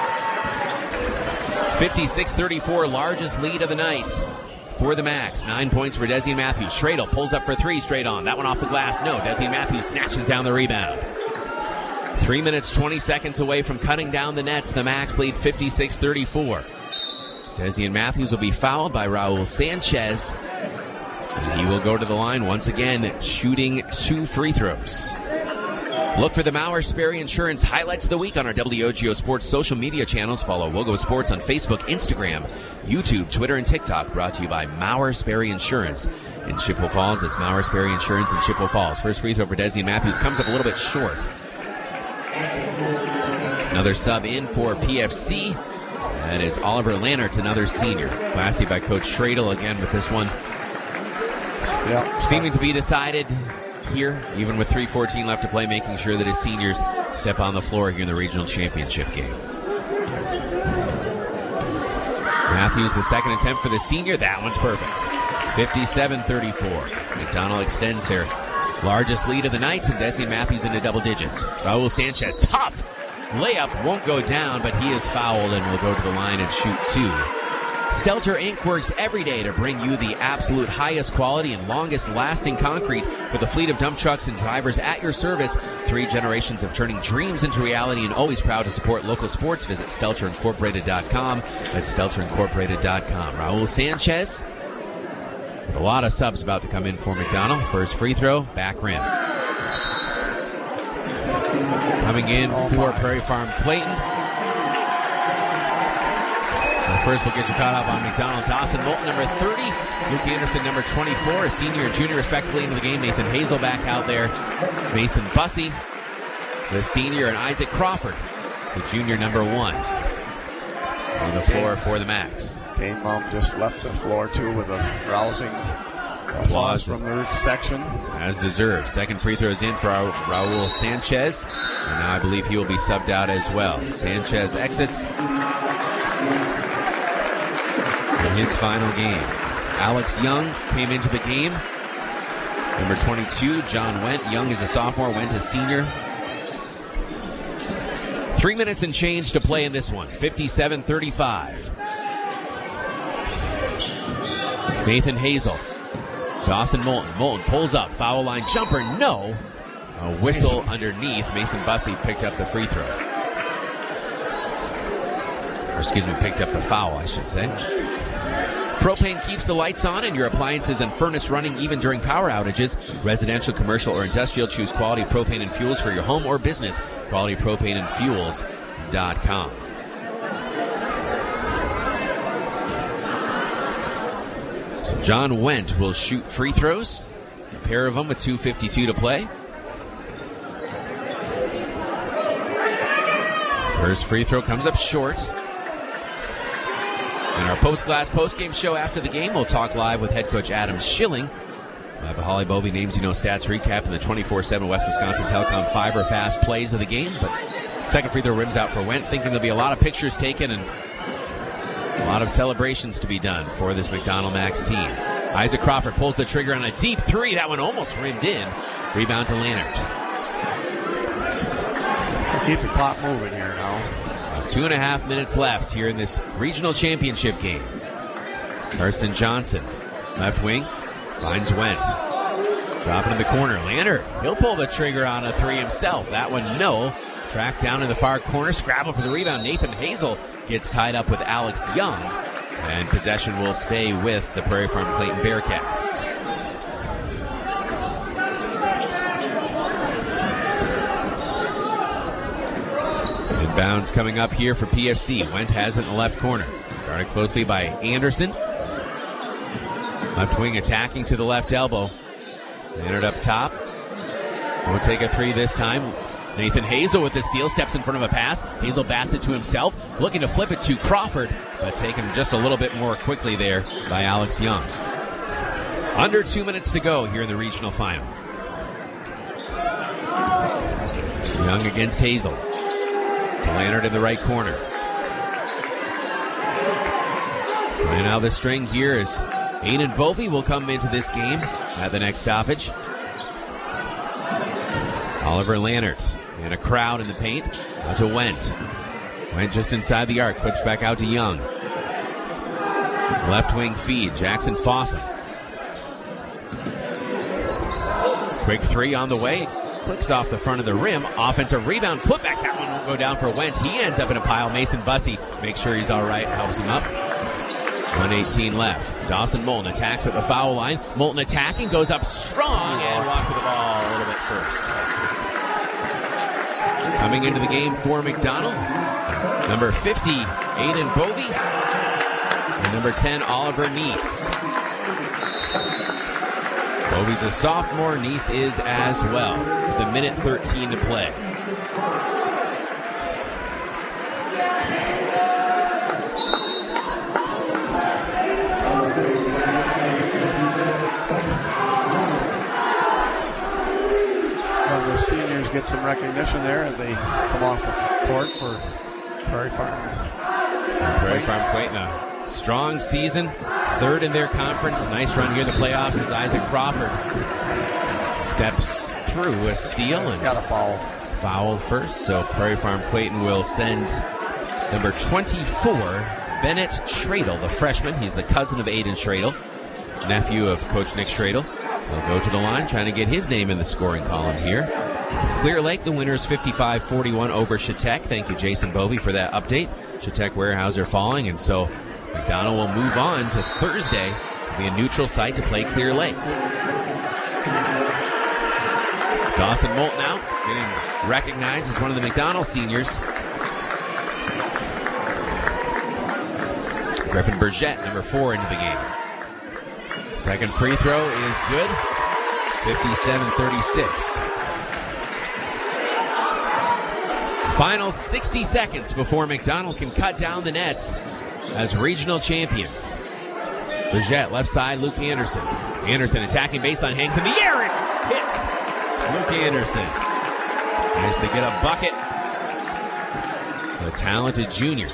56-34, largest lead of the night for the Max. 9 points for Desian Matthews. Schradel pulls up for 3 straight on. That one off the glass. No, Desian Matthews snatches down the rebound. 3 minutes, 20 seconds away from cutting down the nets. The Max lead 56-34. Desian Matthews will be fouled by Raul Sanchez. And he will go to the line once again, shooting 2 free throws. Look for the Mauer Sperry Insurance highlights of the week on our WOGO Sports social media channels. Follow WOGO Sports on Facebook, Instagram, YouTube, Twitter, and TikTok. Brought to you by Mauer Sperry Insurance. in Chippewa Falls. It's Mauer Sperry Insurance in Chippewa Falls. First free throw for Desi Matthews comes up a little bit short. Another sub in for PFC. That is Oliver Lannert, another senior. Classy by Coach Schradel again with this one. Yep. Seeming to be decided here, even with 3:14 left to play, making sure that his seniors step on the floor here in the regional championship game. Matthews, the second attempt for the senior. That one's perfect. 57-34. McDonald extends their largest lead of the night, and Desi Matthews into double digits. Raul Sanchez, tough layup, won't go down, but he is fouled and will go to the line and shoot two. Stelter Inc. works every day to bring you the absolute highest quality and longest lasting concrete with a fleet of dump trucks and drivers at your service. 3 generations of turning dreams into reality, and always proud to support local sports. Visit StelterIncorporated.com. That's StelterIncorporated.com. Raul Sanchez with a lot of subs about to come in for McDonald. First free throw, back rim. Coming in for Prairie Farm Clayton. First, we'll get you caught up on McDonald. Dawson Moulton, number 30. Luke Anderson, number 24. A senior and junior, respectively, into the game. Nathan Hazel back out there. Mason Bussey, the senior, and Isaac Crawford, the junior, number 1. On the floor for the Max. Dane Mum just left the floor, too, with a rousing applause from the section. As deserved. Second free throw is in for Raul Sanchez. And now I believe he will be subbed out as well. Sanchez exits in his final game. Alex Young came into the game. Number 22, John Wendt. Young is a sophomore, Wendt a senior. 3 minutes and change to play in this one. 57-35. Nathan Hazel. Dawson Moulton. Moulton pulls up. Foul line jumper. No. A whistle underneath. Mason Bussey picked up the free throw. Or excuse me, picked up the foul, I should say. Propane keeps the lights on and your appliances and furnace running even during power outages. Residential, commercial, or industrial, choose Quality Propane and Fuels for your home or business. QualityPropaneandFuels.com. So John Wendt will shoot free throws. A pair of them with 2:52 to play. First free throw comes up short. In our post-game show after the game, we'll talk live with head coach Adam Schilling. We'll have a Holly Bovey Names You Know Stats recap and the 24/7 West Wisconsin Telecom Fiber Fast plays of the game. But second free throw rims out for Wendt, thinking there'll be a lot of pictures taken and a lot of celebrations to be done for this McDonald Max team. Isaac Crawford pulls the trigger on a deep three. That one almost rimmed in. Rebound to Lannert. We'll keep the clock moving here now. 2.5 minutes left here in this regional championship game. Thurston Johnson, left wing, finds Wendt. Dropping in the corner. Lannert, he'll pull the trigger on a three himself. That one, no. Tracked down in the far corner. Scrabble for the rebound. Nathan Hazel gets tied up with Alex Young. And possession will stay with the Prairie Farm Clayton Bearcats. Inbounds coming up here for PFC. Wendt has it in the left corner. Guarded closely by Anderson. Left wing attacking to the left elbow. Lannert up top. Won't take a three this time. Nathan Hazel with the steal, steps in front of a pass. Hazel bats it to himself, looking to flip it to Crawford, but taken just a little bit more quickly there by Alex Young. Under 2 minutes to go here in the regional final. Young against Hazel. Lannert in the right corner. And now the string here is Aiden Bovey will come into this game at the next stoppage. Oliver Lannert and a crowd in the paint. Out to Wendt. Wendt just inside the arc. Flips back out to Young. Left wing feed. Jackson Fossum. Quick three on the way. Clicks off the front of the rim. Offensive rebound. Put back. That one won't go down for Wendt. He ends up in a pile. Mason Bussey makes sure he's all right. Helps him up. 1:18 left. Dawson Moulton attacks at the foul line. Moulton attacking. Goes up strong and walked with the ball a little bit first. Coming into the game for McDonald, number 50, Aiden Bovey, and number 10, Oliver Neese. Bovey's a sophomore. Neese is as well. With a minute 13 to play. Well, the seniors get some recognition there as they come off the court for Prairie Farm. Prairie Farm Clayton, a strong season. Third in their conference. Nice run here in the playoffs as Isaac Crawford steps through a steal and got a foul. Foul first, so Prairie Farm Clayton will send number 24, Bennett Schradel, the freshman. He's the cousin of Aiden Schradel, nephew of Coach Nick Schradel. He'll go to the line, trying to get his name in the scoring column here. Clear Lake, the winners 55-41 over Chautauqua. Thank you, Jason Bovey, for that update. Chautauqua Weyerhaeuser falling, and so McDonald will move on to Thursday. It'll be a neutral site to play Clear Lake. Dawson Moulton out, getting recognized as one of the McDonald seniors. Griffin Burgett, number 4, into the game. Second free throw is good. 57-36. Final 60 seconds before McDonald can cut down the nets as regional champions. Burgett, left side, Luke Anderson. Anderson attacking baseline, hangs in the air and hits. Luke Anderson tries to get a bucket. The talented junior.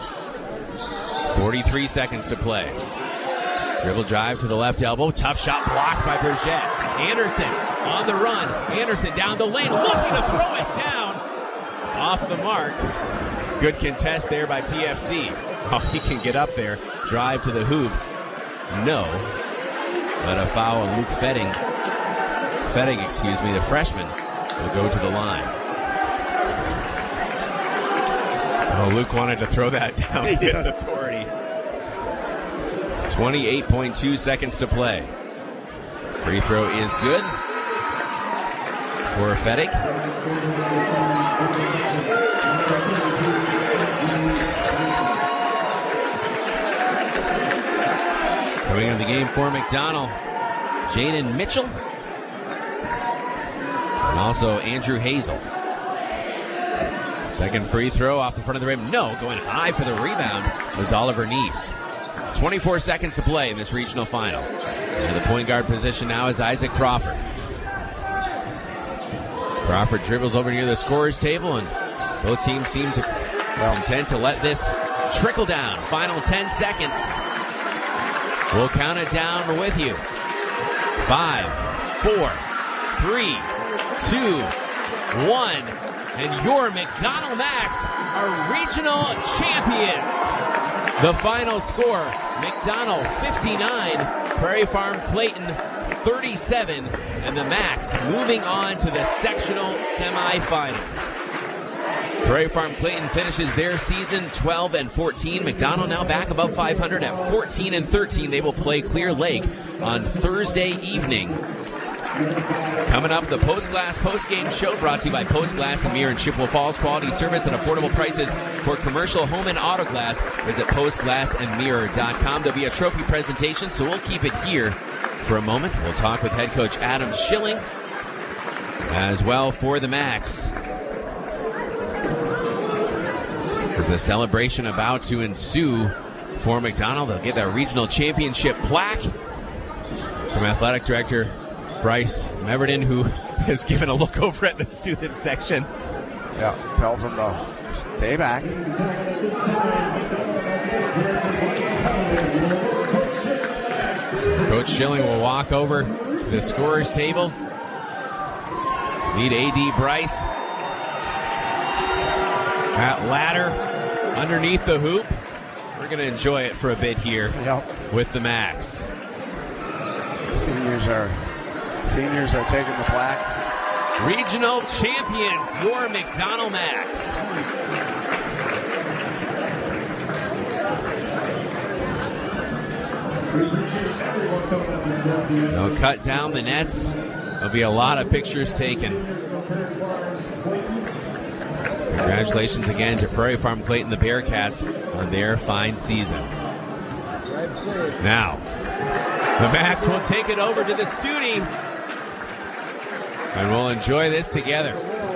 43 seconds to play. Dribble drive to the left elbow. Tough shot blocked by Burgett. Anderson on the run. Anderson down the lane, looking to throw it down. Off the mark. Good contest there by PFC. Oh, he can get up there. Drive to the hoop. No. But a foul on Luke Fetting, the freshman, will go to the line. Oh, Luke wanted to throw that down with authority. 28.2 seconds to play. Free throw is good for Fettig. Coming into the game for McDonald, Jaden Mitchell. And also Andrew Hazel. Second free throw off the front of the rim. No, going high for the rebound was Oliver Neese. 24 seconds to play in this regional final. And the point guard position now is Isaac Crawford. Crawford dribbles over near the scorer's table, and both teams seem to content to let this trickle down. Final 10 seconds. We'll count it down with you. 5, 4, 3, 2, 1. And your McDonald Max are regional champions. The final score, McDonald 59, Prairie Farm Clayton 37, and the Max moving on to the sectional semifinal. Prairie Farm Clayton finishes their season 12-14. McDonald now back above 500 at 14-13. They will play Clear Lake on Thursday evening. Coming up, the Post Glass post-game show brought to you by Post Glass and Mirror in Chippewa Falls. Quality service and affordable prices for commercial, home, and auto glass. Visit postglassandmirror.com. There'll be a trophy presentation, so we'll keep it here for a moment. We'll talk with head coach Adam Schilling as well for the Max. As the celebration about to ensue for McDonald, they'll get that regional championship plaque from athletic director Bryce Meverden, who has given a look over at the student section. Yeah, tells them to stay back. So Coach Schilling will walk over the scorer's table to meet A.D. Bryce. That ladder underneath the hoop. We're going to enjoy it for a bit here with the Max. Seniors are taking the plaque. Regional champions, your McDonald Max. They'll cut down the nets. There'll be a lot of pictures taken. Congratulations again to Prairie Farm Clayton, the Bearcats, on their fine season. Now, The Macs will take it over to the Studi, and we'll enjoy this together.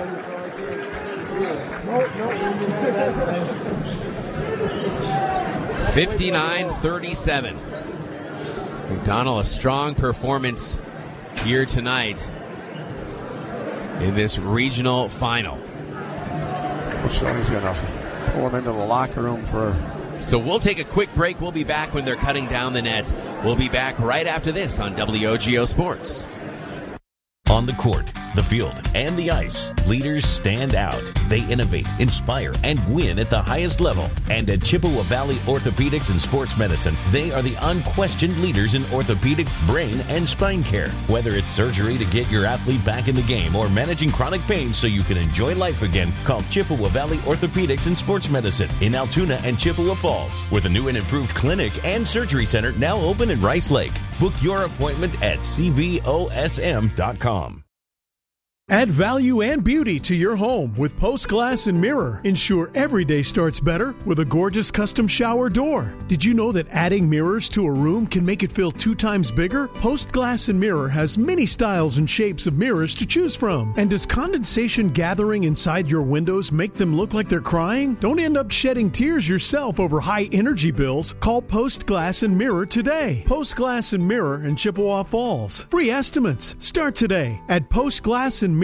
59-37. McDonald, a strong performance here tonight in this regional final. He's going to pull him into the locker room for... So we'll take a quick break. We'll be back when they're cutting down the nets. We'll be back right after this on WOGO Sports. On the court, the field, and the ice, leaders stand out. They innovate, inspire, and win at the highest level. And at Chippewa Valley Orthopedics and Sports Medicine, they are the unquestioned leaders in orthopedic, brain, and spine care. Whether it's surgery to get your athlete back in the game or managing chronic pain so you can enjoy life again, call Chippewa Valley Orthopedics and Sports Medicine in Altoona and Chippewa Falls, with a new and improved clinic and surgery center now open in Rice Lake. Book your appointment at cvosm.com. Add value and beauty to your home with Post Glass and Mirror. Ensure every day starts better with a gorgeous custom shower door. Did you know that adding mirrors to a room can make it feel 2 times bigger? Post Glass and Mirror has many styles and shapes of mirrors to choose from. And does condensation gathering inside your windows make them look like they're crying? Don't end up shedding tears yourself over high energy bills. Call Post Glass and Mirror today. Post Glass and Mirror in Chippewa Falls. Free estimates start today at postglassandmirror.com.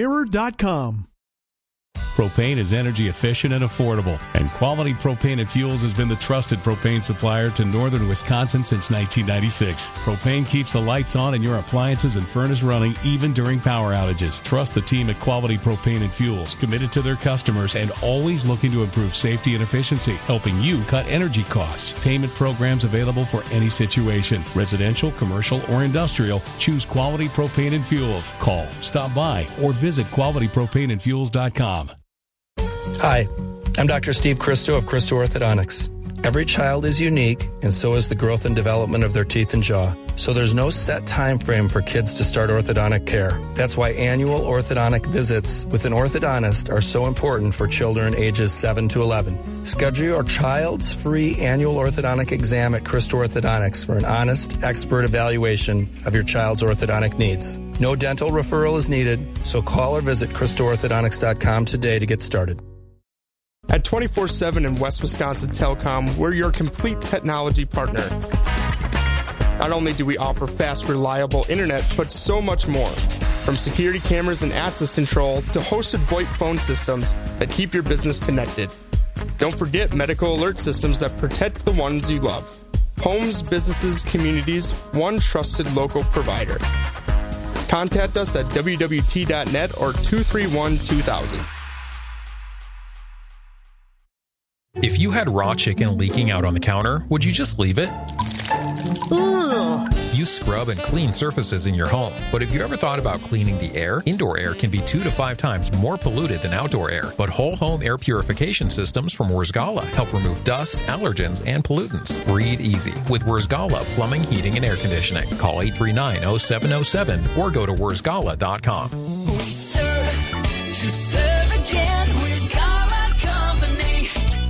Propane is energy efficient and affordable, and Quality Propane and Fuels has been the trusted propane supplier to northern Wisconsin since 1996. Propane keeps the lights on and your appliances and furnace running even during power outages. Trust the team at Quality Propane and Fuels, committed to their customers and always looking to improve safety and efficiency, helping you cut energy costs. Payment programs available for any situation. Residential, commercial, or industrial, choose Quality Propane and Fuels. Call, stop by, or visit qualitypropaneandfuels.com. Hi, I'm Dr. Steve Christo of Christo Orthodontics. Every child is unique, and so is the growth and development of their teeth and jaw. So there's no set time frame for kids to start orthodontic care. That's why annual orthodontic visits with an orthodontist are so important for children ages 7 to 11. Schedule your child's free annual orthodontic exam at Christo Orthodontics for an honest, expert evaluation of your child's orthodontic needs. No dental referral is needed, so call or visit ChristoOrthodontics.com today to get started. At 24/7 in West Wisconsin Telecom, we're your complete technology partner. Not only do we offer fast, reliable internet, but so much more. From security cameras and access control to hosted VoIP phone systems that keep your business connected. Don't forget medical alert systems that protect the ones you love. Homes, businesses, communities, one trusted local provider. Contact us at wwt.net or 231-2000. If you had raw chicken leaking out on the counter, would you just leave it? Ugh. You scrub and clean surfaces in your home, but have you ever thought about cleaning the air? Indoor air can be 2 to 5 times more polluted than outdoor air, but whole home air purification systems from Wurzgala help remove dust, allergens, and pollutants. Breathe easy with Wurzgala Plumbing, Heating, and Air Conditioning. Call 839-0707 or go to wurzgala.com. We serve to serve again. Wurzgala Company.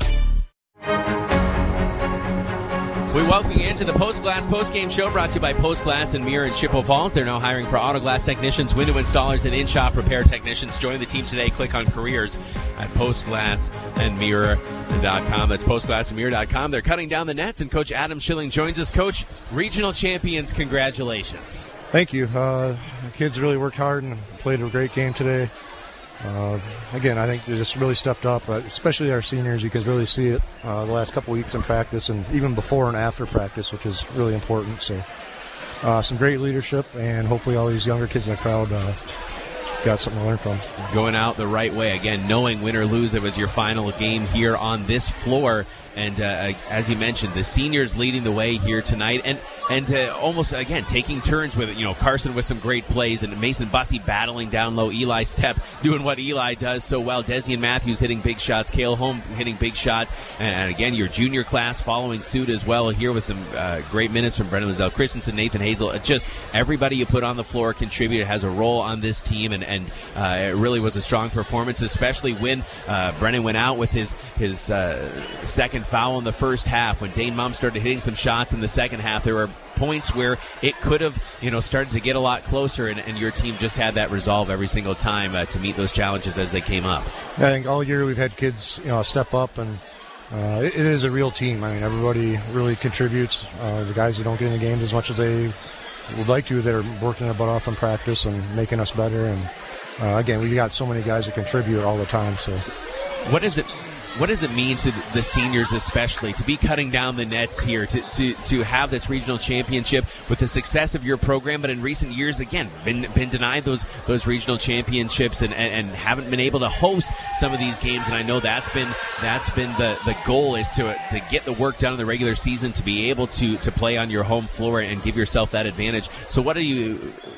We welcome you into the Post Glass Post-Game Show, brought to you by Post Glass and Mirror in Chippewa Falls. They're now hiring for auto glass technicians, window installers, and in-shop repair technicians. Join the team today. Click on careers at postglassandmirror.com. That's postglassandmirror.com. They're cutting down the nets, and Coach Adam Schilling joins us. Coach, regional champions, congratulations. Thank you. The kids really worked hard and played a great game today. Again, I think they just really stepped up, especially our seniors. You could really see it the last couple weeks in practice and even before and after practice, which is really important. So some great leadership, and hopefully all these younger kids in the crowd got something to learn from. Going out the right way. Again, knowing win or lose, it was your final game here on this floor. And as you mentioned, the seniors leading the way here tonight, and almost again taking turns with it. You know, Carson with some great plays, and Mason Bussey battling down low. Eli Stepp doing what Eli does so well. Desian Matthews hitting big shots. Cale Holm hitting big shots, and again your junior class following suit as well here with some great minutes from Brendan Lizelle Christensen, Nathan Hazel. Just everybody you put on the floor contributed, has a role on this team, and and it really was a strong performance, especially when Brennan went out with his second foul in the first half. When Dane Mum started hitting some shots in the second half, there were points where it could have, started to get a lot closer, and your team just had that resolve every single time to meet those challenges as they came up. I think all year we've had kids, step up, and it is a real team. I mean, everybody really contributes. The guys that don't get in the games as much as they would like to, they're working their butt off in practice and making us better. And again, we got so many guys that contribute all the time. So, what does it mean to the seniors, especially, to be cutting down the nets here, to have this regional championship with the success of your program, but in recent years, again, been denied those regional championships and haven't been able to host some of these games? And I know that's been the goal, is to get the work done in the regular season, to be able to play on your home floor and give yourself that advantage. So what do you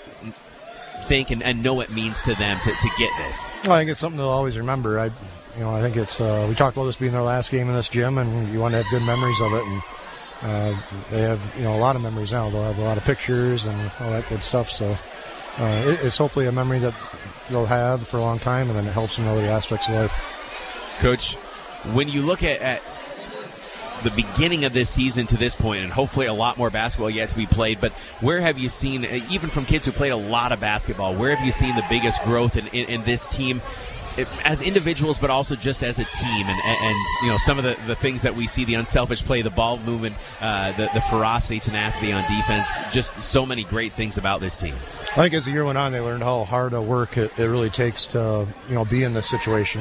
think and know it means to them to get this? Well, I think it's something they'll always remember. I think it's we talked about this being their last game in this gym, and you want to have good memories of it. And they have a lot of memories now. They'll have a lot of pictures and all that good stuff. So it's hopefully a memory that they'll have for a long time, and then it helps in other aspects of life. Coach, when you look at the beginning of this season to this point, and hopefully a lot more basketball yet to be played, but where have you seen, even from kids who played a lot of basketball, where have you seen the biggest growth in this team, as individuals, but also just as a team, and some of the things that we see, the unselfish play, the ball movement, the ferocity, tenacity on defense, just so many great things about this team? I think as the year went on, they learned how hard a work it really takes to be in this situation.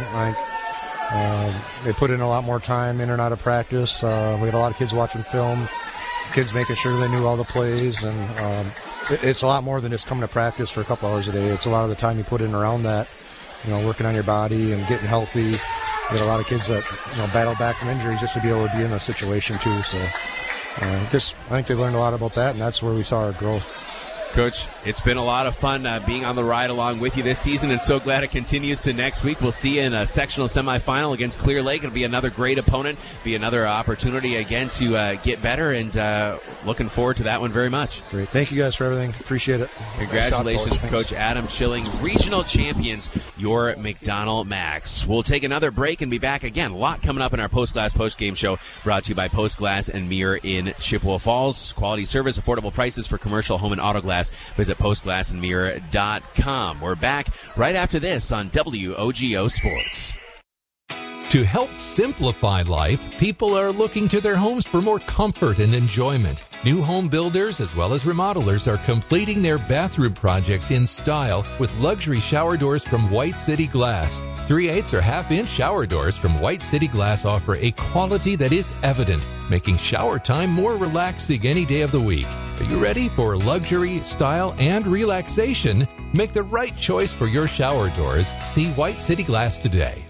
They put in a lot more time in and out of practice. We had a lot of kids watching film, kids making sure they knew all the plays, and it's a lot more than just coming to practice for a couple hours a day. It's a lot of the time you put in around that, working on your body and getting healthy. We had a lot of kids that battle back from injuries just to be able to be in a situation too. So I think they learned a lot about that, and that's where we saw our growth. Coach, it's been a lot of fun being on the ride along with you this season, and so glad it continues to next week. We'll see you in a sectional semifinal against Clear Lake. It'll be another great opponent, be another opportunity again to get better, and looking forward to that one very much. Great. Thank you guys for everything. Appreciate it. Congratulations, Coach Adam Schilling, regional champions, your McDonald Max. We'll take another break and be back again. A lot coming up in our Post Glass post-game show, brought to you by Post Glass and Mirror in Chippewa Falls. Quality service, affordable prices for commercial, home, and auto glass. Visit postglassandmirror.com. We're back right after this on WOGO Sports. To help simplify life, people are looking to their homes for more comfort and enjoyment. New home builders as well as remodelers are completing their bathroom projects in style with luxury shower doors from White City Glass. 3/8 or half-inch shower doors from White City Glass offer a quality that is evident, making shower time more relaxing any day of the week. Are you ready for luxury, style, and relaxation? Make the right choice for your shower doors. See White City Glass today.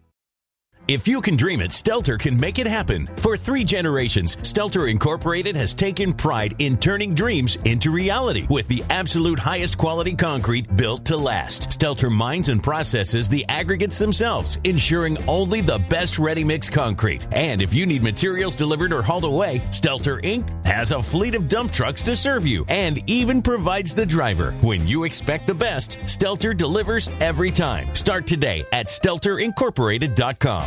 If you can dream it, Stelter can make it happen. For 3 generations, Stelter Incorporated has taken pride in turning dreams into reality with the absolute highest quality concrete built to last. Stelter mines and processes the aggregates themselves, ensuring only the best ready-mix concrete. And if you need materials delivered or hauled away, Stelter Inc. has a fleet of dump trucks to serve you and even provides the driver. When you expect the best, Stelter delivers every time. Start today at StelterIncorporated.com.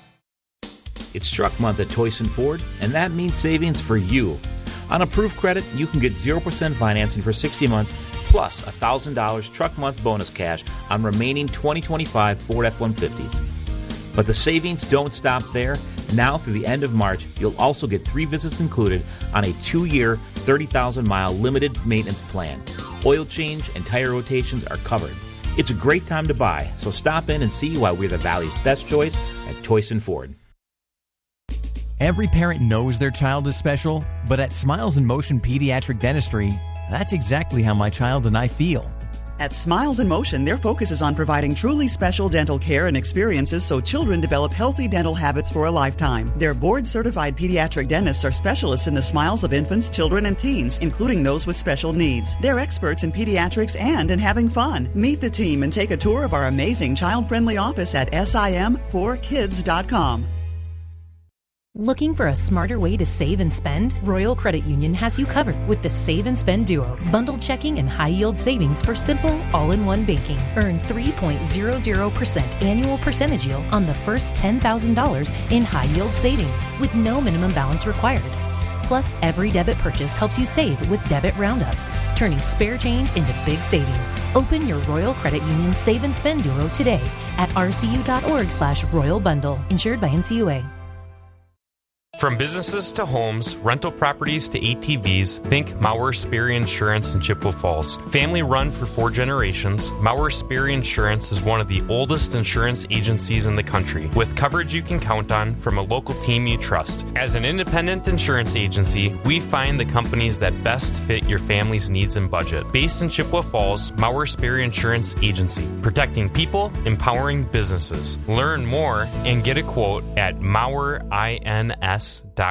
It's truck month at Toyson Ford, and that means savings for you. On approved credit, you can get 0% financing for 60 months plus $1,000 truck month bonus cash on remaining 2025 Ford F-150s. But the savings don't stop there. Now through the end of March, you'll also get 3 visits included on a 2-year, 30,000-mile limited maintenance plan. Oil change and tire rotations are covered. It's a great time to buy, so stop in and see why we're the Valley's best choice at Toyson Ford. Every parent knows their child is special, but at Smiles in Motion Pediatric Dentistry, that's exactly how my child and I feel. At Smiles in Motion, their focus is on providing truly special dental care and experiences so children develop healthy dental habits for a lifetime. Their board-certified pediatric dentists are specialists in the smiles of infants, children, and teens, including those with special needs. They're experts in pediatrics and in having fun. Meet the team and take a tour of our amazing child-friendly office at SIM4Kids.com. Looking for a smarter way to save and spend? Royal Credit Union has you covered with the Save and Spend Duo. Bundled checking and high-yield savings for simple, all-in-one banking. Earn 3.00% annual percentage yield on the first $10,000 in high-yield savings with no minimum balance required. Plus, every debit purchase helps you save with Debit Roundup, turning spare change into big savings. Open your Royal Credit Union Save and Spend Duo today at rcu.org/Royal Bundle. Insured by NCUA. From businesses to homes, rental properties to ATVs, think Maurer Sperry Insurance in Chippewa Falls. Family run for 4 generations, Maurer Sperry Insurance is one of the oldest insurance agencies in the country, with coverage you can count on from a local team you trust. As an independent insurance agency, we find the companies that best fit your family's needs and budget. Based in Chippewa Falls, Maurer Sperry Insurance Agency, protecting people, empowering businesses. Learn more and get a quote at MauerINS.com.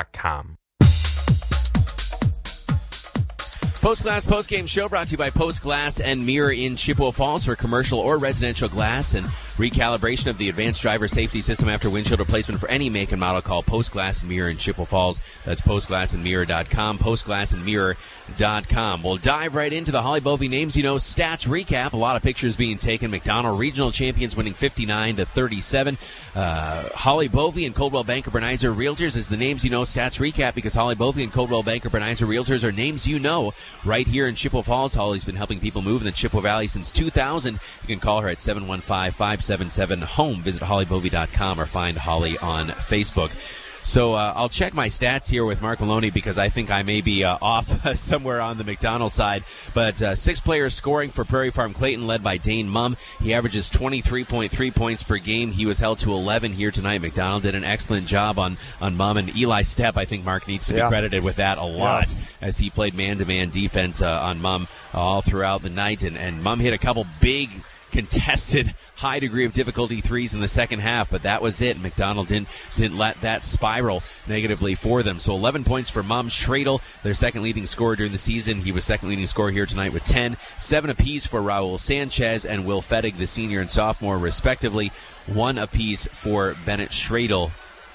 Post Glass Postgame Show brought to you by Post Glass and Mirror in Chippewa Falls for commercial or residential glass and recalibration of the advanced driver safety system after windshield replacement for any make and model. Call Post Glass and Mirror in Chippewa Falls. That's postglassandmirror.com, postglassandmirror.com. We'll dive right into the Holly Bovey Names You Know stats recap. A lot of pictures being taken. McDonald Regional Champions winning 59-37. Holly Bovey and Coldwell Banker Bernizer Realtors is the Names You Know stats recap because Holly Bovey and Coldwell Banker Bernizer Realtors are names you know right here in Chippewa Falls. Holly's been helping people move in the Chippewa Valley since 2000. You can call her at 715-577-HOME. Visit hollybovey.com or find Holly on Facebook. So I'll check my stats here with Mark Maloney because I think I may be off somewhere on the McDonald side. But 6 players scoring for Prairie Farm Clayton, led by Dane Mumm. He averages 23.3 points per game. He was held to 11 here tonight. McDonald did an excellent job on Mumm. And Eli Stepp, I think Mark needs to be credited with that a lot as he played man-to-man defense on Mumm all throughout the night. And Mumm hit a couple big contested, high degree of difficulty threes in the second half, but that was it. McDonald didn't let that spiral negatively for them. So 11 points for Mumm. Schradel, their second leading scorer during the season. He was second leading scorer here tonight with 10. 7 apiece for Raul Sanchez and Will Fettig, the senior and sophomore, respectively. 1 apiece for Bennett Schradel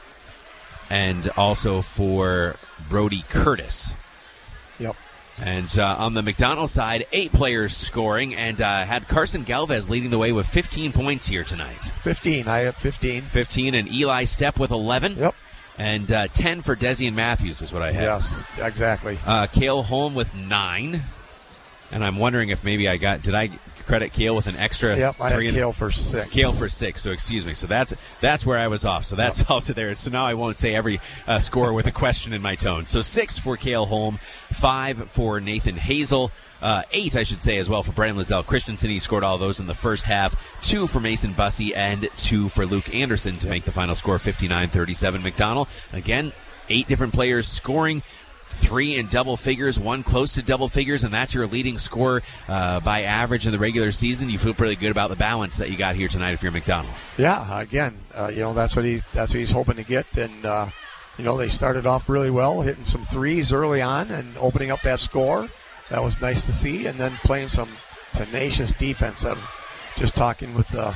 and also for Brody Curtis. Yep. And on the McDonald side, 8 players scoring, and had Carson Galvez leading the way with 15 points here tonight. 15. I have 15. 15, and Eli Stepp with 11. Yep. And 10 for Desian Matthews is what I have. Yes, exactly. Cale Holm with 9. And I'm wondering if maybe did I credit Cale with an extra? Yep, I had Cale for 6. Cale for 6, so excuse me. So that's where I was off. So that's also there. So now I won't say every score with a question in my tone. So 6 for Cale Holm, 5 for Nathan Hazel, 8, I should say, as well for Brandon Lizelle Christensen. He scored all those in the first half. 2 for Mason Bussey and 2 for Luke Anderson to make the final score 59-37. McDonald, again, 8 different players scoring. 3 in double figures, 1 close to double figures, and that's your leading scorer by average in the regular season. You feel pretty good about the balance that you got here tonight if you're McDonald. Yeah, again, that's what he's hoping to get, and they started off really well, hitting some threes early on and opening up that score. That was nice to see, and then playing some tenacious defense. I'm just talking with a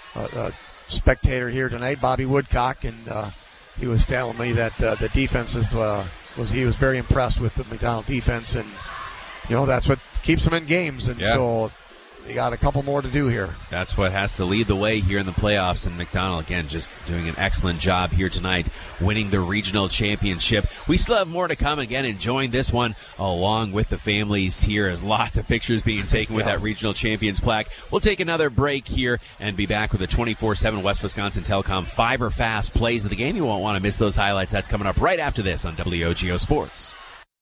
spectator here tonight, Bobby Woodcock, and he was telling me that the defense he was very impressed with the McDonald defense, and that's what keeps them in games, and so they got a couple more to do here. That's what has to lead the way here in the playoffs, and McDonald, again, just doing an excellent job here tonight, winning the regional championship. We still have more to come, again, enjoying this one along with the families here. There's lots of pictures being taken with that regional champions plaque. We'll take another break here and be back with the 24/7 West Wisconsin Telecom Fiber Fast plays of the game. You won't want to miss those highlights. That's coming up right after this on WOGO Sports.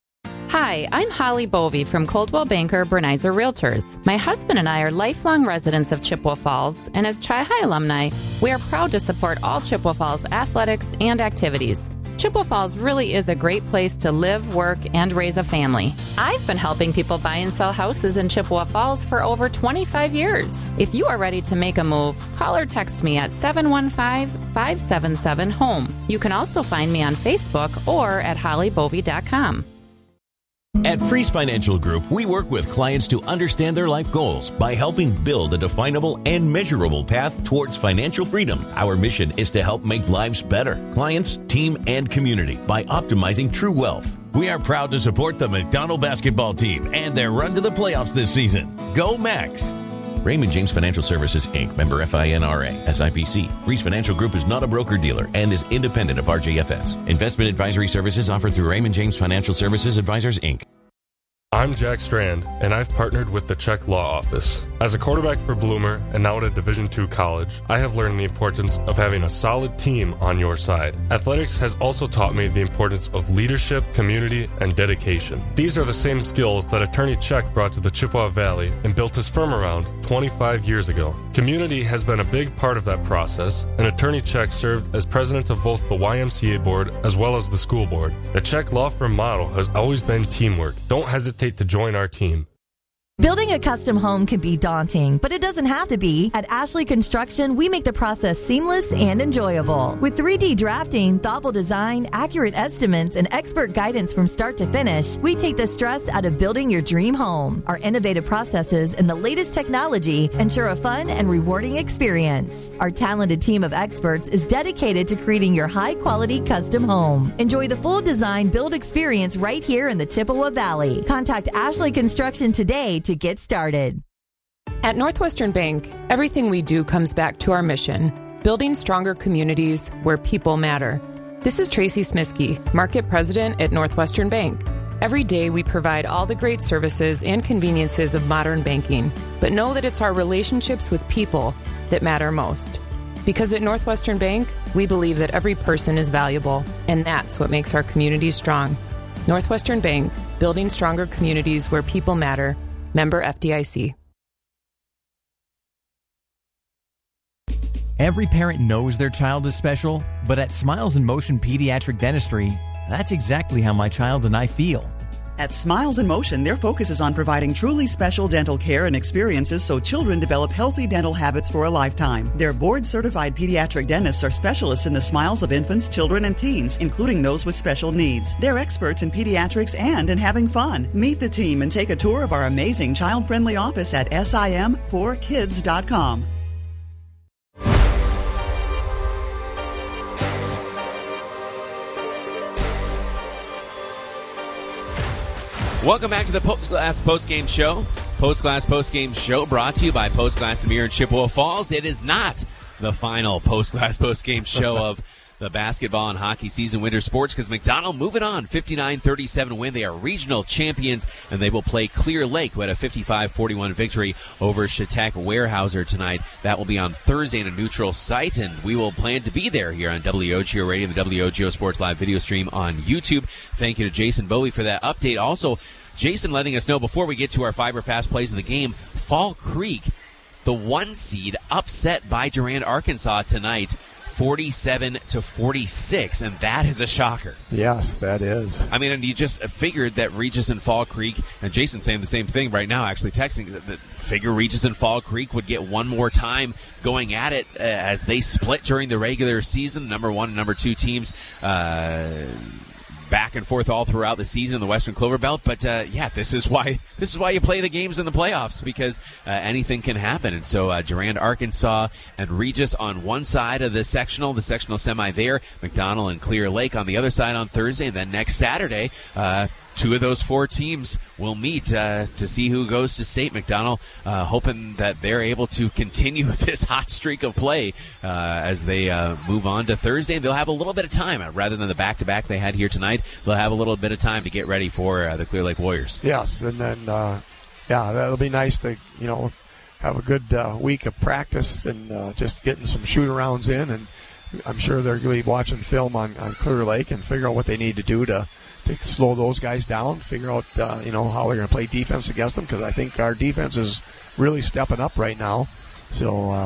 Hi, I'm Holly Bovey from Coldwell Banker Bernizer Realtors. My husband and I are lifelong residents of Chippewa Falls, and as Chi-Hi alumni, we are proud to support all Chippewa Falls athletics and activities. Chippewa Falls really is a great place to live, work, and raise a family. I've been helping people buy and sell houses in Chippewa Falls for over 25 years. If you are ready to make a move, call or text me at 715-577-HOME. You can also find me on Facebook or at hollybovey.com. At Freeze Financial Group, we work with clients to understand their life goals by helping build a definable and measurable path towards financial freedom. Our mission is to help make lives better, clients, team, and community by optimizing true wealth. We are proud to support the McDonald basketball team and their run to the playoffs this season. Go Max! Raymond James Financial Services, Inc., member FINRA, SIPC. Freeze Financial Group is not a broker-dealer and is independent of RJFS. Investment advisory services offered through Raymond James Financial Services Advisors, Inc. I'm Jack Strand, and I've partnered with the Czech Law Office. As a quarterback for Bloomer and now at a Division II college, I have learned the importance of having a solid team on your side. Athletics has also taught me the importance of leadership, community, and dedication. These are the same skills that Attorney Czech brought to the Chippewa Valley and built his firm around 25 years ago. Community has been a big part of that process, and Attorney Czech served as president of both the YMCA board as well as the school board. The Czech law firm motto has always been teamwork. Don't hesitate to join our team. Building a custom home can be daunting, but it doesn't have to be. At Ashley Construction, we make the process seamless and enjoyable. With 3D drafting, thoughtful design, accurate estimates, and expert guidance from start to finish, we take the stress out of building your dream home. Our innovative processes and the latest technology ensure a fun and rewarding experience. Our talented team of experts is dedicated to creating your high-quality custom home. Enjoy the full design build experience right here in the Chippewa Valley. Contact Ashley Construction today to get started. At Northwestern Bank, everything we do comes back to our mission, building stronger communities where people matter. This is Tracy Smiskey, Market President at Northwestern Bank. Every day we provide all the great services and conveniences of modern banking, but know that it's our relationships with people that matter most. Because at Northwestern Bank, we believe that every person is valuable, and that's what makes our communities strong. Northwestern Bank, building stronger communities where people matter. Member FDIC. Every parent knows their child is special, but at Smiles in Motion Pediatric Dentistry, that's exactly how my child and I feel. At Smiles in Motion, their focus is on providing truly special dental care and experiences so children develop healthy dental habits for a lifetime. Their board-certified pediatric dentists are specialists in the smiles of infants, children, and teens, including those with special needs. They're experts in pediatrics and in having fun. Meet the team and take a tour of our amazing child-friendly office at sim4kids.com. Welcome back to the Post Glass Postgame Show. Post Glass Postgame Show brought to you by Post Glass and Mirror in Chippewa Falls. It is not the final Post Glass Postgame Show of the basketball and hockey season winter sports because McDonald moving on, 59-37 win. They are regional champions, and they will play Clear Lake, who had a 55-41 victory over Chautauqua Weyerhaeuser tonight. That will be on Thursday in a neutral site, and we will plan to be there here on WOGO Radio and the WOGO Sports Live video stream on YouTube. Thank you to Jason Bowie for that update. Also, Jason letting us know before we get to our Fiber Fast plays of the game, Fall Creek, the 1 seed, upset by Durand, Arkansas tonight, 47-46, and that is a shocker. Yes, that is. I mean, and you just figured that Regis and Fall Creek, and Jason's saying the same thing right now, actually texting, that figure Regis and Fall Creek would get one more time going at it as they split during the regular season. Number 1 and number 2 teams back and forth all throughout the season in the Western Clover Belt. But yeah, this is why you play the games in the playoffs, because anything can happen. And so Durand, Arkansas, and Regis on one side of the sectional semi there, McDonald and Clear Lake on the other side on Thursday, and then next Saturday, 2 of those 4 teams will meet to see who goes to state. McDonald hoping that they're able to continue this hot streak of play as they move on to Thursday. And they'll have a little bit of time, rather than the back-to-back they had here tonight, they'll have a little bit of time to get ready for the Clear Lake Warriors. Yes, and then, that'll be nice to, have a good week of practice and just getting some shoot-arounds in. And I'm sure they're going to be watching film on Clear Lake and figure out what they need to do to slow those guys down, figure out, how they're going to play defense against them, because I think our defense is really stepping up right now. So,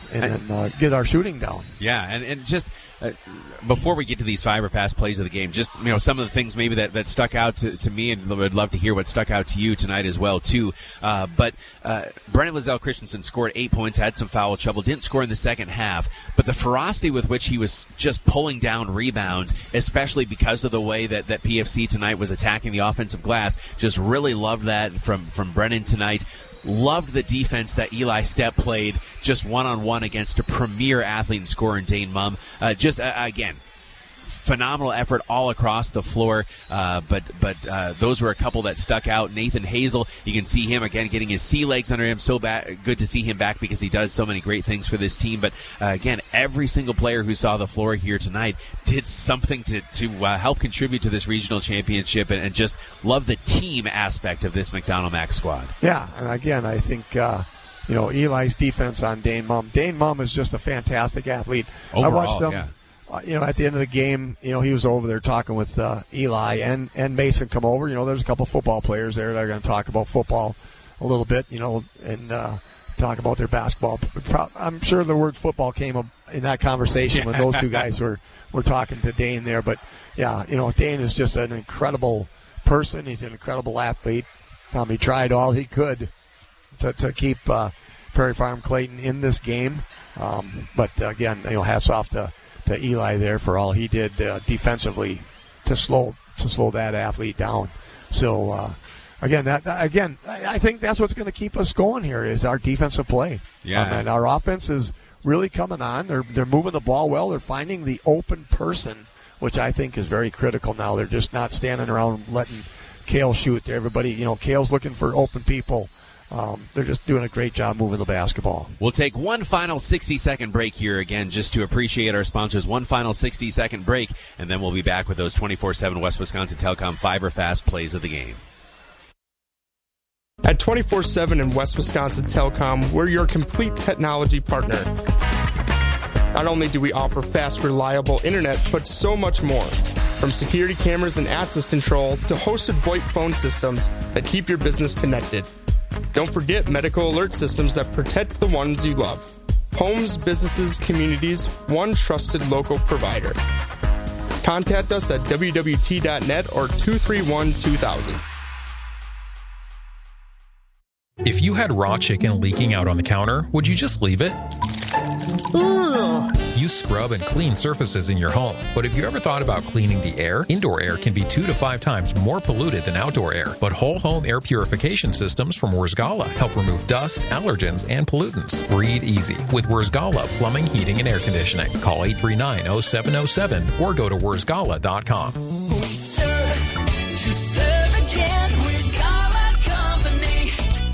and then get our shooting down. Yeah, and just before we get to these fiber fast plays of the game, just some of the things maybe that stuck out to me, and would love to hear what stuck out to you tonight as well too. But Brennan Lazelle Christensen scored 8 points, had some foul trouble, didn't score in the second half, but the ferocity with which he was just pulling down rebounds, especially because of the way that PFC tonight was attacking the offensive glass, just really loved that from Brennan tonight. Loved the defense that Eli Stepp played just one-on-one against a premier athlete and scorer in Dane Mumm. Again, phenomenal effort all across the floor, but those were a couple that stuck out. Nathan Hazel, you can see him again getting his sea legs under him. So good to see him back because he does so many great things for this team. But again, every single player who saw the floor here tonight did something to help contribute to this regional championship, and just love the team aspect of this McDonald Max squad. Yeah, and again, I think Eli's defense on Dane Mumm. Dane Mumm is just a fantastic athlete. Overall, I watched him. Yeah. At the end of the game, he was over there talking with Eli and Mason come over. There's a couple football players there that are going to talk about football a little bit, and talk about their basketball. I'm sure the word football came up in that conversation when those two guys were talking to Dane there. But, yeah, Dane is just an incredible person. He's an incredible athlete. He tried all he could to keep Prairie Farm Clayton in this game. But, again, hats off to Eli there for all he did defensively to slow that athlete down. So I think that's what's going to keep us going here is our defensive play. Yeah, and our offense is really coming on. They're moving the ball well. They're finding the open person, which I think is very critical now. They're just not standing around letting Kale shoot. Everybody, Kale's looking for open people. They're just doing a great job moving the basketball. We'll take one final 60-second break here again just to appreciate our sponsors. One final 60-second break, and then we'll be back with those 24/7 West Wisconsin Telecom Fiber Fast plays of the game. At 24/7 and West Wisconsin Telecom, we're your complete technology partner. Not only do we offer fast, reliable internet, but so much more. From security cameras and access control to hosted VoIP phone systems that keep your business connected. Don't forget medical alert systems that protect the ones you love. Homes, businesses, communities, one trusted local provider. Contact us at wwt.net or 231-2000. If you had raw chicken leaking out on the counter, would you just leave it? Ooh. You scrub and clean surfaces in your home, but have you ever thought about cleaning the air? Indoor air can be 2 to 5 times more polluted than outdoor air, but whole home air purification systems from Wurzgala help remove dust, allergens, and pollutants. Breathe easy with Wurzgala Plumbing, Heating, and Air Conditioning. Call 839-0707 or go to wurzgala.com. We serve to serve again with Gala Company.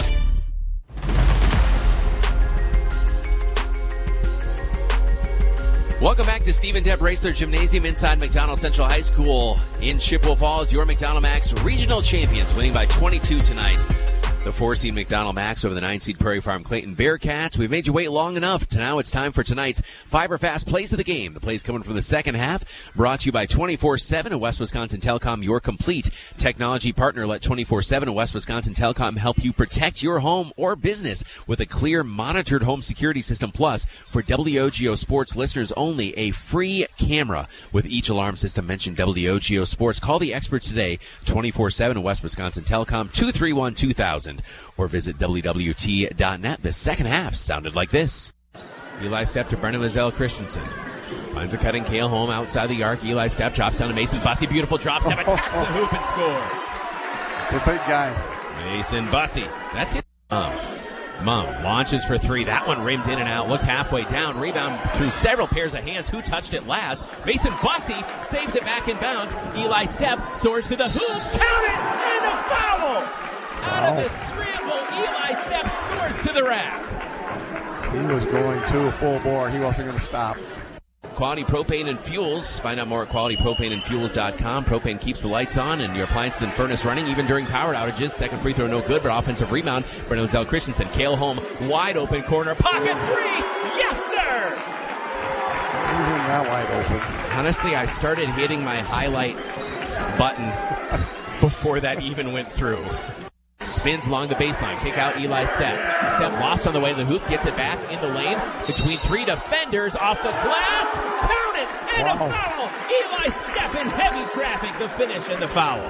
Welcome back to Steve and Deb Raisler Gymnasium inside McDonald Central High School in Chippewa Falls. Your McDonald Max regional champions, winning by 22 tonight. The 4-seed McDonald Max over the 9-seed Prairie Farm Clayton Bearcats. We've made you wait long enough. Now it's time for tonight's Fiber Fast plays of the game. The plays coming from the second half, brought to you by 24/7 and West Wisconsin Telecom, your complete technology partner. Let 24/7 and West Wisconsin Telecom help you protect your home or business with a clear, monitored home security system. Plus, for WOGO Sports listeners only, a free camera with each alarm system. Mention WOGO Sports. Call the experts today, 24/7 and West Wisconsin Telecom, 231-2000. Or visit WWT.net. The second half sounded like this. Eli Stepp to Brennan Lazelle Christensen. Finds a cutting Kale home outside the arc. Eli Stepp drops down to Mason Bussey. Beautiful drop step. Attacks the hoop and scores. The big guy. Mason Bussey. That's it. Mumm launches for three. That one rimmed in and out. Looked halfway down. Rebound through several pairs of hands. Who touched it last? Mason Bussey saves it back in bounds. Eli Stepp soars to the hoop. Count it! And a foul! Out of the scramble, Eli Stepp soars to the rack. He was going to full bore. He wasn't going to stop. Quality Propane and Fuels. Find out more at qualitypropaneandfuels.com. Propane keeps the lights on and your appliances and furnace running even during power outages. Second free throw, no good, but offensive rebound. Brennan Lazelle Christensen. Kale home, wide open corner. Pocket three! Yes, sir! Even that wide open. Honestly, I started hitting my highlight button before that even went through. spins along the baseline. Kick out Eli Stepp. Stepp lost on the way to the hoop. Gets it back in the lane between 3 defenders. Off the glass. Count it. And a foul. Eli Stepp in heavy traffic. The finish and the foul.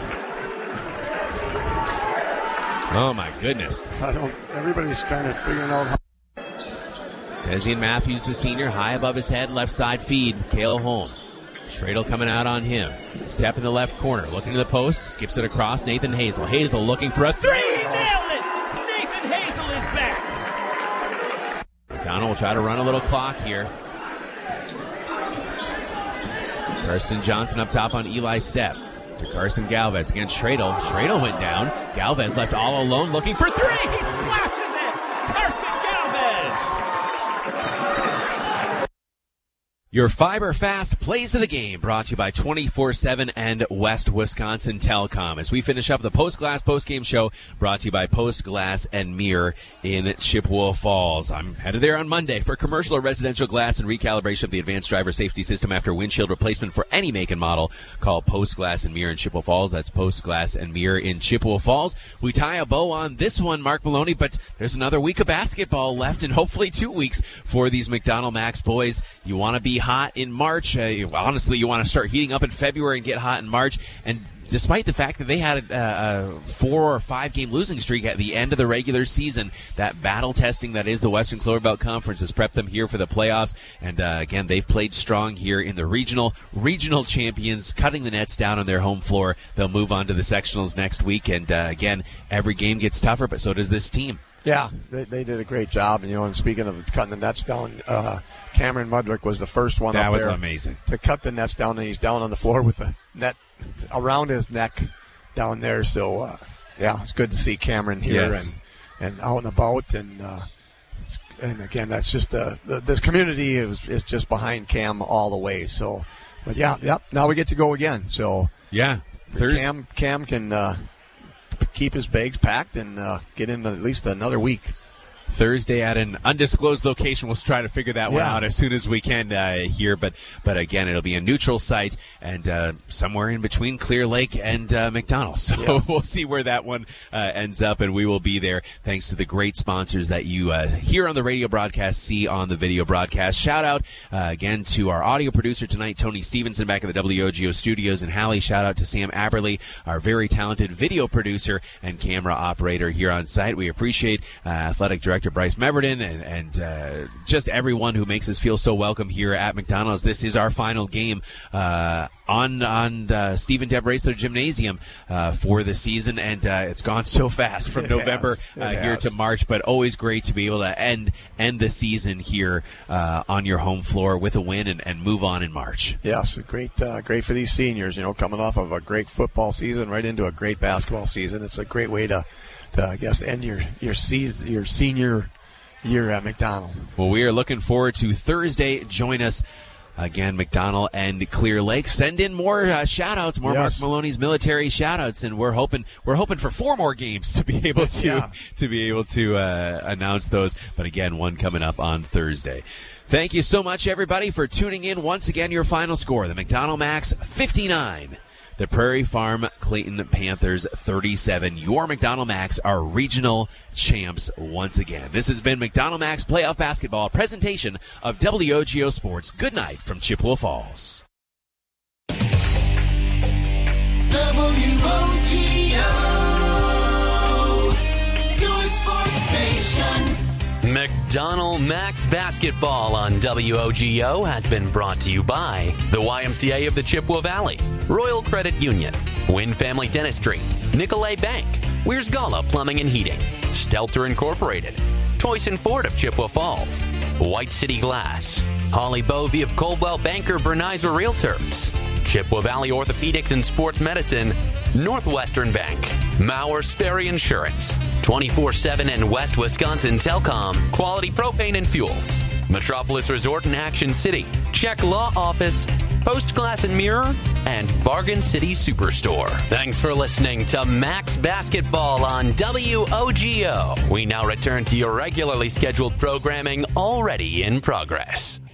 Oh, my goodness. Everybody's kind of figuring out how. Desian Matthews, the senior, high above his head. Left side feed. Cale Holm. Stradle coming out on him. Step in the left corner. Looking to the post. Skips it across. Nathan Hazel. Hazel looking for a 3. He nailed it. Nathan Hazel is back. McDonald will try to run a little clock here. Carson Johnson up top on Eli Stepp. To Carson Galvez against Stradle. Stradle went down. Galvez left all alone looking for 3. He splashes it. Carson Galvez. Your Fiber Fast Plays of the Game brought to you by 24/7 and West Wisconsin Telecom. As we finish up the Post Glass Postgame Show brought to you by Post Glass and Mirror in Chippewa Falls. I'm headed there on Monday for commercial or residential glass and recalibration of the advanced driver safety system after windshield replacement for any make and model. Call Post Glass and Mirror in Chippewa Falls. That's Post Glass and Mirror in Chippewa Falls. We tie a bow on this one, Mark Maloney, but there's another week of basketball left and hopefully 2 weeks for these McDonald Max boys. You want to be hot in March. Honestly, you want to start heating up in February and get hot in March. And despite the fact that they had a 4 or 5 game losing streak at the end of the regular season, that battle testing that is the Western Clover Belt Conference has prepped them here for the playoffs. And again, they've played strong here in the regional champions, cutting the nets down on their home floor. They'll move on to the sectionals next week. And again, every game gets tougher, but so does this team. Yeah, they did a great job. And speaking of cutting the nets down, Cameron Mudrick was the first one that up there. That was amazing. To cut the nets down, and he's down on the floor with the net around his neck down there. So, it's good to see Cameron here and out and about. And again, that's just this community is just behind Cam all the way. So, but now we get to go again. So, Cam can keep his bags packed and get in at least another week. Thursday at an undisclosed location. We'll try to figure that one out as soon as we can here. But again, it'll be a neutral site and somewhere in between Clear Lake and McDonald. So we'll see where that one ends up, and we will be there thanks to the great sponsors that you hear on the radio broadcast, see on the video broadcast. Shout out again to our audio producer tonight, Tony Stevenson, back at the WOGO studios in Halley. Shout out to Sam Aberley, our very talented video producer and camera operator here on site. We appreciate athletic director Bryce Meverden and just everyone who makes us feel so welcome here at McDonald's. This is our final game on Steve and Deb Raisler Gymnasium for the season, and it's gone so fast from November here to March, but always great to be able to end the season here on your home floor with a win and move on in March. Yes, great for these seniors, coming off of a great football season right into a great basketball season. It's a great way to I guess end your senior year at McDonald. Well, we are looking forward to Thursday. Join us again, McDonald and Clear Lake. Send in more shout-outs, more Mark Maloney's military shout-outs, and we're hoping for 4 more games to be able to announce those. But again, one coming up on Thursday. Thank you so much, everybody, for tuning in. Once again, your final score: the McDonald Max 59. The Prairie Farm Clayton Panthers 37. Your McDonald Max are regional champs once again. This has been McDonald Max Playoff Basketball, presentation of WOGO Sports. Good night from Chippewa Falls. WOGO, your sports station. McDonald Max Basketball on WOGO has been brought to you by the YMCA of the Chippewa Valley, Royal Credit Union, Wynn Family Dentistry, Nicolay Bank, Weir's Gala Plumbing and Heating, Stelter Incorporated, Toyson Ford of Chippewa Falls, White City Glass, Holly Bovey of Coldwell Banker Bernizer Realtors, Chippewa Valley Orthopedics and Sports Medicine, Northwestern Bank, Mauer Sperry Insurance, 24/7 and West Wisconsin Telcom, Quality Propane and Fuels, Metropolis Resort in Action City, Czech Law Office, Post Glass and Mirror, and Bargain City Superstore. Thanks for listening to Max Basketball on WOGO. We now return to your regularly scheduled programming already in progress.